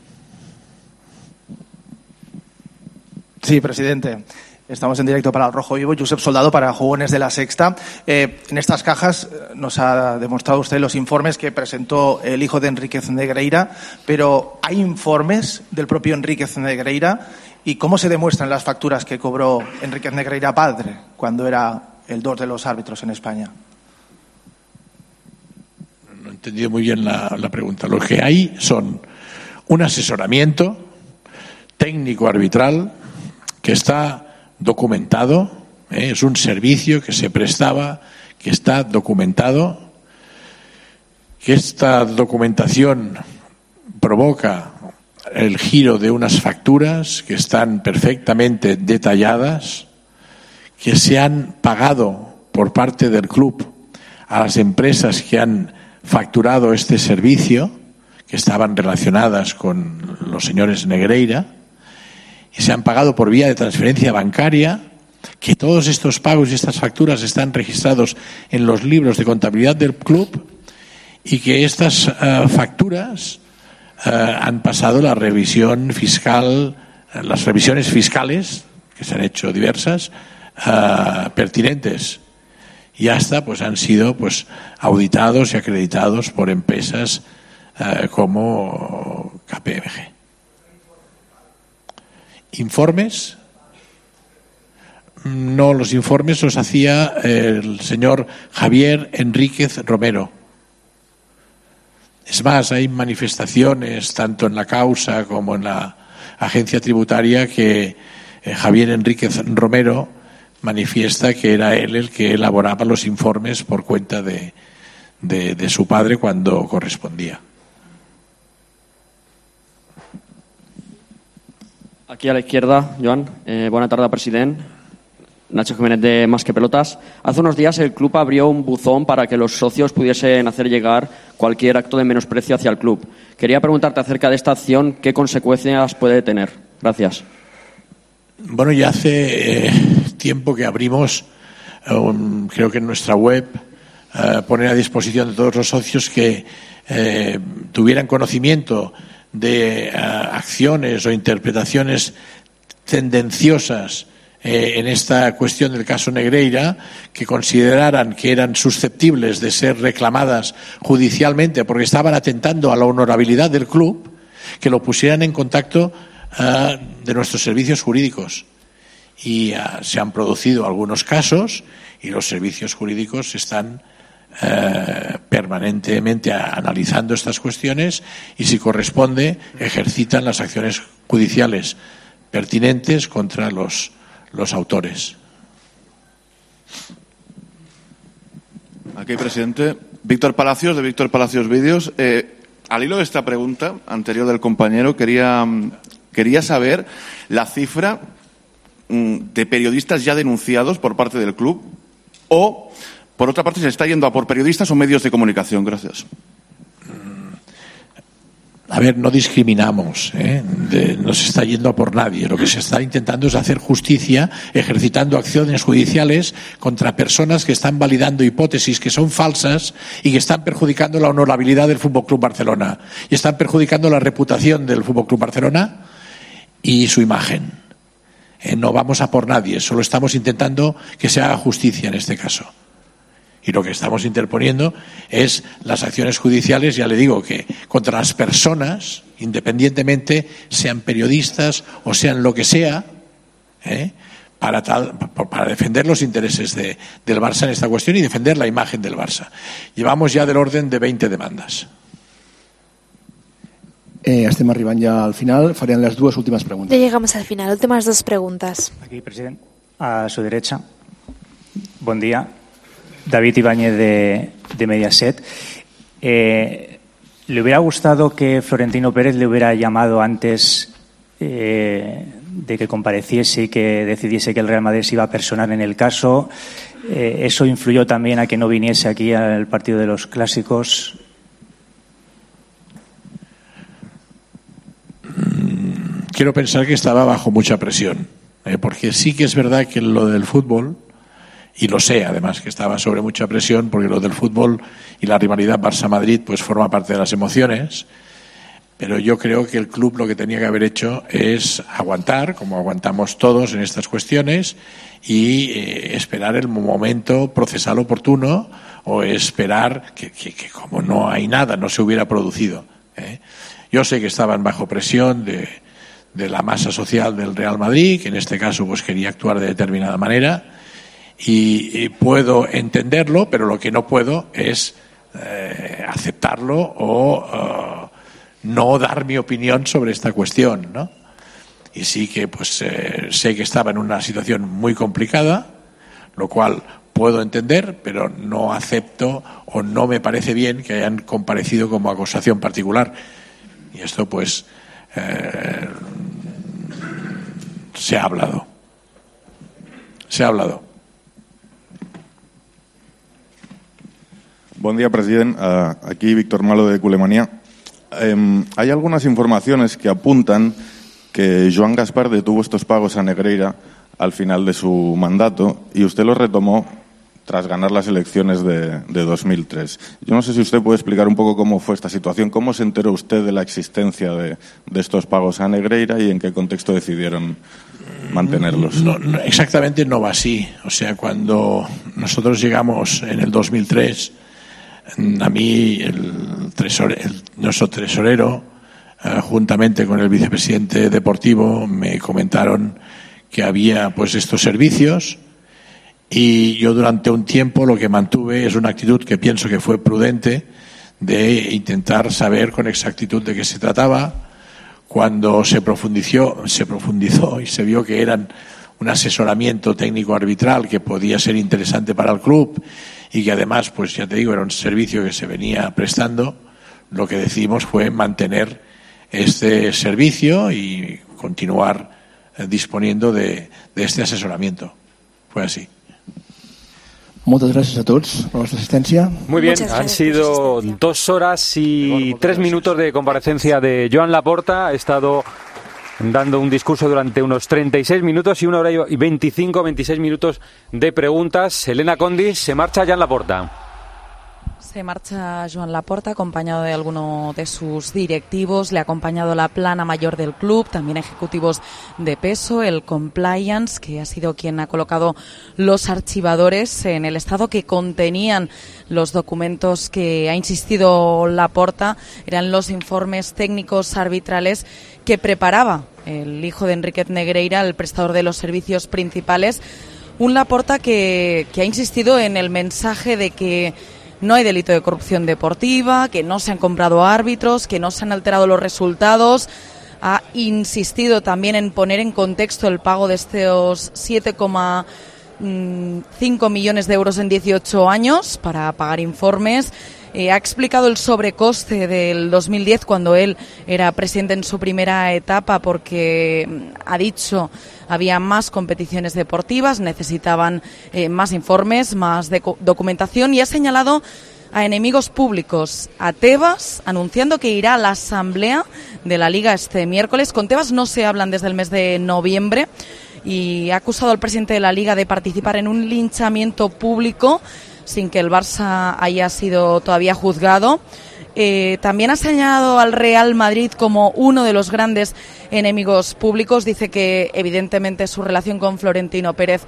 Sí, presidente. Estamos en directo para El Rojo Vivo. Josep Soldado para Jugones de la Sexta. En estas cajas nos ha demostrado usted los informes que presentó el hijo de Enríquez Negreira, pero ¿hay informes del propio Enríquez Negreira? ¿Y cómo se demuestran las facturas que cobró Enríquez Negreira padre cuando era el 2 de los árbitros en España? No he entendido muy bien la pregunta. Lo que hay son un asesoramiento técnico arbitral que está documentado, es un servicio que se prestaba, que está documentado, que esta documentación provoca el giro de unas facturas que están perfectamente detalladas, que se han pagado por parte del club a las empresas que han facturado este servicio, que estaban relacionadas con los señores Negreira, y se han pagado por vía de transferencia bancaria, que todos estos pagos y estas facturas están registrados en los libros de contabilidad del club, y que estas facturas han pasado la revisión fiscal, las revisiones fiscales, que se han hecho diversas, pertinentes, y hasta pues han sido pues auditados y acreditados por empresas como KPMG. ¿Informes? No, los informes los hacía el señor Javier Enríquez Romero. Es más, hay manifestaciones tanto en la causa como en la agencia tributaria que Javier Enríquez Romero manifiesta que era él el que elaboraba los informes por cuenta de su padre cuando correspondía. Aquí a la izquierda, Joan. Buena tarde, presidente. Nacho Jiménez de Más que Pelotas. Hace unos días el club abrió un buzón para que los socios pudiesen hacer llegar cualquier acto de menosprecio hacia el club. Quería preguntarte acerca de esta acción, ¿qué consecuencias puede tener? Gracias. Bueno, ya hace tiempo que abrimos, creo que en nuestra web, poner a disposición de todos los socios que tuvieran conocimiento de acciones o interpretaciones tendenciosas en esta cuestión del caso Negreira, que consideraran que eran susceptibles de ser reclamadas judicialmente porque estaban atentando a la honorabilidad del club, que lo pusieran en contacto de nuestros servicios jurídicos. Y se han producido algunos casos y los servicios jurídicos están permanentemente analizando estas cuestiones y, si corresponde, ejercitan las acciones judiciales pertinentes contra los autores. Aquí, presidente. Víctor Palacios, de Víctor Palacios Vídeos. Al hilo de esta pregunta anterior del compañero, quería saber la cifra de periodistas ya denunciados por parte del club o, por otra parte, se está yendo a por periodistas o medios de comunicación. Gracias. A ver, no discriminamos, no se está yendo a por nadie. Lo que se está intentando es hacer justicia, ejercitando acciones judiciales contra personas que están validando hipótesis que son falsas y que están perjudicando la honorabilidad del Fútbol Club Barcelona y están perjudicando la reputación del Fútbol Club Barcelona y su imagen. No vamos a por nadie, solo estamos intentando que se haga justicia en este caso. Y lo que estamos interponiendo es las acciones judiciales, ya le digo, que contra las personas, independientemente sean periodistas o sean lo que sea, para defender los intereses del Barça en esta cuestión y defender la imagen del Barça. Llevamos ya del orden de 20 demandas. Estem arribant ja al final. Farían las dos últimas preguntas. Ya llegamos al final. Últimas dos preguntas. Aquí, presidente. A su derecha. Buen día. David Ibáñez de Mediaset. ¿Le hubiera gustado que Florentino Pérez le hubiera llamado antes de que compareciese y que decidiese que el Real Madrid se iba a personar en el caso? ¿Eso influyó también a que no viniese aquí al partido de los clásicos? Quiero pensar que estaba bajo mucha presión, porque sí que es verdad que lo del fútbol, y lo sé además que estaba sobre mucha presión, porque lo del fútbol y la rivalidad Barça-Madrid pues forma parte de las emociones, pero yo creo que el club lo que tenía que haber hecho es aguantar, como aguantamos todos en estas cuestiones, y esperar el momento procesal oportuno o esperar que como no hay nada, no se hubiera producido. Yo sé que estaban bajo presión de la masa social del Real Madrid, que en este caso pues quería actuar de determinada manera, y puedo entenderlo, pero lo que no puedo es aceptarlo o no dar mi opinión sobre esta cuestión, ¿no? Y sí que pues sé que estaba en una situación muy complicada, lo cual puedo entender, pero no acepto o no me parece bien que hayan comparecido como acusación particular. Y esto pues se ha hablado. Buen día, presidente. Aquí Víctor Malo de Culemanía. Hay algunas informaciones que apuntan que Joan Gaspar detuvo estos pagos a Negreira al final de su mandato y usted los retomó tras ganar las elecciones de 2003. Yo no sé si usted puede explicar un poco cómo fue esta situación, cómo se enteró usted de la existencia de estos pagos a Negreira y en qué contexto decidieron mantenerlos. No, exactamente no va así. O sea, cuando nosotros llegamos en el 2003, a mí nuestro tesorero, juntamente con el vicepresidente deportivo, me comentaron que había pues estos servicios. Y yo durante un tiempo lo que mantuve es una actitud que pienso que fue prudente de intentar saber con exactitud de qué se trataba. Cuando se profundizó y se vio que eran un asesoramiento técnico arbitral que podía ser interesante para el club y que además, pues ya te digo, era un servicio que se venía prestando, lo que decidimos fue mantener este servicio y continuar disponiendo de este asesoramiento. Fue así. Muchas gracias a todos por vuestra asistencia. Muy bien, han sido 2 horas y 3 minutos de comparecencia de Joan Laporta. Ha estado dando un discurso durante unos 36 minutos y 1 hora y 26 minutos de preguntas. Elena Condis, se marcha Joan Laporta. Se marcha Joan Laporta acompañado de alguno de sus directivos. Le ha acompañado la plana mayor del club, también ejecutivos de peso, el compliance, que ha sido quien ha colocado los archivadores en el estado que contenían los documentos que ha insistido Laporta. Eran los informes técnicos arbitrales que preparaba el hijo de Enrique Negreira, el prestador de los servicios principales. Un Laporta que ha insistido en el mensaje de que no hay delito de corrupción deportiva, que no se han comprado árbitros, que no se han alterado los resultados. ha insistido también en poner en contexto el pago de estos 7,5 millones de euros en 18 años para pagar informes. Ha explicado el sobrecoste del 2010 cuando él era presidente en su primera etapa, porque ha dicho había más competiciones deportivas, necesitaban más informes, más documentación, y ha señalado a enemigos públicos, a Tebas, anunciando que irá a la asamblea de la Liga este miércoles. Con Tebas no se hablan desde el mes de noviembre y ha acusado al presidente de la Liga de participar en un linchamiento público sin que el Barça haya sido todavía juzgado. También ha señalado al Real Madrid como uno de los grandes enemigos públicos. Dice que evidentemente su relación con Florentino Pérez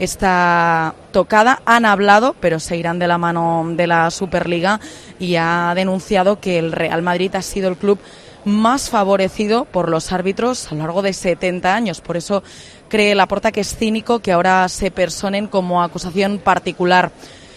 está tocada. Han hablado, pero se irán de la mano de la Superliga, y ha denunciado que el Real Madrid ha sido el club más favorecido por los árbitros a lo largo de 70 años. Por eso cree Laporta que es cínico que ahora se personen como acusación particular.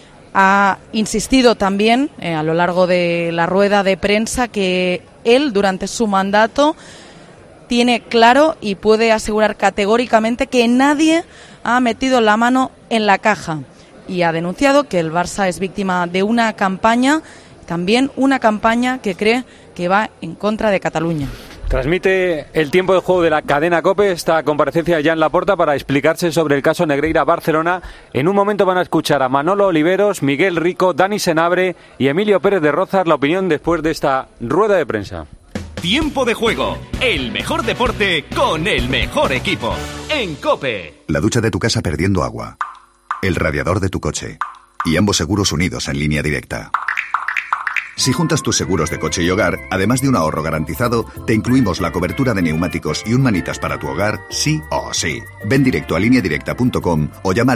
Ha insistido también a lo largo de la rueda de prensa que él, durante su mandato, tiene claro y puede asegurar categóricamente que nadie ha metido la mano en la caja, y ha denunciado que el Barça es víctima de una campaña, también una campaña que cree que va en contra de Cataluña. Transmite el tiempo de juego de la cadena COPE esta comparecencia de Joan Laporta para explicarse sobre el caso Negreira-Barcelona. En un momento van a escuchar a Manolo Oliveros, Miguel Rico, Dani Senabre y Emilio Pérez de Rozas la opinión después de esta rueda de prensa. Tiempo de juego, el mejor deporte con el mejor equipo. En COPE. La ducha de tu casa perdiendo agua, el radiador de tu coche y ambos seguros unidos en línea directa. Si juntas tus seguros de coche y hogar, además de un ahorro garantizado, te incluimos la cobertura de neumáticos y un manitas para tu hogar, sí o sí. Ven directo a lineadirecta.com o llama al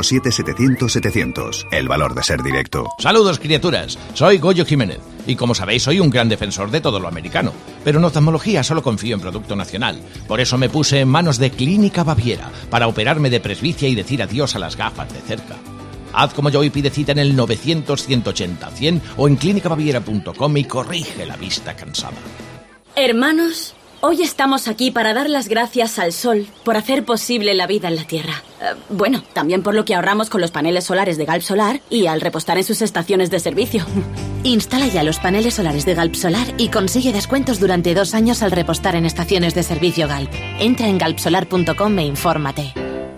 917-700-700. El valor de ser directo. Saludos, criaturas. Soy Goyo Jiménez. Y como sabéis, soy un gran defensor de todo lo americano. Pero en oftalmología solo confío en producto nacional. Por eso me puse en manos de Clínica Baviera para operarme de presbicia y decir adiós a las gafas de cerca. Haz como yo y pide cita en el 900-180-100 o en clínicabaviera.com y corrige la vista cansada. Hermanos, hoy estamos aquí para dar las gracias al sol por hacer posible la vida en la Tierra. Bueno, también por lo que ahorramos con los paneles solares de Galp Solar y al repostar en sus estaciones de servicio. Instala ya los paneles solares de Galp Solar y consigue descuentos durante 2 años al repostar en estaciones de servicio Galp. Entra en galpsolar.com e infórmate.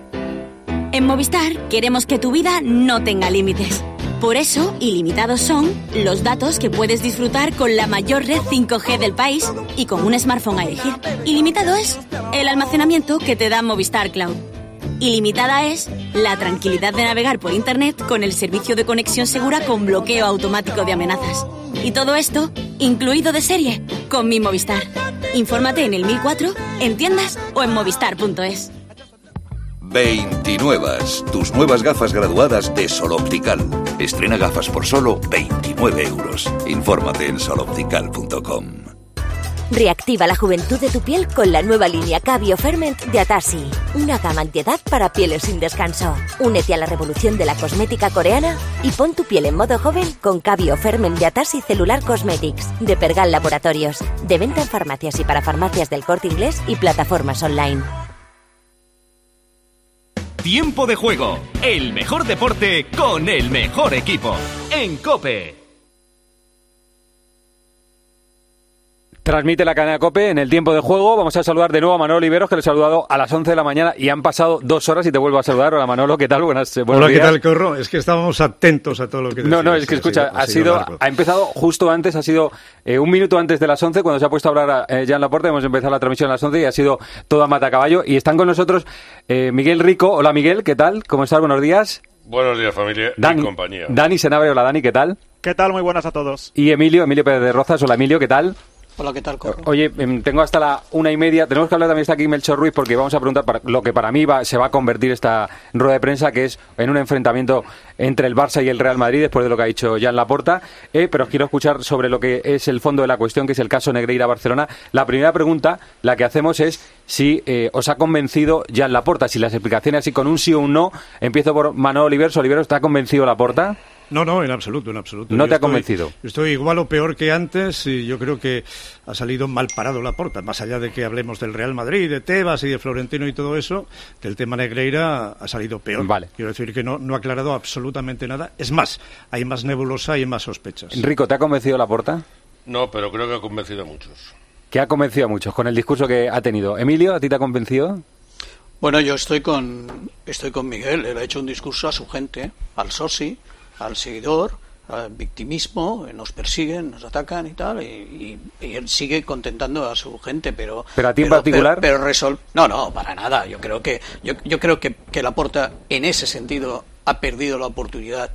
En Movistar queremos que tu vida no tenga límites. Por eso, ilimitados son los datos que puedes disfrutar con la mayor red 5G del país y con un smartphone a elegir. Ilimitado es el almacenamiento que te da Movistar Cloud. Ilimitada es la tranquilidad de navegar por Internet con el servicio de conexión segura con bloqueo automático de amenazas. Y todo esto, incluido de serie, con mi Movistar. Infórmate en el 1004, en tiendas o en movistar.es. 29. Tus nuevas gafas graduadas de Sol Optical. Estrena gafas por solo 29 euros. Infórmate en soloptical.com. Reactiva la juventud de tu piel con la nueva línea Cabio Ferment de Atassi. Una gama antiedad para pieles sin descanso. Únete a la revolución de la cosmética coreana y pon tu piel en modo joven con Cabio Ferment de Atassi Cellular Cosmetics de Pergal Laboratorios. De venta en farmacias y para farmacias del Corte Inglés y plataformas online. Tiempo de juego, el mejor deporte con el mejor equipo. En COPE. Transmite la cadena COPE en el tiempo de juego. Vamos a saludar de nuevo a Manolo Oliveros, que le he saludado a las 11 de la mañana y han pasado 2 horas y te vuelvo a saludar. Hola Manolo, ¿qué tal? Buenos Hola, días. ¿qué tal, Corro? Es que estábamos atentos a todo lo que decías. No, es que escucha, ha empezado justo antes, ha sido un minuto antes de las 11, cuando se ha puesto a hablar Joan Laporta. Hemos empezado la transmisión a las 11 y ha sido toda mata caballo. Y están con nosotros Miguel Rico. Hola Miguel, ¿qué tal? ¿Cómo estás? Buenos días. Buenos días, familia y compañía. Dani Senabre, hola Dani, ¿qué tal? ¿Qué tal? Muy buenas a todos. Y Emilio Pérez de Rozas, hola Emilio, ¿qué tal? Hola, ¿qué tal, Corro? Oye, tengo hasta la 1:30. Tenemos que hablar también, está aquí Melchor Ruiz, porque vamos a preguntar lo que para mí se va a convertir esta rueda de prensa, que es en un enfrentamiento entre el Barça y el Real Madrid, después de lo que ha dicho Joan Laporta. Pero os quiero escuchar sobre lo que es el fondo de la cuestión, que es el caso Negreira-Barcelona. La primera pregunta, la que hacemos es si os ha convencido Joan Laporta, si las explicaciones así con un sí o un no. Empiezo por Manolo Oliveros. Oliveros, ¿te ha convencido Laporta? No, en absoluto, en absoluto. ¿No te ha convencido? Estoy igual o peor que antes y yo creo que ha salido mal parado Laporta. Más allá de que hablemos del Real Madrid, de Tebas y de Florentino y todo eso, del tema Negreira ha salido peor. Vale. Quiero decir que no ha aclarado absolutamente nada. Es más, hay más nebulosa y más sospechas. Enrico, ¿te ha convencido Laporta? No, pero creo que ha convencido a muchos. Que ha convencido a muchos con el discurso que ha tenido. Emilio, ¿a ti te ha convencido? Bueno, yo estoy con Miguel. Él ha hecho un discurso a su gente, al soci, al seguidor, al victimismo, nos persiguen, nos atacan y tal, y él sigue contentando a su gente, pero a ti en particular, no, para nada. Yo creo que Laporta en ese sentido ha perdido la oportunidad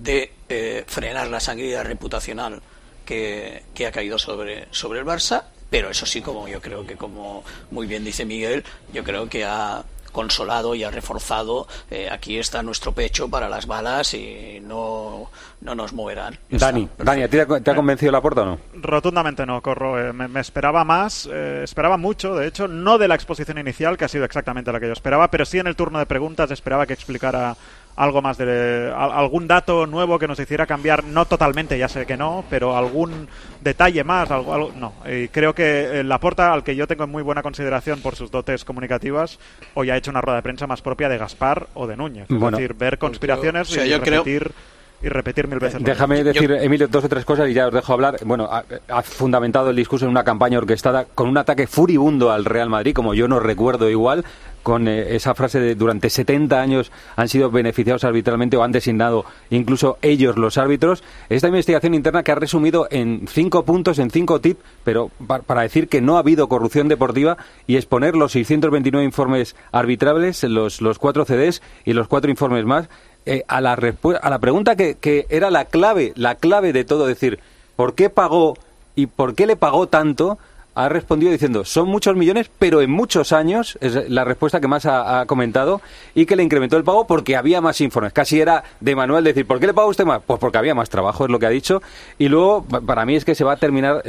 de frenar la sangría reputacional que ha caído sobre el Barça, pero eso sí, como yo creo que, como muy bien dice Miguel, yo creo que ha consolado y ha reforzado, aquí está nuestro pecho para las balas y no nos moverán. Dani, ¿a ti te ha convencido Laporta o no? Rotundamente no, Corro. Me esperaba más, esperaba mucho, de hecho, no de la exposición inicial, que ha sido exactamente la que yo esperaba, pero sí en el turno de preguntas esperaba que explicara algo más algún dato nuevo que nos hiciera cambiar, no totalmente, ya sé que no, pero algún detalle más, algo no. Y creo que Laporta, al que yo tengo en muy buena consideración por sus dotes comunicativas, hoy ha hecho una rueda de prensa más propia de Gaspar o de Núñez. Es decir, ver conspiraciones y repetir mil veces. Déjame decir, Emilio, dos o tres cosas y ya os dejo hablar. Bueno, ha fundamentado el discurso en una campaña orquestada con un ataque furibundo al Real Madrid, como yo no recuerdo igual, con esa frase de durante 70 años han sido beneficiados arbitralmente o han designado incluso ellos los árbitros. Esta investigación interna que ha resumido en 5 puntos, en 5 tips, pero para decir que no ha habido corrupción deportiva y exponer los 629 informes arbitrables, los 4 CDs y los 4 informes más, a la pregunta que era la clave de todo, decir, ¿por qué pagó y por qué le pagó tanto? Ha respondido diciendo, son muchos millones, pero en muchos años, es la respuesta que más ha comentado, y que le incrementó el pago porque había más informes. Casi era de manual decir, ¿por qué le paga usted más? Pues porque había más trabajo, es lo que ha dicho. Y luego, para mí es que se va a terminar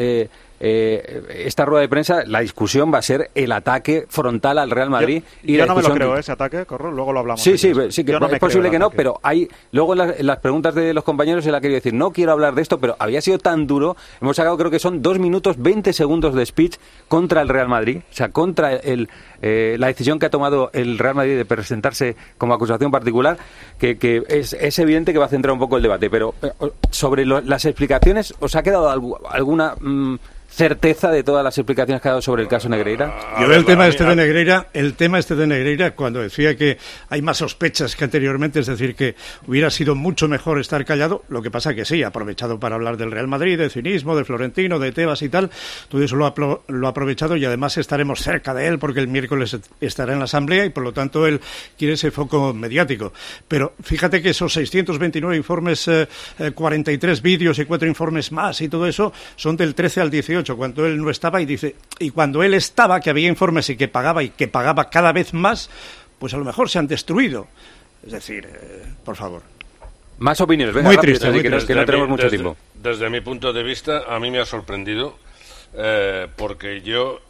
esta rueda de prensa, la discusión va a ser el ataque frontal al Real Madrid. Yo no me lo creo, ese ataque, Corro, luego lo hablamos. Sí, que es posible que no, pero hay luego en las preguntas de los compañeros él ha querido decir, no quiero hablar de esto, pero había sido tan duro, hemos sacado creo que son 2 minutos 20 segundos de speech contra el Real Madrid, o sea, contra la decisión que ha tomado el Real Madrid de presentarse como acusación particular, que es evidente que va a centrar un poco el debate, pero sobre las explicaciones, ¿os ha quedado alguna certeza de todas las explicaciones que ha dado sobre el caso Negreira? Yo veo el tema este de Negreira, cuando decía que hay más sospechas que anteriormente, es decir, que hubiera sido mucho mejor estar callado. Lo que pasa que sí, ha aprovechado para hablar del Real Madrid, de cinismo, de Florentino, de Tebas y tal. Todo eso lo ha aprovechado y además estaremos cerca de él porque el miércoles estará en la Asamblea y por lo tanto él quiere ese foco mediático. Pero fíjate que esos 629 informes, 43 vídeos y 4 informes más y todo eso son del 13 al 18. Cuando él no estaba, y cuando él estaba, que había informes y que pagaba cada vez más, pues a lo mejor se han destruido. Es decir, por favor. Más opiniones, venga, muy rápido, triste, que no tenemos mucho tiempo. Desde mi punto de vista, a mí me ha sorprendido, porque yo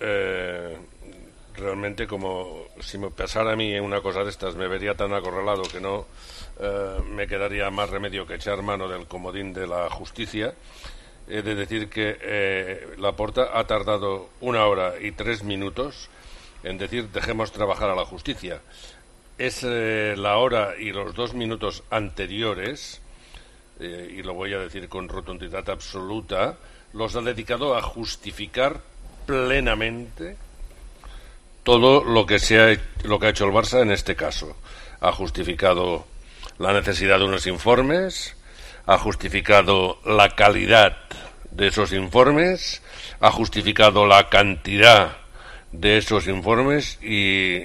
realmente, como si me pasara a mí una cosa de estas, me vería tan acorralado que no me quedaría más remedio que echar mano del comodín de la justicia. He de decir que Laporta ha tardado 1 hora y 3 minutos en decir dejemos trabajar a la justicia. Es la hora y los 2 minutos anteriores, y lo voy a decir con rotundidad absoluta, los ha dedicado a justificar plenamente todo lo que ha hecho el Barça en este caso. Ha justificado la necesidad de unos informes, ha justificado la calidad de esos informes, ha justificado la cantidad de esos informes y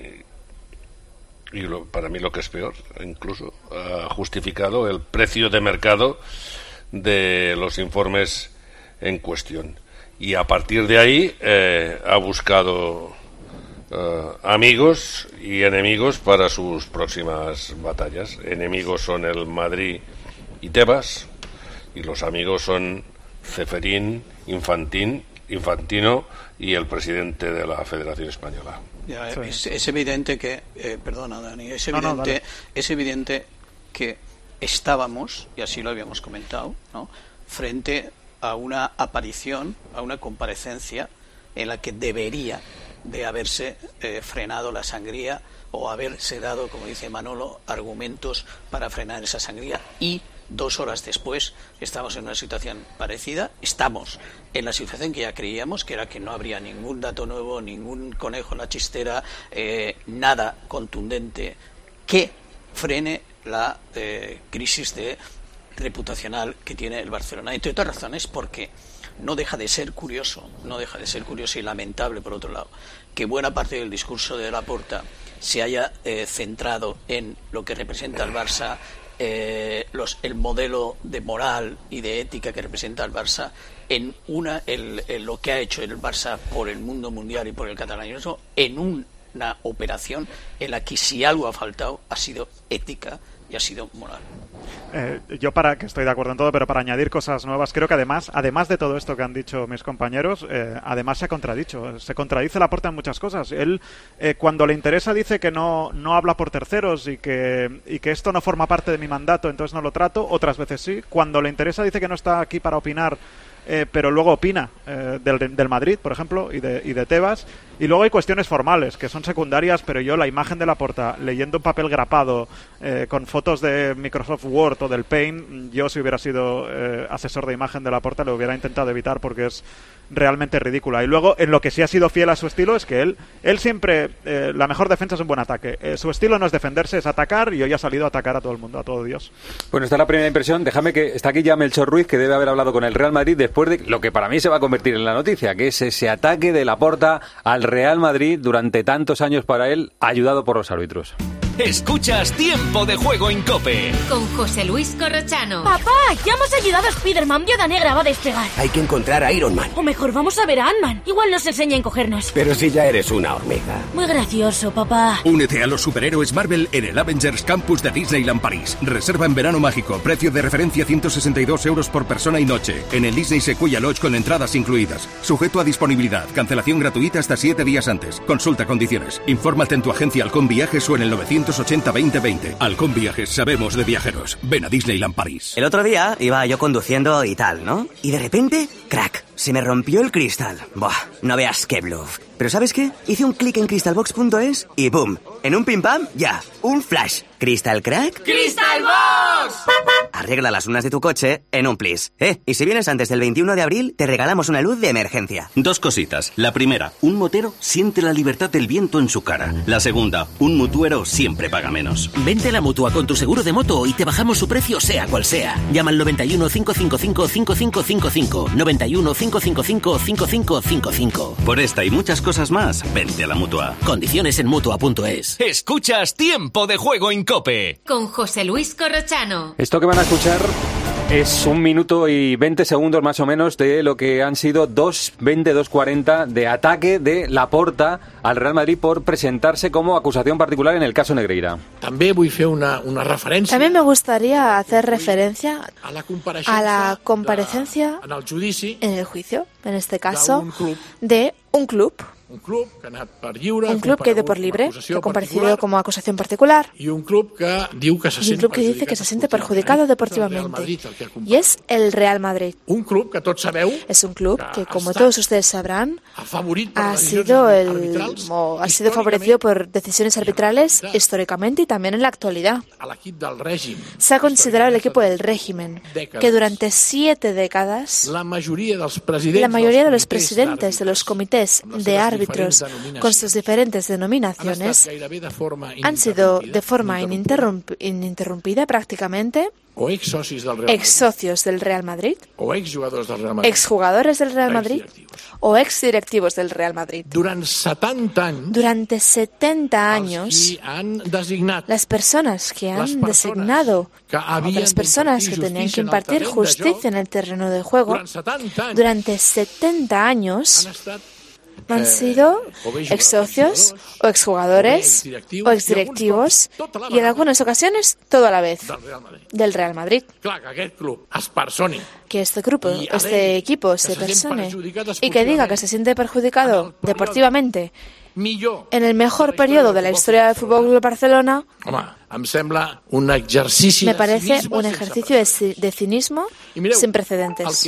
para mí lo que es peor, incluso ha justificado el precio de mercado de los informes en cuestión. Y a partir de ahí ha buscado amigos y enemigos para sus próximas batallas. Enemigos son el Madrid y Tebas, y los amigos son Ceferín, Infantino y el presidente de la Federación Española. Ya, es evidente que, perdona Dani, es evidente que estábamos, y así lo habíamos comentado, ¿no?, frente a una aparición, a una comparecencia en la que debería de haberse frenado la sangría o haberse dado, como dice Manolo, argumentos para frenar esa sangría, y 2 horas después estamos en una situación parecida. Estamos en la situación que ya creíamos, que era que no habría ningún dato nuevo, ningún conejo en la chistera, nada contundente que frene la crisis reputacional que tiene el Barcelona. Entre otras razones porque no deja de ser curioso y lamentable, por otro lado, que buena parte del discurso de Laporta se haya centrado en lo que representa el Barça, el modelo de moral y de ética que representa el Barça, en lo que ha hecho el Barça por el mundo mundial y por el catalanismo, en una operación en la que si algo ha faltado ha sido ética y ha sido moral. Yo que estoy de acuerdo en todo, pero para añadir cosas nuevas, creo que además de todo esto que han dicho mis compañeros, además se contradice Laporta en muchas cosas. Él, cuando le interesa, dice que no habla por terceros y que esto no forma parte de mi mandato, entonces no lo trato. Otras veces sí. Cuando le interesa, dice que no está aquí para opinar, pero luego opina del Madrid, por ejemplo, y de Tebas. Y luego hay cuestiones formales que son secundarias, pero yo la imagen de Laporta leyendo un papel grapado con fotos de Microsoft Word o del Paint, yo si hubiera sido asesor de imagen de Laporta lo hubiera intentado evitar, porque es realmente ridícula. Y luego, en lo que sí ha sido fiel a su estilo, es que él siempre, la mejor defensa es un buen ataque. Su estilo no es defenderse, es atacar, y hoy ha salido a atacar a todo el mundo, a todo Dios. Bueno, esta es la primera impresión. Déjame que está aquí ya Melchor Ruiz, que debe haber hablado con el Real Madrid después de lo que para mí se va a convertir en la noticia, que es ese ataque de Laporta al Real Madrid durante tantos años para él, ayudado por los árbitros. Escuchas Tiempo de Juego en COPE. Con José Luis Corrochano. Papá, ya hemos ayudado a Spider-Man. Viuda Negra va a despegar. Hay que encontrar a Iron Man. O mejor, vamos a ver a Ant-Man. Igual nos enseña a encogernos. Pero si ya eres una hormiga. Muy gracioso, papá. Únete a los superhéroes Marvel en el Avengers Campus de Disneyland París. Reserva en verano mágico. Precio de referencia 162 euros por persona y noche. En el Disney Sequoia Lodge con entradas incluidas. Sujeto a disponibilidad. Cancelación gratuita hasta 7 días antes. Consulta condiciones. Infórmate en tu agencia Halcón Viajes o en el 980-2020. Halcón Viajes, sabemos de viajeros. Ven a Disneyland París. El otro día iba yo conduciendo y tal, ¿no? Y de repente, crack, se me rompió el cristal. Buah, no veas qué bluff. Pero ¿sabes qué? Hice un clic en crystalbox.es y ¡boom! En un pim pam, ya, un flash. ¿Crystal crack? ¡Crystal Box! Arregla las lunas de tu coche en un plis. Y si vienes antes del 21 de abril, te regalamos una luz de emergencia. 2 cositas. La primera, un motero siente la libertad del viento en su cara. La segunda, un mutuero siempre paga menos. Vente a la Mutua con tu seguro de moto y te bajamos su precio sea cual sea. Llama al 91 555 5555. 91 555 5555. Por esta y muchas cosas más, vente a la Mutua. Condiciones en Mutua.es. Escuchas Tiempo de Juego en COPE. Con José Luis Corrochano. Esto que van a escuchar es 1 minuto y 20 segundos más o menos de lo que han sido 2:40 de ataque de Laporta al Real Madrid por presentarse como acusación particular en el caso Negreira. También vull fer una referència. También me gustaría hacer referencia a la comparecencia en el juicio, en este caso, de un club. Un club que ha anat per lliure, un club que ha ido por libre, que ha comparecido como acusación particular, y un club que diu que dice que se siente perjudicado deportivamente, y es el Real Madrid. Un club que tots sabeu es un club que, como todos ustedes sabrán, ha sido favorecido por decisiones arbitrales históricamente y también en la actualidad. Se ha considerado el equipo del régimen, que durante 7 décadas la mayoría de los presidentes de los comités de árbitros con sus diferentes denominaciones han sido de forma ininterrumpida prácticamente ex socios del Real Madrid, o exjugadores del Real Madrid o exdirectivos del Real Madrid. Durante 70 años, las personas que han designado, las personas que tenían que impartir justicia en el terreno de juego, durante 70 años han sido ex socios o exjugadores o exdirectivos y en algunas ocasiones todo a la vez del Real Madrid. Que este grupo, este equipo se persone y que diga que se siente perjudicado deportivamente en el mejor periodo de la historia del Fútbol Club Barcelona, Me parece un ejercicio de cinismo sin precedentes.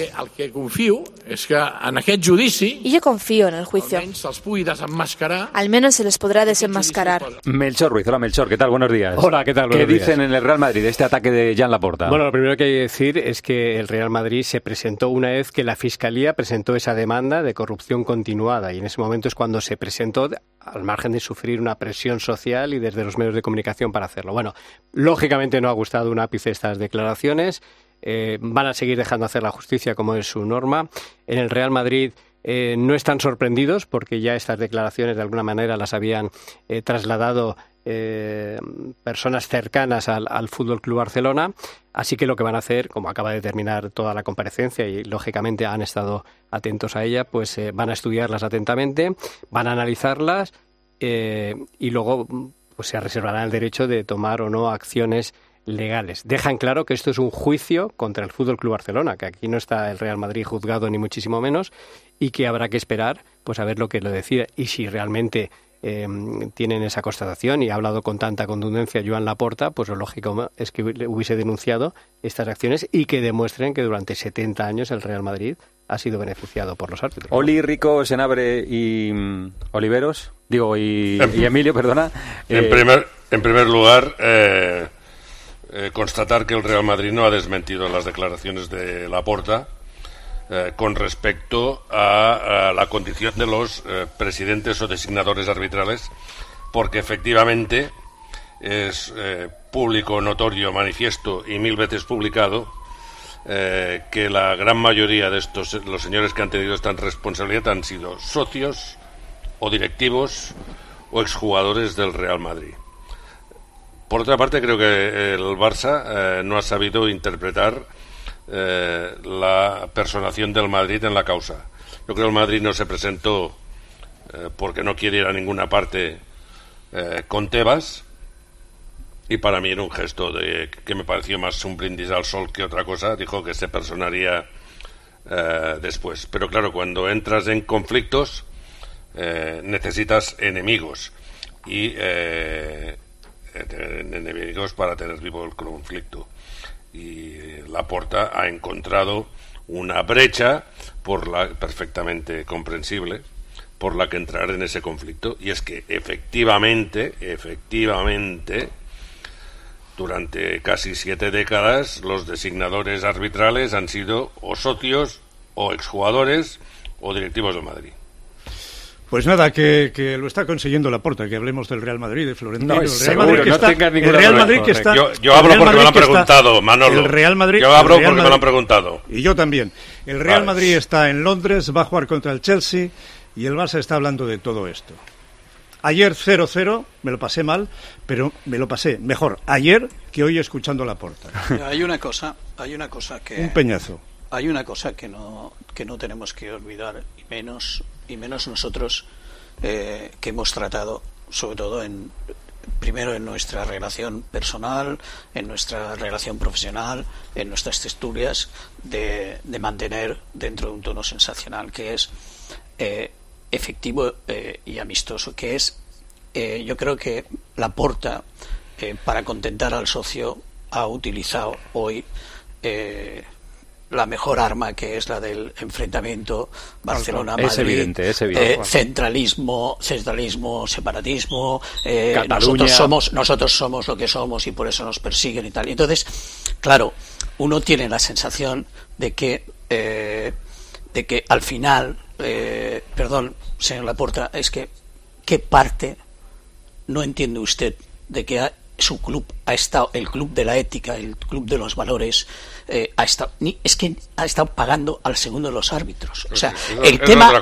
Y yo confío en el juicio. Al menos se les podrá desenmascarar. Melchor Ruiz, hola Melchor, ¿qué tal? Buenos días. Hola, ¿qué tal? ¿Qué dicen en el Real Madrid de este ataque de Joan Laporta? Bueno, lo primero que hay que decir es que el Real Madrid se presentó una vez que la Fiscalía presentó esa demanda de corrupción continuada, y en ese momento es cuando se presentó, al margen de sufrir una presión social y desde los medios de comunicación para hacerlo. Bueno, lógicamente no ha gustado un ápice estas declaraciones. Van a seguir dejando hacer la justicia como es su norma. En el Real Madrid no están sorprendidos porque ya estas declaraciones de alguna manera las habían trasladado personas cercanas al Fútbol Club Barcelona. Así que lo que van a hacer, como acaba de terminar toda la comparecencia y lógicamente han estado atentos a ella, pues van a estudiarlas atentamente, van a analizarlas y luego pues se reservarán el derecho de tomar o no acciones legales. Dejan claro que esto es un juicio contra el Fútbol Club Barcelona, que aquí no está el Real Madrid juzgado ni muchísimo menos, y que habrá que esperar pues a ver lo que lo decida y si realmente tienen esa constatación, y ha hablado con tanta contundencia Joan Laporta, pues lo lógico es que hubiese denunciado estas acciones y que demuestren que durante 70 años el Real Madrid ha sido beneficiado por los árbitros. Oli, Rico, Senabre y Oliveros, y Emilio, perdona. En primer lugar, constatar que el Real Madrid no ha desmentido las declaraciones de Laporta con respecto a la condición de los presidentes o designadores arbitrales, porque efectivamente es público, notorio, manifiesto y 1000 veces publicado que la gran mayoría de los señores que han tenido esta responsabilidad han sido socios o directivos o exjugadores del Real Madrid. Por otra parte, creo que el Barça no ha sabido interpretar la personación del Madrid en la causa. Yo creo que el Madrid no se presentó porque no quiere ir a ninguna parte con Tebas, y para mí era un gesto que me pareció más un brindis al sol que otra cosa. Dijo que se personaría después, pero claro, cuando entras en conflictos necesitas enemigos y enemigos para tener vivo el conflicto, y Laporta ha encontrado una brecha perfectamente comprensible por la que entrar en ese conflicto, y es que efectivamente durante casi 7 décadas los designadores arbitrales han sido o socios o exjugadores o directivos del Madrid. Pues nada, que lo está consiguiendo Laporta, que hablemos del Real Madrid, de Florentino. No, el Real seguro, Madrid que no está, tengas ninguna el Real duda. Madrid que está. Yo hablo porque me lo han preguntado, Manolo. El Real Madrid. Yo hablo porque me lo han preguntado. Y yo también. El Real Madrid está en Londres, va a jugar contra el Chelsea, y el Barça está hablando de todo esto. Ayer 0-0, me lo pasé mal, pero me lo pasé mejor ayer que hoy escuchando a Laporta. Hay una cosa que un peñazo. Hay una cosa que no tenemos que olvidar, y menos nosotros que hemos tratado, sobre todo primero en nuestra relación personal, en nuestra relación profesional, en nuestras tertulias, de mantener dentro de un tono sensacional, que es efectivo y amistoso, que es yo creo que Laporta para contentar al socio ha utilizado hoy la mejor arma, que es la del enfrentamiento Barcelona-Madrid. Es evidente. Centralismo, separatismo, Cataluña. nosotros somos lo que somos y por eso nos persiguen y tal. Y entonces, claro, uno tiene la sensación de que al final, perdón, señor Laporta, es que ¿qué parte no entiende usted de que su club ha estado, el club de la ética, el club de los valores, ha estado pagando al segundo de los árbitros? O sea, el tema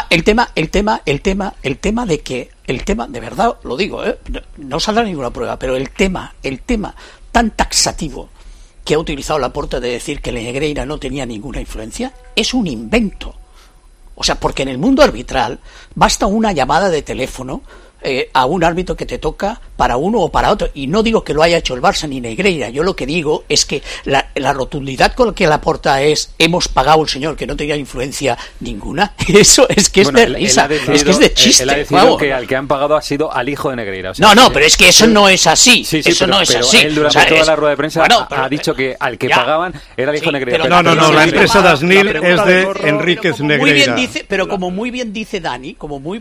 de verdad lo digo, no saldrá ninguna prueba, pero el tema tan taxativo que ha utilizado Laporta de decir que Negreira no tenía ninguna influencia es un invento. O sea, porque en el mundo arbitral basta una llamada de teléfono a un árbitro que te toca para uno o para otro. Y no digo que lo haya hecho el Barça ni Negreira, yo lo que digo es que la rotundidad con la que Laporta hemos pagado a un señor que no tenía influencia ninguna, eso es que es de risa, es que es de chiste. Él ha decidido que al que han pagado ha sido al hijo de Negreira. O sea, pero es que eso no es así. Eso no es así. Él durante toda la rueda de prensa ha dicho que al que pagaban era el hijo de Negreira. La empresa Dasnil es de Enríquez Negreira. Pero como muy bien dice Dani,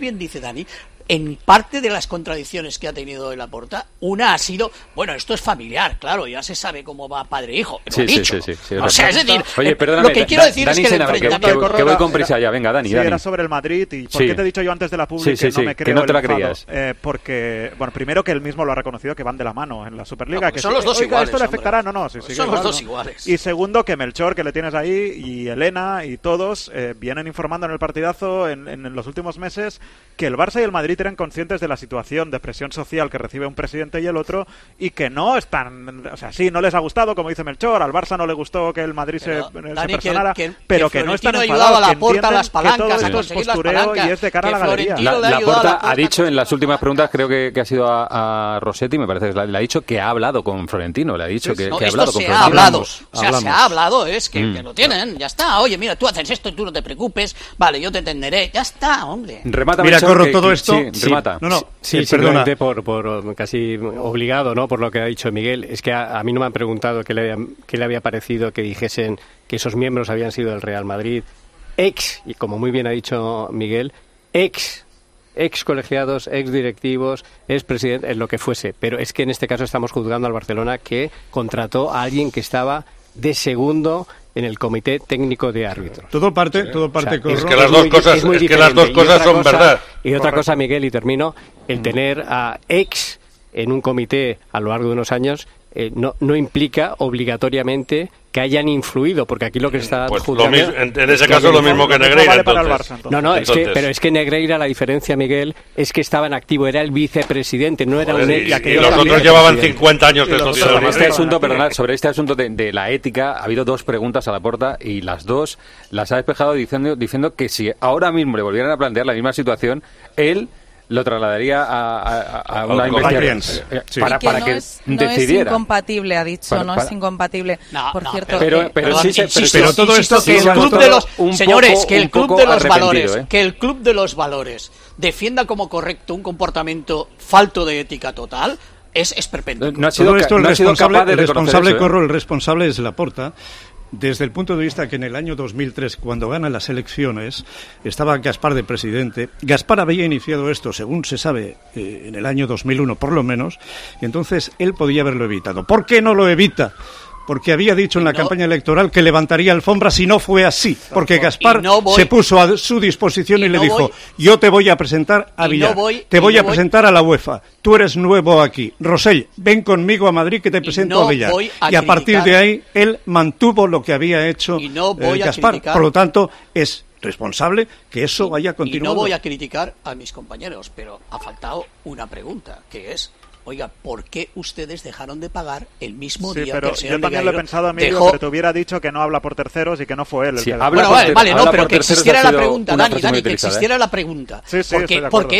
en parte de las contradicciones que ha tenido Laporta, una ha sido, esto es familiar, claro, ya se sabe cómo va padre-hijo, lo ha dicho. O sea, es decir, oye, perdóname, lo que quiero decir Dani es que que voy con prisa ya, venga, Dani. Era sobre el Madrid, y ¿por qué te he dicho yo antes de la publi que no me creo que no te la el enfado? creías? Porque, primero que él mismo lo ha reconocido, que van de la mano en la Superliga. No, que son los dos iguales. ¿Esto le afectará? Son los dos iguales. Y segundo, que Melchor, que le tienes ahí, y Elena y todos vienen informando en el partidazo en los últimos meses que el Barça y el Madrid eran conscientes de la situación de presión social que recibe un presidente y el otro, y que no están, o sea, sí, no les ha gustado, como dice Melchor, al Barça no le gustó que el Madrid se personara, pero que no están enfadados, que entienden las palancas, que todo es postureo y es de cara a la galería. Laporta ha dicho en las últimas preguntas, creo que ha sido a Rossetti, me parece que le ha dicho que ha hablado con Florentino, le ha dicho que ha hablado con Florentino. Se ha hablado, es que lo tienen, ya está, oye, mira, tú haces esto y tú no te preocupes, vale, yo te entenderé, ya está, hombre. Remata, mira, Corro, todo esto... remata. Sí, simplemente por casi obligado, ¿no? Por lo que ha dicho Miguel. Es que a mí no me han preguntado qué le había parecido que dijesen que esos miembros habían sido del Real Madrid, y como muy bien ha dicho Miguel, ex colegiados, ex directivos, ex presidente, en lo que fuese. Pero es que en este caso estamos juzgando al Barcelona, que contrató a alguien que estaba de segundo en el comité técnico de árbitros. Todo parte, Corro. Es que las dos cosas son verdad. Y otra cosa, Miguel, y termino, el tener a ex en un comité a lo largo de unos años no implica obligatoriamente que hayan influido, porque aquí lo que está juzgando... en ese caso lo mismo que Negreira, pero es que Negreira, la diferencia, Miguel, es que estaba en activo, era el vicepresidente, no era un... Y los otros llevaban 50 años de sociedad. Sobre este asunto de la ética, ha habido dos preguntas a Laporta y las dos las ha despejado diciendo que si ahora mismo le volvieran a plantear la misma situación, él lo trasladaría a una investigación para que no decidiera. Es incompatible, ha dicho, es incompatible. Por cierto, pero todo esto que el club de los señores, que el club de los valores, que el club de los valores defienda como correcto un comportamiento falto de ética total, es esperpéntico. No ha sido capaz de responsable, Corro, el responsable es Laporta. Desde el punto de vista que en el año 2003, cuando gana las elecciones, estaba Gaspar de presidente. Gaspar había iniciado esto, según se sabe, en el año 2001 por lo menos, y entonces él podía haberlo evitado. ¿Por qué no lo evita? Porque había dicho en la campaña electoral que levantaría alfombras y no fue así. Porque Gaspar se puso a su disposición y le dijo, yo te voy a presentar a Villar, te voy a presentar a la UEFA, tú eres nuevo aquí. Rosell, ven conmigo a Madrid que te presento a Villar. Y a partir de ahí, él mantuvo lo que había hecho Gaspar. Por lo tanto, es responsable que eso haya continuado. Y no voy a criticar a mis compañeros, pero ha faltado una pregunta, que es... Oiga, ¿por qué ustedes dejaron de pagar el mismo día que el señor yo también lo he pensado, Emilio, pero te hubiera dicho que no habla por terceros y que no fue él el que... pero que existiera la pregunta, Dani, que existiera la pregunta. Porque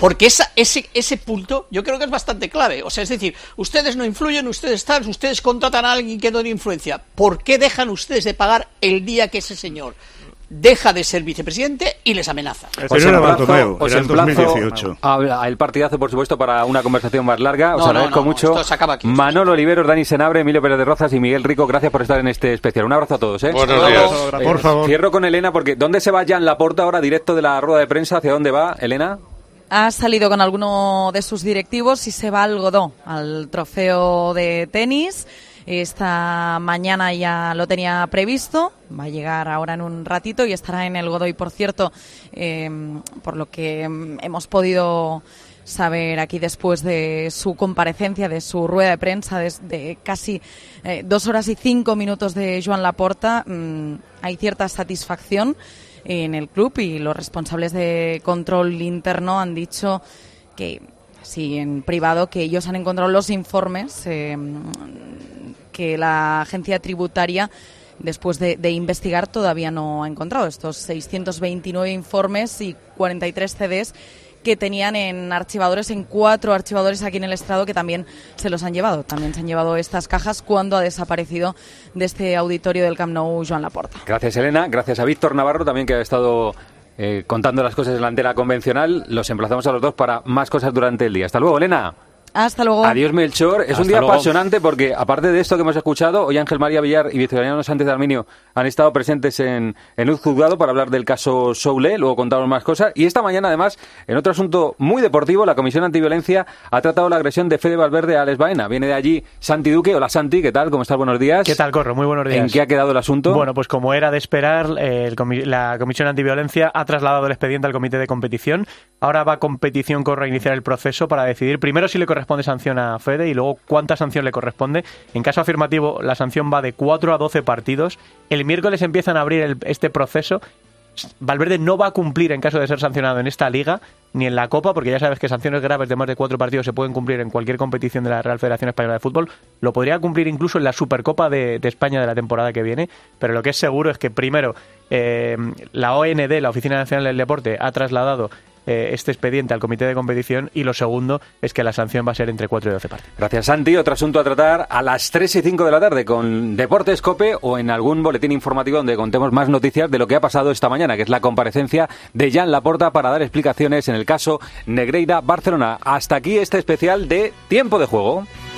ese punto yo creo que es bastante clave. O sea, es decir, ustedes no influyen, ustedes contratan a alguien que no tiene influencia. ¿Por qué dejan ustedes de pagar el día que ese señor deja de ser vicepresidente y les amenaza? Pero era Bartomeu, era el 2018. El partidazo, por supuesto, para una conversación más larga. Os agradezco mucho. Manolo Oliveros, Dani Senabre, Emilio Pérez de Rozas y Miguel Rico, gracias por estar en este especial. Un abrazo a todos. Buenos días. Por favor. Cierro con Elena, porque ¿dónde se va Joan Laporta ahora, directo de la rueda de prensa? ¿Hacia dónde va, Elena? Ha salido con alguno de sus directivos y se va al Godó, al trofeo de tenis. Esta mañana ya lo tenía previsto, va a llegar ahora en un ratito y estará en el Godoy. Por cierto, por lo que hemos podido saber aquí después de su comparecencia, de su rueda de prensa, de casi 2 horas y 5 minutos de Joan Laporta, hay cierta satisfacción en el club y los responsables de control interno han dicho que, sí, en privado, que ellos han encontrado los informes que la agencia tributaria, después de investigar, todavía no ha encontrado. Estos 629 informes y 43 CDs que tenían en archivadores, en 4 archivadores aquí en el estrado, que también se los han llevado. También se han llevado estas cajas cuando ha desaparecido de este auditorio del Camp Nou Joan Laporta. Gracias, Elena. Gracias a Víctor Navarro también, que ha estado contando las cosas en la antena convencional. Los emplazamos a los dos para más cosas durante el día. Hasta luego, Elena. Hasta luego. Adiós, Melchor. Es un día apasionante porque, aparte de esto que hemos escuchado, hoy Ángel María Villar y Victoriano Sánchez de Arminio han estado presentes en un juzgado para hablar del caso Soule. Luego contamos más cosas. Y esta mañana, además, en otro asunto muy deportivo, la Comisión Antiviolencia ha tratado la agresión de Fede Valverde a Alex Baena. Viene de allí Santi Duque. Hola, Santi. ¿Qué tal? ¿Cómo estás? Buenos días. ¿Qué tal, Corro? Muy buenos días. ¿En qué ha quedado el asunto? Bueno, pues como era de esperar, la Comisión Antiviolencia ha trasladado el expediente al Comité de Competición. Ahora va Competición, Corro, a iniciar el proceso para decidir primero si le corresponde sanción a Fede y luego cuánta sanción le corresponde. En caso afirmativo, la sanción va de 4 a 12 partidos. El miércoles empiezan a abrir este proceso. Valverde no va a cumplir en caso de ser sancionado en esta liga ni en la Copa, porque ya sabes que sanciones graves de más de 4 partidos se pueden cumplir en cualquier competición de la Real Federación Española de Fútbol. Lo podría cumplir incluso en la Supercopa de España de la temporada que viene, pero lo que es seguro es que primero la OND, la Oficina Nacional del Deporte, ha trasladado este expediente al Comité de Competición, y lo segundo es que la sanción va a ser entre 4 y 12 partidos. Gracias, Santi. Otro asunto a tratar a las 3 y 5 de la tarde con Deportes COPE o en algún boletín informativo donde contemos más noticias de lo que ha pasado esta mañana, que es la comparecencia de Joan Laporta para dar explicaciones en el caso Negreira Barcelona. Hasta aquí este especial de Tiempo de Juego.